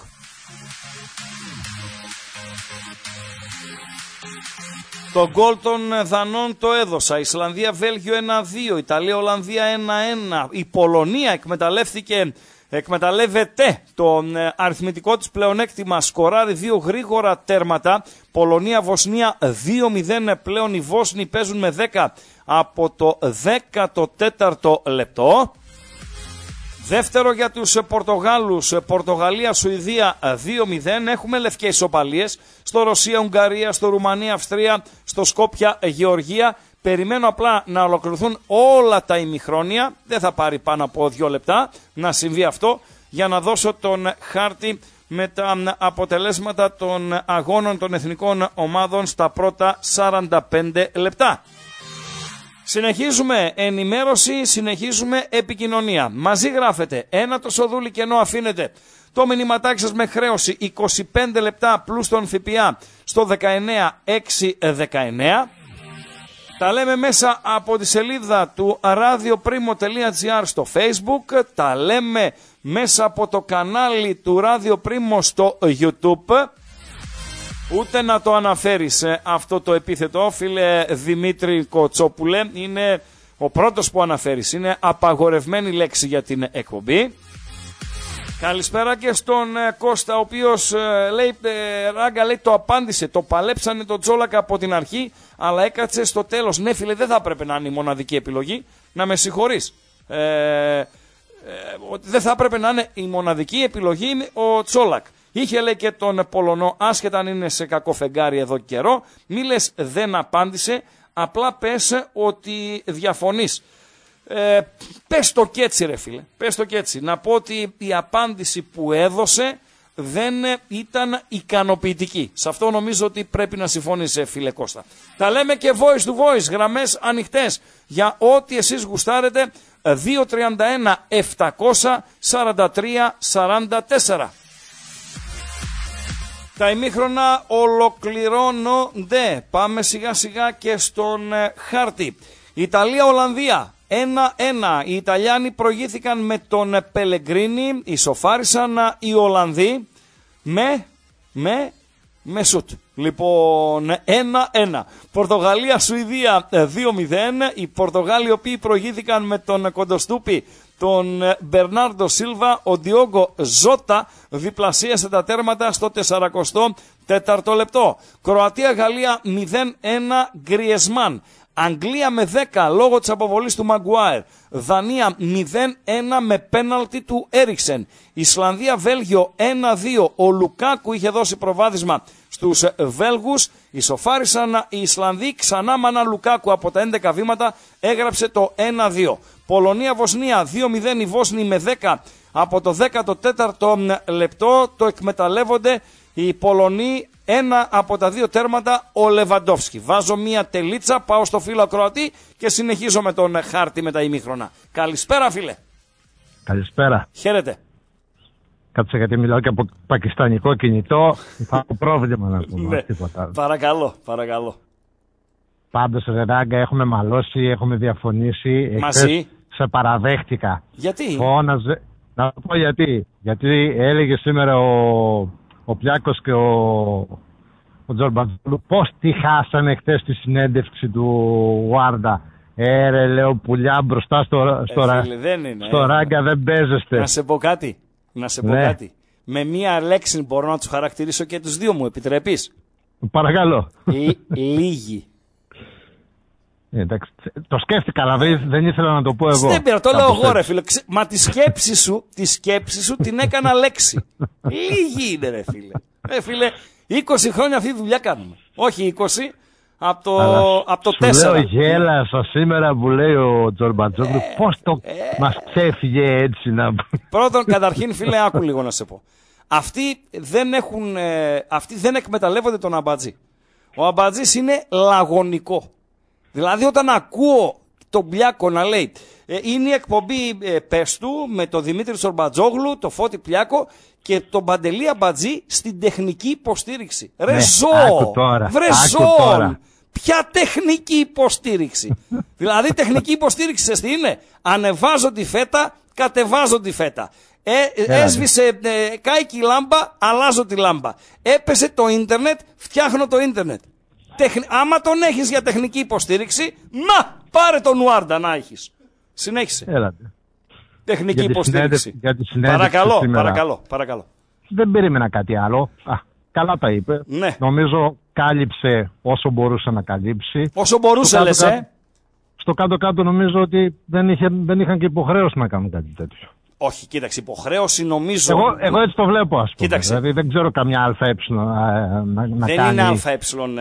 Το γκολ των Δανών το έδωσα. Ισλανδία-Βέλγιο 1-2, Ιταλία-Ολλανδία 1-1. Η Πολωνία εκμεταλλεύεται το αριθμητικό της πλεονέκτημα, σκοράρει 2 γρήγορα τέρματα. Πολωνία-Βοσνία 2-0, πλέον οι Βόσνοι παίζουν με 10 από το 14ο λεπτό. Δεύτερο για τους Πορτογάλους, Πορτογαλία-Σουηδία 2-0. Έχουμε λευκές ισοπαλίες στο Ρωσία-Ουγγαρία, στο Ρουμανία-Αυστρία, στο Σκόπια-Γεωργία. Περιμένω απλά να ολοκληρωθούν όλα τα ημιχρόνια. Δεν θα πάρει πάνω από 2 λεπτά να συμβεί αυτό, για να δώσω τον χάρτη με τα αποτελέσματα των αγώνων των εθνικών ομάδων στα πρώτα 45 λεπτά. Συνεχίζουμε ενημέρωση, συνεχίζουμε επικοινωνία. Μαζί γράφετε ένα το σοδούλι και ενώ αφήνετε το μηνυματάκι σας με χρέωση 25 λεπτά πλούς τον ΦΠΑ στο 19619. Τα λέμε μέσα από τη σελίδα του radioprimo.gr στο Facebook. Τα λέμε μέσα από το κανάλι του Radio Primo στο YouTube. Ούτε να το αναφέρεις αυτό το επίθετο, φίλε Δημήτρη Κοτσόπουλε. Είναι ο πρώτος που αναφέρεις. Είναι απαγορευμένη λέξη για την εκπομπή. Καλησπέρα και στον Κώστα, ο οποίος λέει, Ράγκα, λέει, το απάντησε. Το παλέψανε τον Τσόλακα από την αρχή, αλλά έκατσε στο τέλος. Ναι, φίλε, δεν θα έπρεπε να είναι η μοναδική επιλογή. Να με συγχωρείς. Δεν θα έπρεπε να είναι η μοναδική επιλογή ο Τσόλακ. Είχε, λέει, και τον Πολωνό, άσχετα αν είναι σε κακό φεγγάρι εδώ καιρό. Μη λες δεν απάντησε, απλά πες ότι διαφωνείς. Πες το και έτσι, ρε φίλε, πες το και έτσι. Να πω ότι η απάντηση που έδωσε δεν ήταν ικανοποιητική. Σε αυτό νομίζω ότι πρέπει να συμφωνείς, φίλε Κώστα. Τα λέμε και voice to voice, γραμμές ανοιχτές για ό,τι εσείς γουστάρετε. 231 743 44. Τα ημίχρονα ολοκληρώνονται. Πάμε σιγά σιγά και στον χάρτη. Ιταλία-Ολλανδία 1-1. Οι Ιταλιάνοι προηγήθηκαν με τον Πελεγκρίνι. Ισοφάρισαν οι Ολλανδοί με σουτ. Λοιπόν, 1-1. Πορτογαλία-Σουηδία 2-0. Οι Πορτογάλοι, οι οποίοι προηγήθηκαν με τον Κοντοστούπι, τον Μπερνάρντο Σίλβα, ο Ντιόγκο Ζώτα διπλασίασε τα τέρματα στο 44ο λεπτό. Κροατία-Γαλλία 0-1. Γκριεσμάν Αγγλία με 10 λόγω της αποβολής του Μαγκουάιρ. Δανία 0-1 με πέναλτι του Έριξεν. Ισλανδία-Βέλγιο 1-2. Ο Λουκάκου είχε δώσει προβάδισμα στους Βέλγους. Ισοφάρισαν οι Ισλανδοί. Ξανά με έναν Λουκάκου από τα 11 βήματα έγραψε το 1-2. Πολωνία-Βοσνία 2-0. Οι Βόσνοι με 10 από το 14ο λεπτό. Το εκμεταλλεύονται οι Πολωνοί. Ένα από τα 2 τέρματα ο Λεβαντόφσκι. Βάζω μία τελίτσα, πάω στο φίλο ακροατή και συνεχίζω με τον χάρτη με τα ημίχρονα. Καλησπέρα φίλε. Καλησπέρα. Χαίρετε. Κάτσε γιατί μιλάω και από πακιστανικό κινητό. Θα έχω πρόβλημα να πούμε. Ναι. Παρακαλώ. Πάντως ρε Ράγκα, έχουμε μαλώσει, έχουμε διαφωνήσει. Μαζί. Σε παραδέχτηκα. Γιατί? Φώναζε. Να πω γιατί. Γιατί έλεγε σήμερα ο Πλιάκος και ο Τζορμπατζόγλου πώς τη χάσανε χτες τη συνέντευξη του Βάρντα. Ρε λέω πουλιά μπροστά στο Ράγκα δεν παίζεστε. Να σε πω κάτι. Με μία λέξη μπορώ να τους χαρακτηρίσω και τους δύο, μου επιτρέπεις? Παρακαλώ. Λίγοι. Εντάξει, το σκέφτηκα, αλλά δεν ήθελα να το πω εγώ. Δεν πήρα, το λέω εγώ ρε φίλε. Μα τη σκέψη σου την έκανα λέξη. Λίγοι είναι ρε φίλε. Φίλε, 20 χρόνια αυτή τη δουλειά κάνουμε. Όχι 20, από το 4. Σου λέω γέλασα σήμερα που λέει ο Τζορμπατζόγλου πώς μας ξέφυγε έτσι να... Πρώτον, καταρχήν φίλε, άκου λίγο να σε πω. Αυτοί δεν εκμεταλλεύονται τον Αμπατζή. Ο Αμπατζής είναι λαγωνικό. Δηλαδή όταν ακούω τον Πλιάκο να λέει είναι η εκπομπή πες του με τον Δημήτρη Τζορμπατζόγλου, το Φώτη Πλιάκο και τον Παντελή Αμπατζή στην τεχνική υποστήριξη. Ρε ζώων! Ποια τεχνική υποστήριξη? Δηλαδή τεχνική υποστήριξη σε τι είναι? Ανεβάζω τη φέτα, κατεβάζω τη φέτα. Έσβησε, κάηκε η λάμπα, αλλάζω τη λάμπα. Έπεσε το ίντερνετ, φτιάχνω το ίντερνετ. Άμα τον έχεις για τεχνική υποστήριξη, να πάρε τον Ουάρντα να έχεις. Συνέχισε. Έλατε. Τεχνική υποστήριξη. Παρακαλώ. Δεν περίμενα κάτι άλλο. Καλά τα είπε. Ναι. Νομίζω κάλυψε όσο μπορούσε να καλύψει. Όσο μπορούσε λες, Στο κάτω-κάτω νομίζω ότι δεν είχαν και υποχρέωση να κάνουν κάτι τέτοιο. Όχι, κοίταξε, υποχρέωση νομίζω... Εγώ έτσι το βλέπω, ας πούμε. Κοίταξε. Δηλαδή δεν ξέρω καμιά ΑΕ να δεν κάνει... είναι ΑΕ,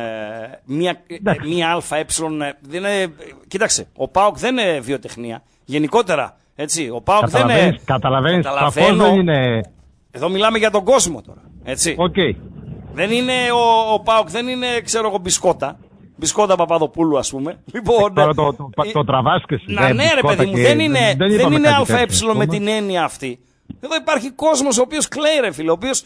μία ΑΕ, δεν είναι... Κοίταξε, ο ΠΑΟΚ δεν είναι βιοτεχνία. Γενικότερα, έτσι, ο ΠΑΟΚ δεν είναι... Καταλαβαίνεις, σαφώς δεν είναι... Εδώ μιλάμε για τον κόσμο τώρα, έτσι. Okay. Δεν είναι ο ΠΑΟΚ, δεν είναι, ξέρω εγώ, μπισκότα. Μπισκότα Παπαδοπούλου, ας πούμε. Λοιπόν, το τραβάς και εσύ. Ναι, ρε παιδί μου, δεν είναι ΑΕ με την έννοια αυτή. Εδώ υπάρχει κόσμος ο οποίος κλαίει, ρε φίλε, ο οποίος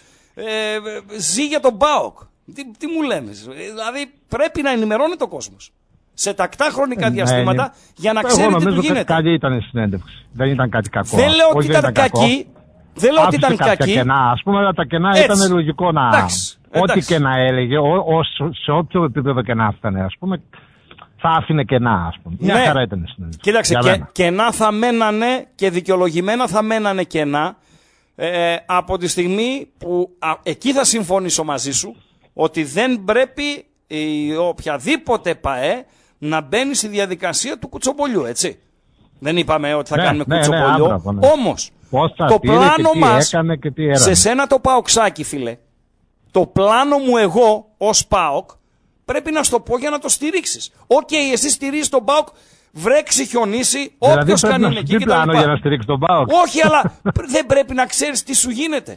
ζει για τον ΠΑΟΚ. Τι μου λέμε, δηλαδή πρέπει να ενημερώνει ο κόσμος σε τακτά χρονικά διαστήματα για να ξέρει τι του γίνεται. Καλή ήταν η συνέντευξη. Δεν ήταν κάτι κακό. Δεν λέω ότι ήταν κακή. Δεν λέω ότι ήταν κακή. Ας πούμε τα κενά ήταν λογικό να... Ό,τι και να έλεγε, σε όποιο επίπεδο και να έφτανε, ας πούμε, θα άφηνε κενά, ας πούμε. Μια χαρά ήταν η συνέντευξη. Κοίταξε, κενά θα μένανε και δικαιολογημένα θα μένανε κενά από τη στιγμή που εκεί θα συμφωνήσω μαζί σου ότι δεν πρέπει οποιαδήποτε ΠΑΕ να μπαίνει στη διαδικασία του κουτσομπολιού, έτσι. Δεν είπαμε ότι θα κάνουμε κουτσομπολιό. Όμως, το πλάνο μας, σε σένα το ΠΑΟΚσάκι, φίλε, το πλάνο μου εγώ ως ΠΑΟΚ πρέπει να στο πω για να το στηρίξεις. Εσύ στηρίζεις τον ΠΑΟΚ, βρέξει, χιονίσει, όποιος κάνει είναι εκεί πλάνο για να στηρίξει τον ΠΑΟΚ. Όχι, αλλά δεν πρέπει να ξέρεις τι σου γίνεται.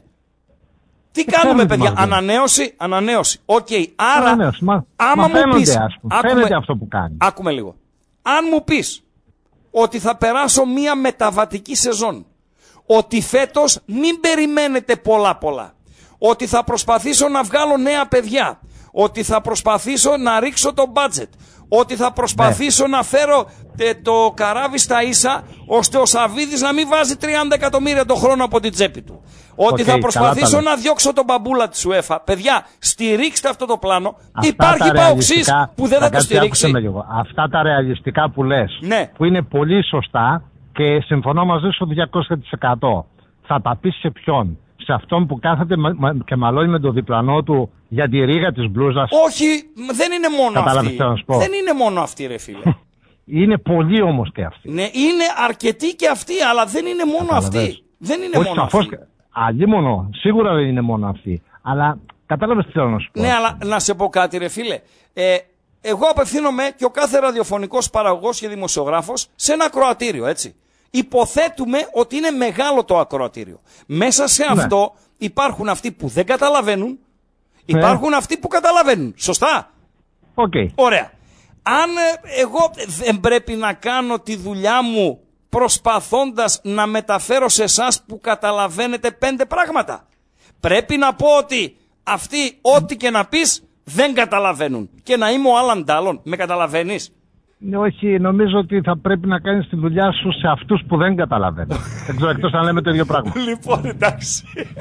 Τι κάνουμε, παιδιά? Ανανέωση. Άρα, άμα μου πεις... Φαίνεται αυτό που κάνει. Άκουμε λίγο. Αν μου πεις ότι θα περάσω μία μεταβατική σεζόν, ότι φέτος μην περιμένετε πολλά, ότι θα προσπαθήσω να βγάλω νέα παιδιά, ότι θα προσπαθήσω να ρίξω το budget, ότι θα προσπαθήσω να φέρω το καράβι στα ίσα, ώστε ο Σαββίδης να μην βάζει 30 εκατομμύρια το χρόνο από την τσέπη του. Ότι θα προσπαθήσω να διώξω τον μπαμπούλα της UEFA. Παιδιά, στηρίξτε αυτό το πλάνο. Υπάρχει παοξής που δεν θα το στηρίξει. Αυτά τα ρεαλιστικά που λες, που είναι πολύ σωστά και συμφωνώ μαζί σου 200%. Θα τα πεις σε ποιον? σε αυτόν που κάθεται και μαλώνει με το διπλανό του για τη ρίγα της μπλούζας? Όχι, δεν είναι μόνο αυτή. Δεν είναι μόνο αυτή, ρε φίλε. Είναι πολλοί όμως και αυτοί. Ναι, είναι αρκετοί και αυτοί, αλλά δεν είναι μόνο αυτοί. Δεν είναι όχι, μόνο σαφώς, αυτοί. αλλήμονο, σίγουρα δεν είναι μόνο αυτοί. Αλλά κατάλαβες τι θέλω να σου πω. Ναι, αλλά να σε πω κάτι, ρε φίλε. Εγώ απευθύνομαι και ο κάθε ραδιοφωνικός παραγωγός και δημοσιογράφος σε ένα ακροατήριο, έτσι. Υποθέτουμε ότι είναι μεγάλο το ακροατήριο. Μέσα σε αυτό υπάρχουν αυτοί που δεν καταλαβαίνουν, υπάρχουν αυτοί που καταλαβαίνουν. Σωστά. Okay. Ωραία. Αν εγώ δεν πρέπει να κάνω τη δουλειά μου προσπαθώντας να μεταφέρω σε εσάς που καταλαβαίνετε 5 πράγματα. Πρέπει να πω ότι αυτοί ό,τι και να πεις δεν καταλαβαίνουν. Και να είμαι ο Άλαν Ντάλλον. Με καταλαβαίνεις? Όχι, νομίζω ότι θα πρέπει να κάνεις τη δουλειά σου σε αυτούς που δεν καταλαβαίνουν. Δεν ξέρω, εκτός αν λέμε το ίδιο πράγμα. Λοιπόν, εντάξει.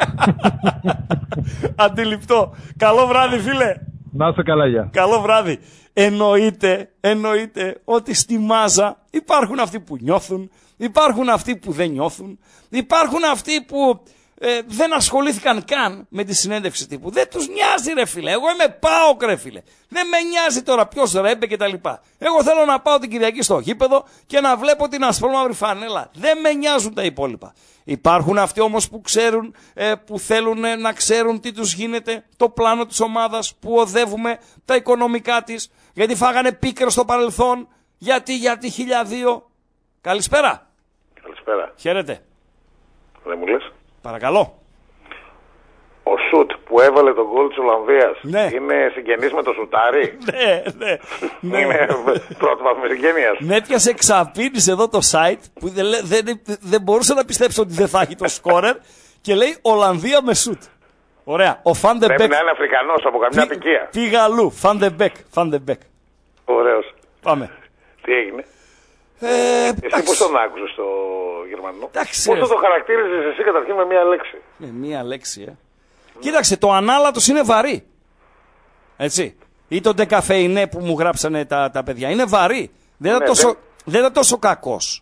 Αντιληπτό. Καλό βράδυ, φίλε. Να είσαι καλά, γεια. Καλό βράδυ. Εννοείται ότι στη μάζα υπάρχουν αυτοί που νιώθουν, υπάρχουν αυτοί που δεν νιώθουν, υπάρχουν αυτοί που δεν ασχολήθηκαν καν με τη συνέντευξη τύπου. Δεν τους νοιάζει, ρε φίλε. Εγώ είμαι ΠΑΟΚ, ρε φίλε. Δεν με νοιάζει τώρα ποιος ρέμπε και τα λοιπά. Εγώ θέλω να πάω την Κυριακή στο γήπεδο και να βλέπω την ασπρόμαυρη φανέλα. Δεν με νοιάζουν τα υπόλοιπα. Υπάρχουν αυτοί όμως που ξέρουν, που θέλουν να ξέρουν τι τους γίνεται, το πλάνο της ομάδας, που οδεύουμε, τα οικονομικά της, γιατί φάγανε πίκρα στο παρελθόν, γιατί 1002. Καλησπέρα. Καλησπέρα. Χαίρετε. Δεν μου λες? Παρακαλώ. Ο Σουτ που έβαλε τον γκολ της Ολλανδίας είναι συγγενής με το Σουτάρι? Ναι. Είναι πρώτη βαθμή συγγένειας. Με έπιασε εξαπίνης εδώ το site που δεν μπορούσα να πιστέψω ότι δεν θα έχει το σκόρερ και λέει Ολλανδία με Σουτ. Ωραία. Ο Φαντεμπέκ. Πρέπει να είναι Αφρικανός από καμιά απικία. Πήγα αλλού. Φαντεμπέκ. Ωραίος. Πάμε. Τι έγινε? Εσύ πώς τον άκουσες το Γερμανό? Πώς θα το χαρακτήριζες εσύ καταρχήν με μία λέξη? Με μία λέξη, Κοίταξε, το ανάλατος είναι βαρύ. Έτσι. Ή το ντεκαφεϊνέ που μου γράψανε τα παιδιά. Είναι βαρύ. Δεν είναι τόσο κακός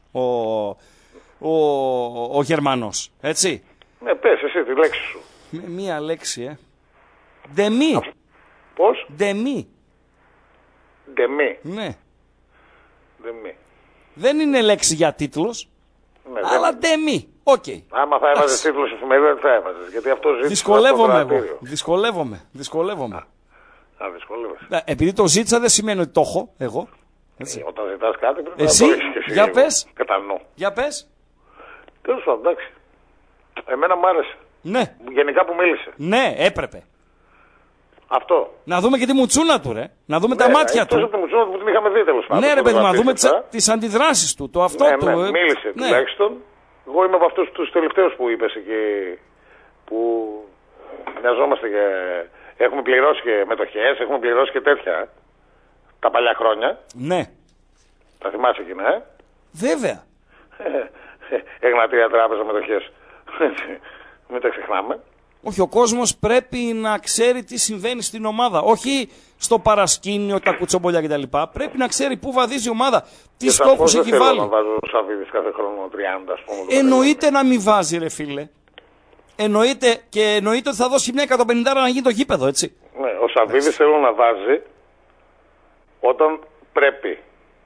ο Γερμανός. Έτσι. Ναι, πες εσύ τη λέξη σου. Με μία λέξη, Ντεμί. Πώς? Ντεμί. Ναι. Ντεμί. Δεν είναι λέξη για τίτλος, αλλά ντεμί. Οκ. Άμα θα έβαζες τίτλος εφημερίδα, τι θα έβαζες? Γιατί αυτό ζήτησε. Δυσκολεύομαι εγώ. Δυσκολεύομαι. Α, δυσκολεύεσαι. Επειδή το ζήτησα δεν σημαίνει ότι το έχω εγώ. Όταν ζητάς κάτι πρέπει εσύ, να το έχεις και εσύ. Για πες. Κατανοώ. Για πες. Τέλος πάντων, εντάξει. Εμένα μου άρεσε. Ναι. Γενικά που μίλησε. Ναι, έπρεπε. Αυτό. Να δούμε και τη μουτσούνα του, ρε. Να δούμε τα μάτια του. Τη μουτσούνα που την είχαμε δει τέλος πάντων. Ναι, ρε παιδί, να δούμε τις αντιδράσεις του. Το αυτό του. Μίλησε τουλάχιστον. Εγώ είμαι από αυτούς τους τελευταίους που είπες εκεί. Που μοιαζόμαστε και έχουμε πληρώσει και μετοχές, έχουμε πληρώσει και τέτοια. Τα παλιά χρόνια. Ναι. Τα θυμάσαι εκείνα, Βέβαια. Εγνατία τράπεζα μετοχές. Μην τα ξεχνάμε. Όχι, ο κόσμος πρέπει να ξέρει τι συμβαίνει στην ομάδα. Όχι στο παρασκήνιο, τα κουτσομπολιά κτλ. Πρέπει να ξέρει πού βαδίζει η ομάδα. Τι στόχους έχει βάλει. Δεν θέλω να βάζω Σαββίδης κάθε χρόνο 30, ας πούμε. Εννοείται να μην βάζει, ρε φίλε. Εννοείται ότι θα δώσει μια 150 να γίνει το γήπεδο, έτσι. Ναι, ο Σαββίδης θέλω να βάζει όταν πρέπει.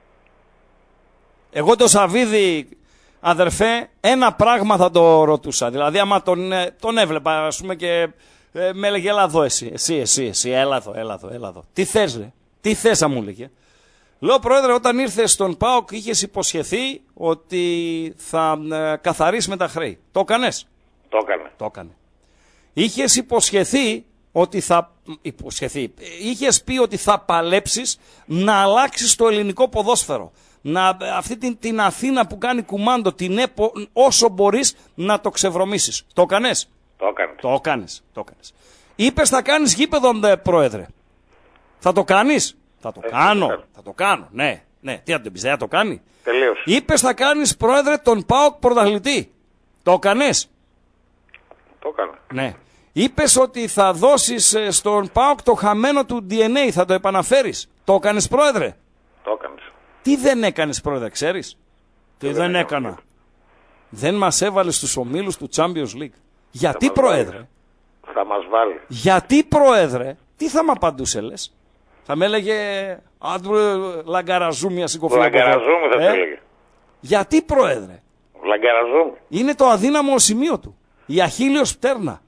Εγώ το Σαββίδη, αδερφέ, ένα πράγμα θα το ρωτούσα. Δηλαδή, άμα τον έβλεπα, ας πούμε, και με έλεγε, έλα εδώ εσύ, έλα εδώ. Τι θες, ρε, τι θες, θα μου έλεγε. Λέω, πρόεδρε, όταν ήρθες στον ΠΑΟΚ είχες υποσχεθεί ότι θα καθαρίσεις με τα χρέη. Το έκανες? Το έκανε. Είχες υποσχεθεί ότι είχες πει ότι θα παλέψεις να αλλάξεις το ελληνικό ποδόσφαιρο. Αυτή την Αθήνα που κάνει κουμάντο, την ΕΠΟ, όσο μπορείς να το ξεβρωμίσεις. Το έκανες? Το έκανες. Είπες θα κάνεις γήπεδο, πρόεδρε. Θα το κάνεις? Θα το κάνω. Ναι. Τι θα το πεις, δεν θα το κάνει? Τελείως. Είπες θα κάνεις, πρόεδρε, τον ΠΑΟΚ πρωταθλητή. Το έκανες? Το έκανα. Ναι. Είπες ότι θα δώσεις στον ΠΑΟΚ το χαμένο του DNA, θα το επαναφέρεις. Το έκανες, πρόεδρε? Το έκανες. Τι δεν έκανες, πρόεδρε, ξέρεις? Τι δεν έκανα? Δεν μας έβαλες στους ομίλους του Champions League. Γιατί Πρόεδρε? Θα μας βάλει. Γιατί Πρόεδρε? Τι θα μ' απαντούσε λες? Θα με έλεγε Λαγκαραζού μια συκοφία. Λαγκαραζούμι θα έλεγε. Γιατί Πρόεδρε? Λαγκαραζούμι. Είναι το αδύναμο σημείο του. Η αχίλιος πτέρνα.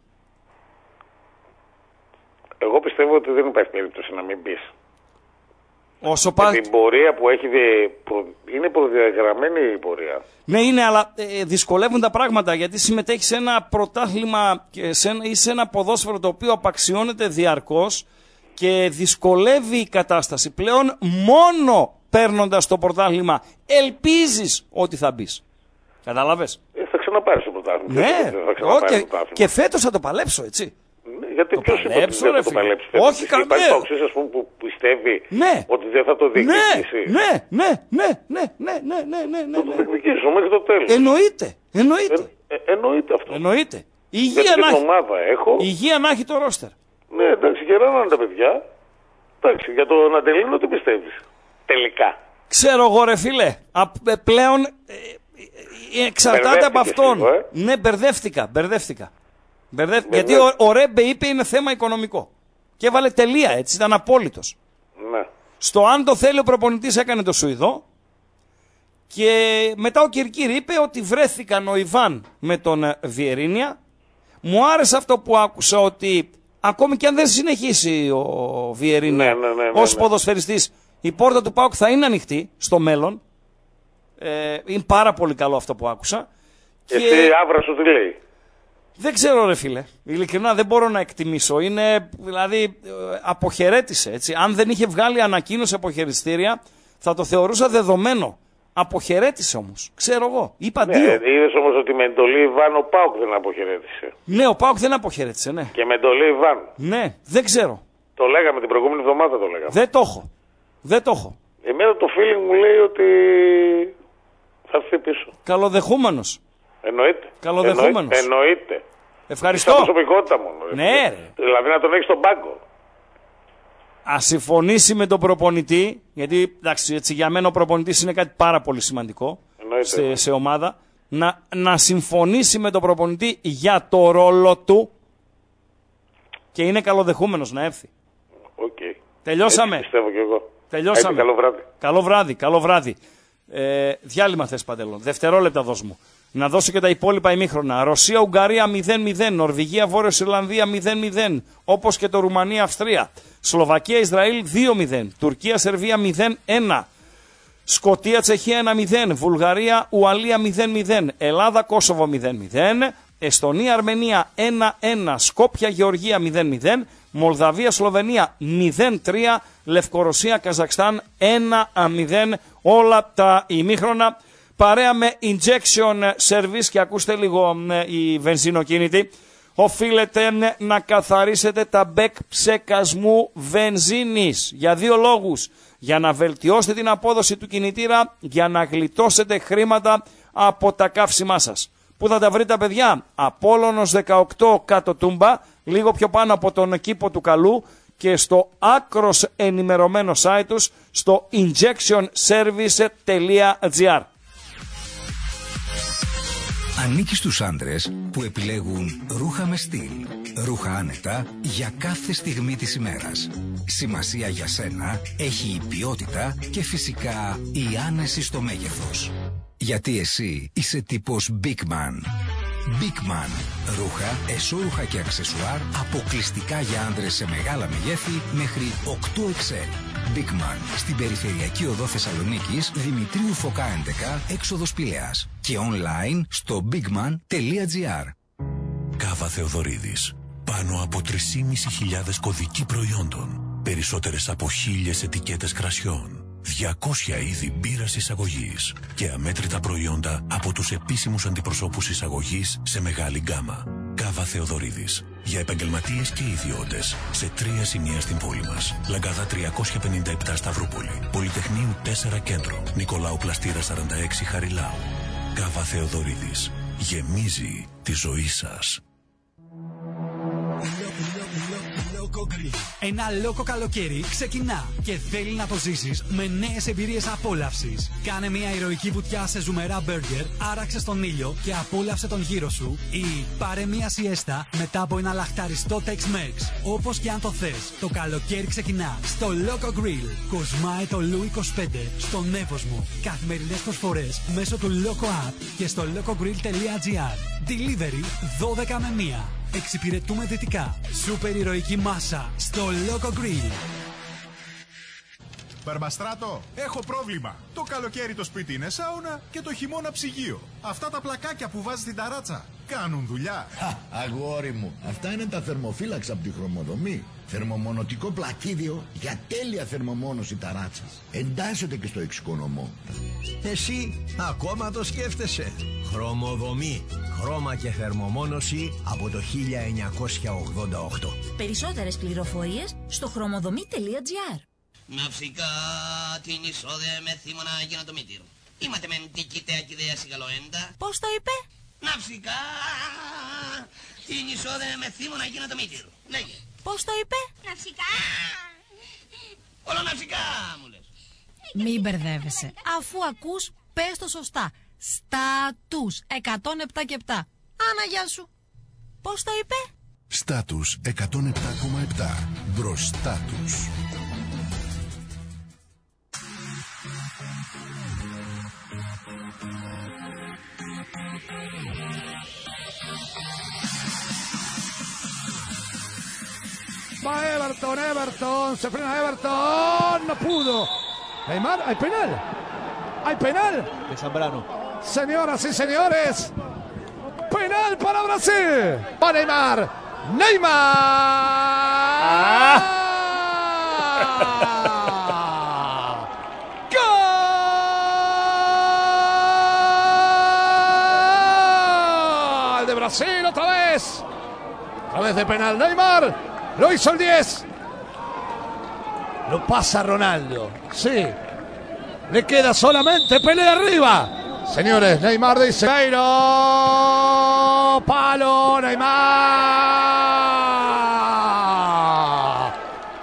Εγώ πιστεύω ότι δεν υπάρχει περίπτωση να μην πεις. Όσο την πορεία που έχει είναι προδιαγραμμένη η πορεία. Ναι, είναι, αλλά δυσκολεύουν τα πράγματα γιατί συμμετέχει σε ένα πρωτάθλημα ή σε ένα ποδόσφαιρο το οποίο απαξιώνεται διαρκώς και δυσκολεύει η κατάσταση. Πλέον μόνο παίρνοντας το πρωτάθλημα ελπίζεις ότι θα μπεις. Κατάλαβες? Θα ξαναπάρεις το πρωτάθλημα. Ναι, και φέτος θα το παλέψω, έτσι. Γιατί ποιος είπε ότι δεν θα το παλέψει? Όχι κανένα. Υπάρχει παοξής, ας πούμε, που πιστεύει ότι δεν θα το διεκδικήσει. Ναι. Θα το διεκδικήσω μέχρι το τέλος. Εννοείται αυτό. Εννοείται. Υγεία να έχει το ρόστερ. Ναι, εντάξει, γεράνανε τα παιδιά. Εντάξει, για τον Αντελίνο τι πιστεύεις? Τελικά. Ξέρω εγώ ρε φίλε, πλέον εξαρτάται από αυτόν. Ναι, μπερδεύτηκα. Γιατί ο Ρέμπε είπε είναι θέμα οικονομικό. Και έβαλε τελεία, έτσι, ήταν απόλυτος. Ναι. Στο αν το θέλει ο προπονητής έκανε το Σουηδό. Και μετά ο Κιρκύρη είπε ότι βρέθηκαν ο Ιβάν με τον Βιερίνια. Μου άρεσε αυτό που άκουσα, ότι ακόμη και αν δεν συνεχίσει ο Βιερίνια ως ποδοσφαιριστής, η πόρτα του ΠΑΟΚ θα είναι ανοιχτή στο μέλλον. Είναι πάρα πολύ καλό αυτό που άκουσα. Εσύ άβρα σου τι λέει? Δεν ξέρω ρε φίλε, ειλικρινά δεν μπορώ να εκτιμήσω. Είναι, δηλαδή, αποχαιρέτησε, έτσι. Αν δεν είχε βγάλει ανακοίνωση αποχαιρετιστήρια, θα το θεωρούσα δεδομένο. Αποχαιρέτησε όμως, ξέρω εγώ. Είπα δύο. Είδες όμως ότι με εντολή Ιβάν ο ΠΑΟΚ δεν αποχαιρέτησε. Ναι, ο ΠΑΟΚ δεν αποχαιρέτησε, ναι. Και με εντολή Ιβάν. Ναι, δεν ξέρω. Το λέγαμε την προηγούμενη εβδομάδα, το λέγαμε. Δεν το έχω. Εμένα το feeling μου λέει ότι θα έρθει πίσω. Καλοδεχούμενος. Εννοείται. Ευχαριστώ. Στην προσωπικότητα μόνο. Ναι, ρε. Δηλαδή να τον έχει στον πάγκο. Α συμφωνήσει με τον προπονητή, γιατί εντάξει, έτσι, για μένα ο προπονητής είναι κάτι πάρα πολύ σημαντικό σε ομάδα. Να συμφωνήσει με τον προπονητή για το ρόλο του και είναι καλοδεχούμενος να έρθει. Okay. Τελειώσαμε. Έτσι πιστεύω και εγώ. Τελειώσαμε. Έτσι, καλό βράδυ. Διάλειμμα θες, Παντελόν. Δευτερόλεπτα δώσ' μου. Να δώσω και τα υπόλοιπα ημίχρονα. Ρωσία-Ουγγαρία 0-0. Νορβηγία-Βόρειος Ιρλανδία 0-0. Όπως και το Ρουμανία-Αυστρία. Σλοβακία-Ισραήλ 2-0. Τουρκία-Σερβία 0-1. Σκωτία-Τσεχία 1-0. Βουλγαρία-Ουαλία 0-0. Ελλάδα-Κόσοβο 0-0. Εστονία-Αρμενία 1-1. Σκόπια-Γεωργία 0-0. Μολδαβία-Σλοβενία 0-3. Λευκορωσία-Καζακστάν 1-0. Όλα τα ημίχρονα. Παρέα με injection service, και ακούστε λίγο οι βενζινοκίνητοι, οφείλετε να καθαρίσετε τα μπεκ ψεκασμού βενζίνης για δύο λόγους. Για να βελτιώσετε την απόδοση του κινητήρα, για να γλιτώσετε χρήματα από τα καύσιμά σας. Πού θα τα βρείτε, παιδιά? Απόλλωνος 18 κάτω Τούμπα, λίγο πιο πάνω από τον κήπο του Καλού, και στο άκρος ενημερωμένο site τους στο injectionservice.gr. Ανήκει στους άντρες που επιλέγουν ρούχα με στυλ. Ρούχα άνετα για κάθε στιγμή της ημέρας. Σημασία για σένα έχει η ποιότητα και φυσικά η άνεση στο μέγεθος. Γιατί εσύ είσαι τύπος Big Man. Big Man. Ρούχα, εσώρουχα και αξεσουάρ αποκλειστικά για άντρες σε μεγάλα μεγέθη μέχρι 8XL. Big Man. Στην περιφερειακή οδό Θεσσαλονίκης, Δημητρίου Φωκά 11, έξοδος Πηλαίας. Και online στο bigman.gr. Κάβα Θεοδωρίδης. Πάνω από 3.500 κωδικοί προϊόντων. Περισσότερες από 1.000 ετικέτες κρασιών. 200 είδη μπύρας εισαγωγής και αμέτρητα προϊόντα από τους επίσημους αντιπροσώπους εισαγωγής σε μεγάλη γκάμα. Κάβα Θεοδωρίδης. Για επαγγελματίες και ιδιώτες σε 3 σημεία στην πόλη μας. Λαγκάδα 357 Σταυρούπολη. Πολυτεχνείου 4 Κέντρο. Νικολάου Πλαστήρα 46 Χαριλάου. Κάβα Θεοδωρίδης. Γεμίζει τη ζωή σας. Ένα λόκο καλοκαίρι ξεκινά και θέλει να το ζήσεις με νέες εμπειρίες απόλαυσης. Κάνε μια ηρωική βουτιά σε ζουμερά μπέργκερ, άραξε στον ήλιο και απόλαυσε τον γύρο σου, ή πάρε μια σιέστα μετά από ένα λαχταριστό Tex-Mex. Όπως και αν το θες, το καλοκαίρι ξεκινά στο Loco Grill. Κοσμάει το Λου 25 στον Εύωσμο. Καθημερινές προσφορές μέσω του Loco App και στο locogrill.gr. Delivery 12 με 1. Εξυπηρετούμε δυτικά. Σούπερ ηρωική μάσα στο Loco Grill. Μπαρμπαστράτο, έχω πρόβλημα. Το καλοκαίρι το σπίτι είναι σάουνα και το χειμώνα ψυγείο. Αυτά τα πλακάκια που βάζεις στην ταράτσα κάνουν δουλειά. Αγόρι μου, αυτά είναι τα θερμοφύλαξα από τη Χρωμοδομή. Θερμομονωτικό πλακίδιο για τέλεια θερμομόνωση ταράτσας. Εντάσσεται και στο εξοικονομό. Εσύ ακόμα το σκέφτεσαι. Χρωμοδομή. Χρώμα και θερμομόνωση από το 1988. Περισσότερες πληροφορίες στο χρωμοδομή.gr. Ναυσικά την εισόδε με θύμωνα για το μύτηρο. Είμαστε μεν τικητέα και ιδέα σιγαλοέντα. Πώς το είπε? Ναυσικά την εισόδε με θύμωνα για το μύτηρο. Λέγε. Πώς το είπε? Ναυσικά. Όλο ναυσικά μου λες. Μην μπερδεύεσαι. Αφού ακούς, πες το σωστά. Στάτους 107 και 7. Άνα, γεια σου. Πώς το είπε? Στάτους 107,7. Μπροστά τους. Va Everton, se frena Everton, no pudo. Neymar, hay penal. Hay penal. De Zambrano. Señoras y señores, penal para Brasil. Va Neymar. Neymar. ¡Gol de Brasil otra vez! Otra vez de penal Neymar. Lo hizo el 10. Lo pasa Ronaldo. Sí. Le queda solamente pelea arriba. Señores, Neymar dice. Pero palo Neymar.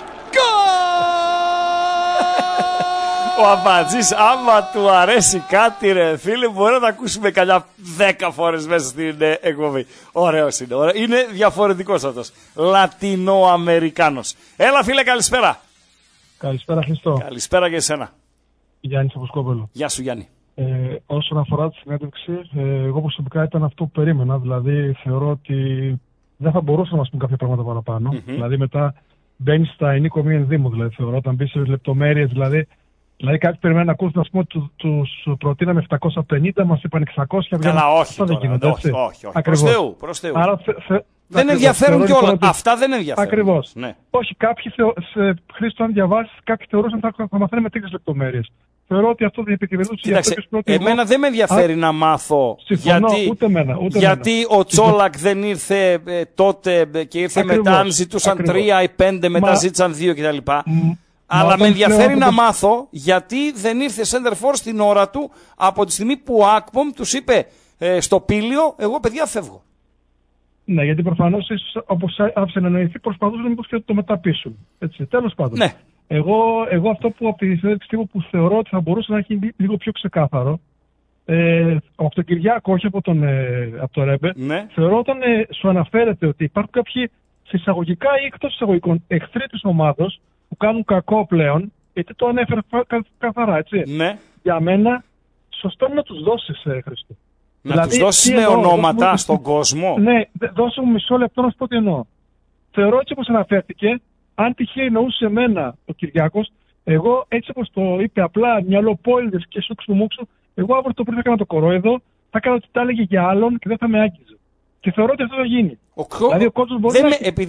Ο Αμπατζής, άμα του αρέσει κάτι ρε φίλε, μπορεί να τα ακούσουμε καλιά 10 φορές μέσα στην εκπομπή. Ωραίος είναι, είναι διαφορετικός αυτός. Λατινοαμερικάνος. Έλα φίλε, καλησπέρα. Καλησπέρα Χριστό. Καλησπέρα και εσένα. Γιάννης από Σκόπελο. Γεια σου Γιάννη. Όσον αφορά τη συνέντευξη, εγώ προσωπικά ήταν αυτό που περίμενα. Δηλαδή θεωρώ ότι δεν θα μπορούσα να μας πούν κάποια πράγματα παραπάνω. Δηλαδή μετά μπαίνει στα ενίκο μη ενδύμου, δηλαδή θεωρώ, όταν μπει σε λεπτομέρειες, δηλαδή κάποιοι περιμένουν να ακούσουν, να πούμε, τους προτείναμε 750, μας είπαν 600. Καλά, όχι τώρα, δεν γίνονται, όχι. Προς Θεού. Άρα, δεν ενδιαφέρουν κιόλας. Ότι... Αυτά δεν ενδιαφέρουν. Ακριβώς. Ναι. Όχι, κάποιοι, Χρήστο, αν διαβάσεις, κάποιοι θεωρούσαν ότι θα μαθαίνουν με τέτοιες λεπτομέρειες. Θεωρώ ότι αυτό δεν επικοινωνούσε. Κοίταξε, εμένα δεν με ενδιαφέρει να μάθω. Συμφωνώ, γιατί ο Τσόλακ δεν ήρθε τότε και ήρθε μετά, αν ζητούσαν 3 ή 5, μετά ζήτησαν 2 κτλ. Αλλά με ενδιαφέρει να μάθω γιατί δεν ήρθε center for στην ώρα του από τη στιγμή που ο Ακπομ τους είπε στο Πήλιο, εγώ παιδιά φεύγω. Ναι, γιατί προφανώς όπως άφησε να εννοηθεί προσπαθούσαν μήπως και το μεταπίσουν. Έτσι, τέλος πάντων. Ναι. Εγώ αυτό που από τη συνέντευξη τύπου που θεωρώ ότι θα μπορούσε να έχει λίγο πιο ξεκάθαρο, από τον Κυριάκο, όχι από το Ρέμπε, ναι. Θεωρώ όταν σου αναφέρεται ότι υπάρχουν κάποιοι εισαγωγικά ή εκτός εισαγωγικών εχθροί της ομάδος που κάνουν κακό πλέον, γιατί το ανέφερα καθαρά, έτσι. Ναι. Για μένα, σωστό είναι να τους δώσεις, Χριστό. Να δηλαδή, τους δώσεις με ονόματα στον κόσμο. Ναι, δώσε μου μισό λεπτό να σου πω τι εννοώ. Θεωρώ έτσι όπως αναφέρθηκε, αν τυχαία εννοούσε εμένα ο Κυριάκος, εγώ έτσι όπως το είπε απλά μυαλοπόλυδες και σούξου μουξου, εγώ αύριο το πρωί θα έκανα το κορόιδο, θα έκανα ότι τα έλεγε για άλλον και δεν θα με άγγιζε. Και θεωρώ ότι αυτό θα γίνει. Δηλαδή, ο κόσμος μπορεί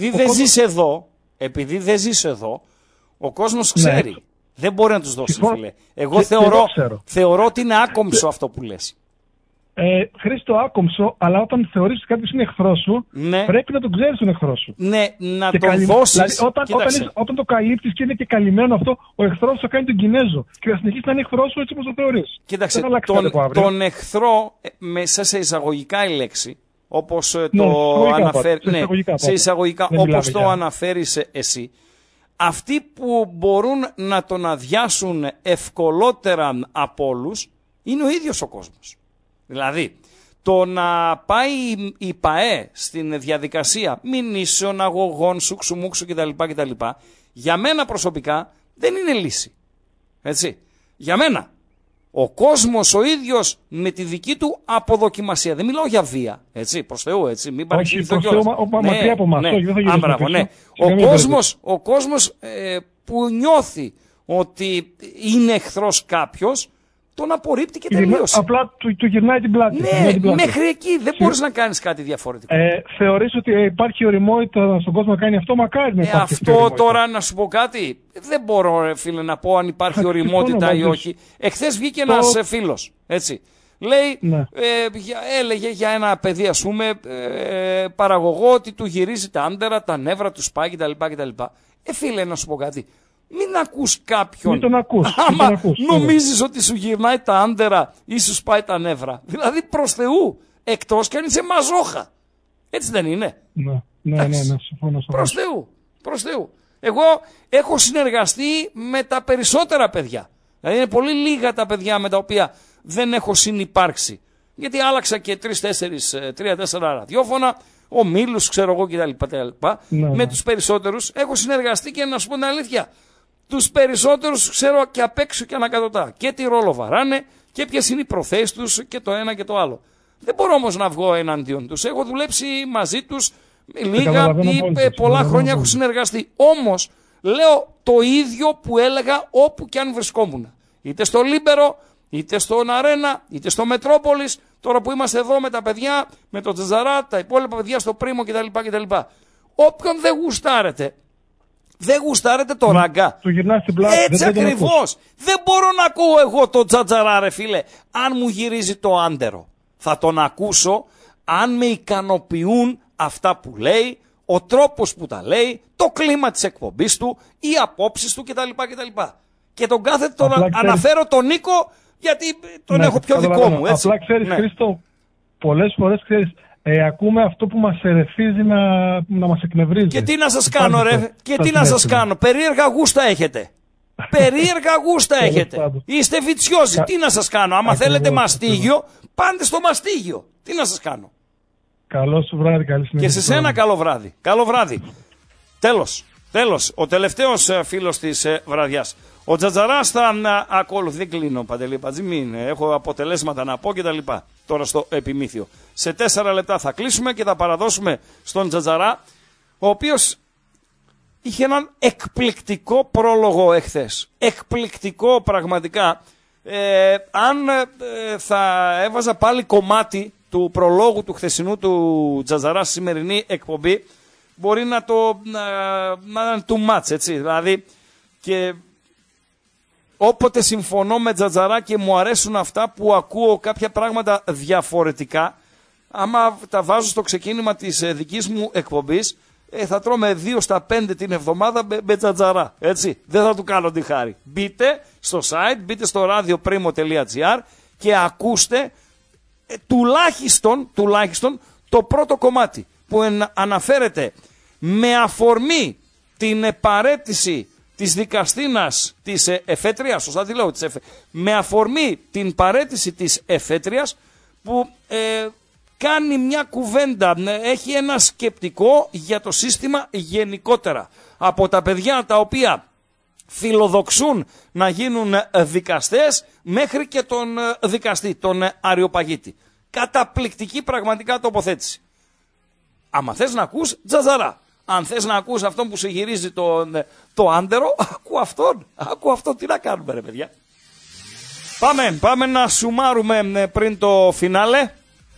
επειδή δεν ζεις εδώ, ο κόσμος ξέρει. Ναι. Δεν μπορεί να τους δώσει, φίλε. Εγώ θεωρώ ότι είναι άκομψο αυτό που λες. Χρήστο, άκομψο, αλλά όταν θεωρείς ότι κάποιος είναι εχθρός σου, ναι. Πρέπει να τον ξέρεις τον εχθρό σου. Ναι, να τον δώσεις. Δηλαδή, όταν το καλύπτεις και είναι και καλυμμένο αυτό, ο εχθρός θα κάνει τον Κινέζο και θα συνεχίσει να είναι εχθρός σου έτσι όπως το θεωρείς. Κοίταξε, τον εχθρό, μέσα σε εισαγωγικά η λέξη, όπως το αναφέρει, σε εισαγωγικά, όπως το αναφέρεις εσύ, αυτοί που μπορούν να τον αδειάσουν ευκολότερα από όλους είναι ο ίδιος ο κόσμος. Δηλαδή, το να πάει η ΠΑΕ στην διαδικασία μηνύσεων, αγωγών, σουξουμούξου κτλ. Για μένα προσωπικά δεν είναι λύση. Έτσι. Για μένα. Ο κόσμος ο ίδιος με τη δική του αποδοκιμασία. Δεν μιλάω για βία. Έτσι, προς Θεού, έτσι. Μην παρεξηγηθώ κιόλας. Μακριά από εμάς. Ο κόσμος που νιώθει ότι είναι εχθρός κάποιος, τον απορρίπτει και τελείωσε. Απλά του γυρνάει την πλάτη. Ναι, μέχρι εκεί δεν μπορείς να κάνεις κάτι διαφορετικό. Θεωρείς ότι υπάρχει ωριμότητα στον κόσμο να κάνει αυτό? Μακάρι να υπάρχει. Αυτό τώρα να σου πω κάτι. Δεν μπορώ, φίλε, να πω αν υπάρχει οριμότητα ή όχι. Εχθές βγήκε ένας φίλος, έτσι. Λέει, έλεγε για ένα παιδί, ας πούμε, παραγωγό, ότι του γυρίζει τα άντερα, τα νεύρα του σπάει κτλ. Φίλε, να σου πω κάτι. Μην ακούς κάποιον. Μην τον ακούς. Άμα νομίζεις ότι σου γυρνάει τα άντερα ή σου σπάει τα νεύρα. Δηλαδή προς Θεού. Εκτός κι αν είσαι μαζόχα. Έτσι δεν είναι? Ναι, συμφωνώ. Προς Θεού. Εγώ έχω συνεργαστεί με τα περισσότερα παιδιά. Δηλαδή είναι πολύ λίγα τα με τα οποία δεν έχω συνυπάρξει. Γιατί άλλαξα και 3-4 ραδιόφωνα, ομίλους, ξέρω εγώ κτλ. Με τους περισσότερους έχω συνεργαστεί και να σου πω την αλήθεια. Τους περισσότερους ξέρω και απ' έξω και ανακατοτά. Και τι ρόλο βαράνε και ποιες είναι οι προθέσεις τους και το ένα και το άλλο. Δεν μπορώ όμως να βγω εναντίον τους. Έχω δουλέψει μαζί τους λίγα ή πολλά χρόνια έχω συνεργαστεί. Όμως λέω το ίδιο που έλεγα όπου και αν βρισκόμουν. Είτε στο Λίμπερο, είτε στον Αρένα, είτε στο Μετρόπολης. Τώρα που είμαστε εδώ με τα παιδιά, με το Τζαζαρά, τα υπόλοιπα παιδιά στο Πρίμο κτλ. Όποιον δεν γουστάρετε. Δεν γουστάρετε το ράγκα. Του γυρνάς την πλάτη. Έτσι ακριβώς. Δεν μπορώ να ακούω εγώ το Τζατζαρά, ρε φίλε, αν μου γυρίζει το άντερο. Θα τον ακούσω αν με ικανοποιούν αυτά που λέει, ο τρόπος που τα λέει, το κλίμα της εκπομπής του, οι απόψεις του κτλ. Και τον κάθε τον αναφέρω τον Νίκο γιατί τον έχω πιο δικό μου. Έτσι. Απλά ξέρεις, Χρήστο, πολλές φορές ξέρεις, ακούμε αυτό που μας ερεθίζει να μας εκνευρίζει. Και τι να σας κάνω, ρε, και τι να σας κάνω. Περίεργα γούστα έχετε. Περίεργα γούστα έχετε. Είστε βιτσιόζοι. Τι να σας κάνω. Άμα θέλετε μαστίγιο, πάντε στο μαστίγιο. Τι να σας κάνω. Καλό σου βράδυ, καλή συνέχεια. Και σε σένα καλό βράδυ. Καλό βράδυ. Τέλος. Ο τελευταίος φίλος της βραδιάς. Ο Τζατζαράς θα ακολουθεί. Δεν κλείνω, Παντελή Πατζή, μην έχω αποτελέσματα να πω κτλ. Τώρα στο επιμήθειο. Σε 4 λεπτά θα κλείσουμε και θα παραδώσουμε στον Τζατζαρά, ο οποίος είχε έναν εκπληκτικό πρόλογο εχθές. Εκπληκτικό πραγματικά. Αν θα έβαζα πάλι κομμάτι του προλόγου του χθεσινού του Τζατζαρά στη σημερινή εκπομπή, μπορεί να είναι too much, έτσι. Δηλαδή, και όποτε συμφωνώ με Τζατζαρά και μου αρέσουν αυτά που ακούω κάποια πράγματα διαφορετικά, άμα τα βάζω στο ξεκίνημα της δικής μου εκπομπής, θα τρώμε 2 στα 5 την εβδομάδα με Τζατζαρά, έτσι. Δεν θα του κάνω τη χάρη. Μπείτε στο site, μπείτε στο radioprimo.gr και ακούστε τουλάχιστον το πρώτο κομμάτι που αναφέρεται με αφορμή την παραίτηση της δικαστίνας της εφέτριας, σωστά τη λέω, με αφορμή την παραίτηση της εφέτριας που κάνει μια κουβέντα, έχει ένα σκεπτικό για το σύστημα γενικότερα. Από τα παιδιά τα οποία φιλοδοξούν να γίνουν δικαστές μέχρι και τον δικαστή, τον Αριοπαγίτη. Καταπληκτική πραγματικά τοποθέτηση. Άμα θες να ακούς Τζατζαρά, αν θες να ακούς αυτόν που σε γυρίζει το άντερο, ακού αυτόν, τι να κάνουμε ρε παιδιά. Πάμε να σουμάρουμε πριν το φινάλε.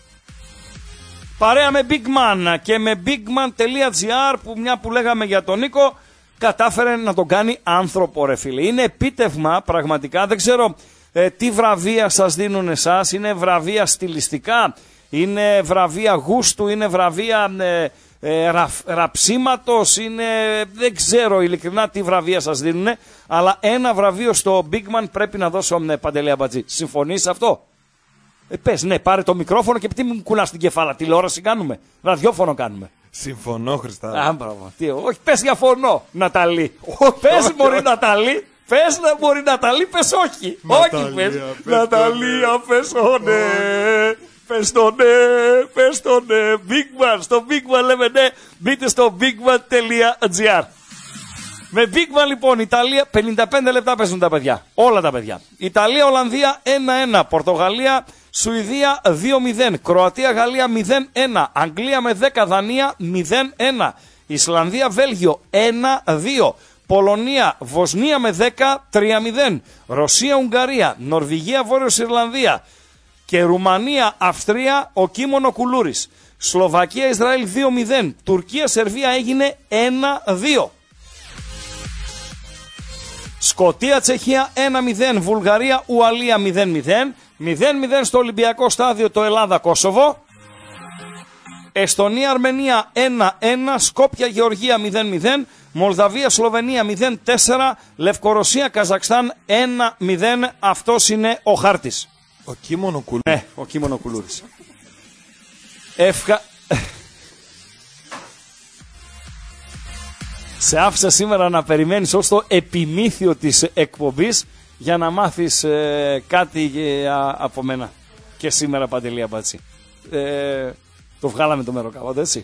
Παρέα με Big Man και με bigman.gr που μια που λέγαμε για τον Νίκο, κατάφερε να τον κάνει άνθρωπο ρε φίλε. Είναι επίτευγμα πραγματικά, δεν ξέρω τι βραβεία σας δίνουν εσάς, είναι βραβεία στιλιστικά, είναι βραβεία γούστου, είναι βραβεία ραψίματος, είναι, δεν ξέρω ειλικρινά τι βραβεία σας δίνουν, αλλά ένα βραβείο στο Big Man πρέπει να δώσω, Παντελή Αμπατζή. Συμφωνείς αυτό? Πες, ναι, πάρε το μικρόφωνο και τι μου κουνάς την κεφάλα. Τηλεόραση κάνουμε. Ραδιόφωνο κάνουμε. Συμφωνώ, Χριστά. Α, μπράβο. Όχι, πες για φωνό, Ναταλή. Πες, μπορεί Ναταλή. Πες να μπορεί Ναταλή, πες όχι. Όχι, πες. Ναταλία, πες ναι. Πες το ναι, πες το ναι. Big Man, στο Big Man λέμε ναι. Μπείτε στο bigman.gr. Με Big Man λοιπόν, Ιταλία, 55 λεπτά παίζουν τα παιδιά. Όλα τα παιδιά. Ιταλία, Ολλανδία 1-1. Πορτογαλία, Σουηδία 2-0. Κροατία, Γαλλία 0-1. Αγγλία με 10, Δανία 0-1. Ισλανδία, Βέλγιο 1-2. Πολωνία, Βοσνία με 10, 3-0. Ρωσία, Ουγγαρία, Νορβηγία, Βόρειος Ιρλανδία και Ρουμανία, Αυστρία, ο Κίμωνο Κουλούρης. Σλοβακία, Ισραήλ 2-0. Τουρκία, Σερβία έγινε 1-2. Σκωτία, Τσεχία 1-0. Βουλγαρία, Ουαλία 0-0. 0-0 στο Ολυμπιακό στάδιο το Ελλάδα-Κόσοβο. Εστονία, Αρμενία 1-1. Σκόπια, Γεωργία 0-0. Μολδαβία, Σλοβενία 0-4. Λευκορωσία, Καζακστάν 1-0. Αυτός είναι ο χάρτης. Ο Κίμωνο Κουλούρης. Ναι, ο Κίμωνο Κουλούρης. Σε άφησα σήμερα να περιμένεις ως το επιμήθειο της εκπομπής για να μάθεις κάτι από μένα. Και σήμερα, Παντελή Αμπάτσι. Το βγάλαμε το μεροκάβατο, έτσι.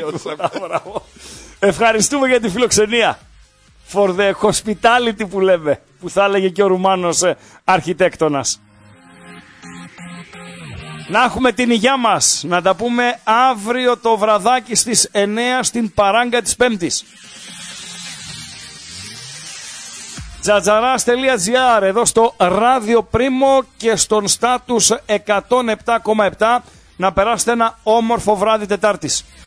Ευχαριστούμε για τη φιλοξενία. For the hospitality που λέμε, που θα έλεγε και ο Ρουμάνος αρχιτέκτονας. Να έχουμε την υγειά μας. Να τα πούμε αύριο το βραδάκι στις 9 στην παράγκα της Πέμπτης. Τζατζαράς.gr εδώ στο Ράδιο Πρίμο και στον Στάτους 107,7. Να περάσετε ένα όμορφο βράδυ Τετάρτης.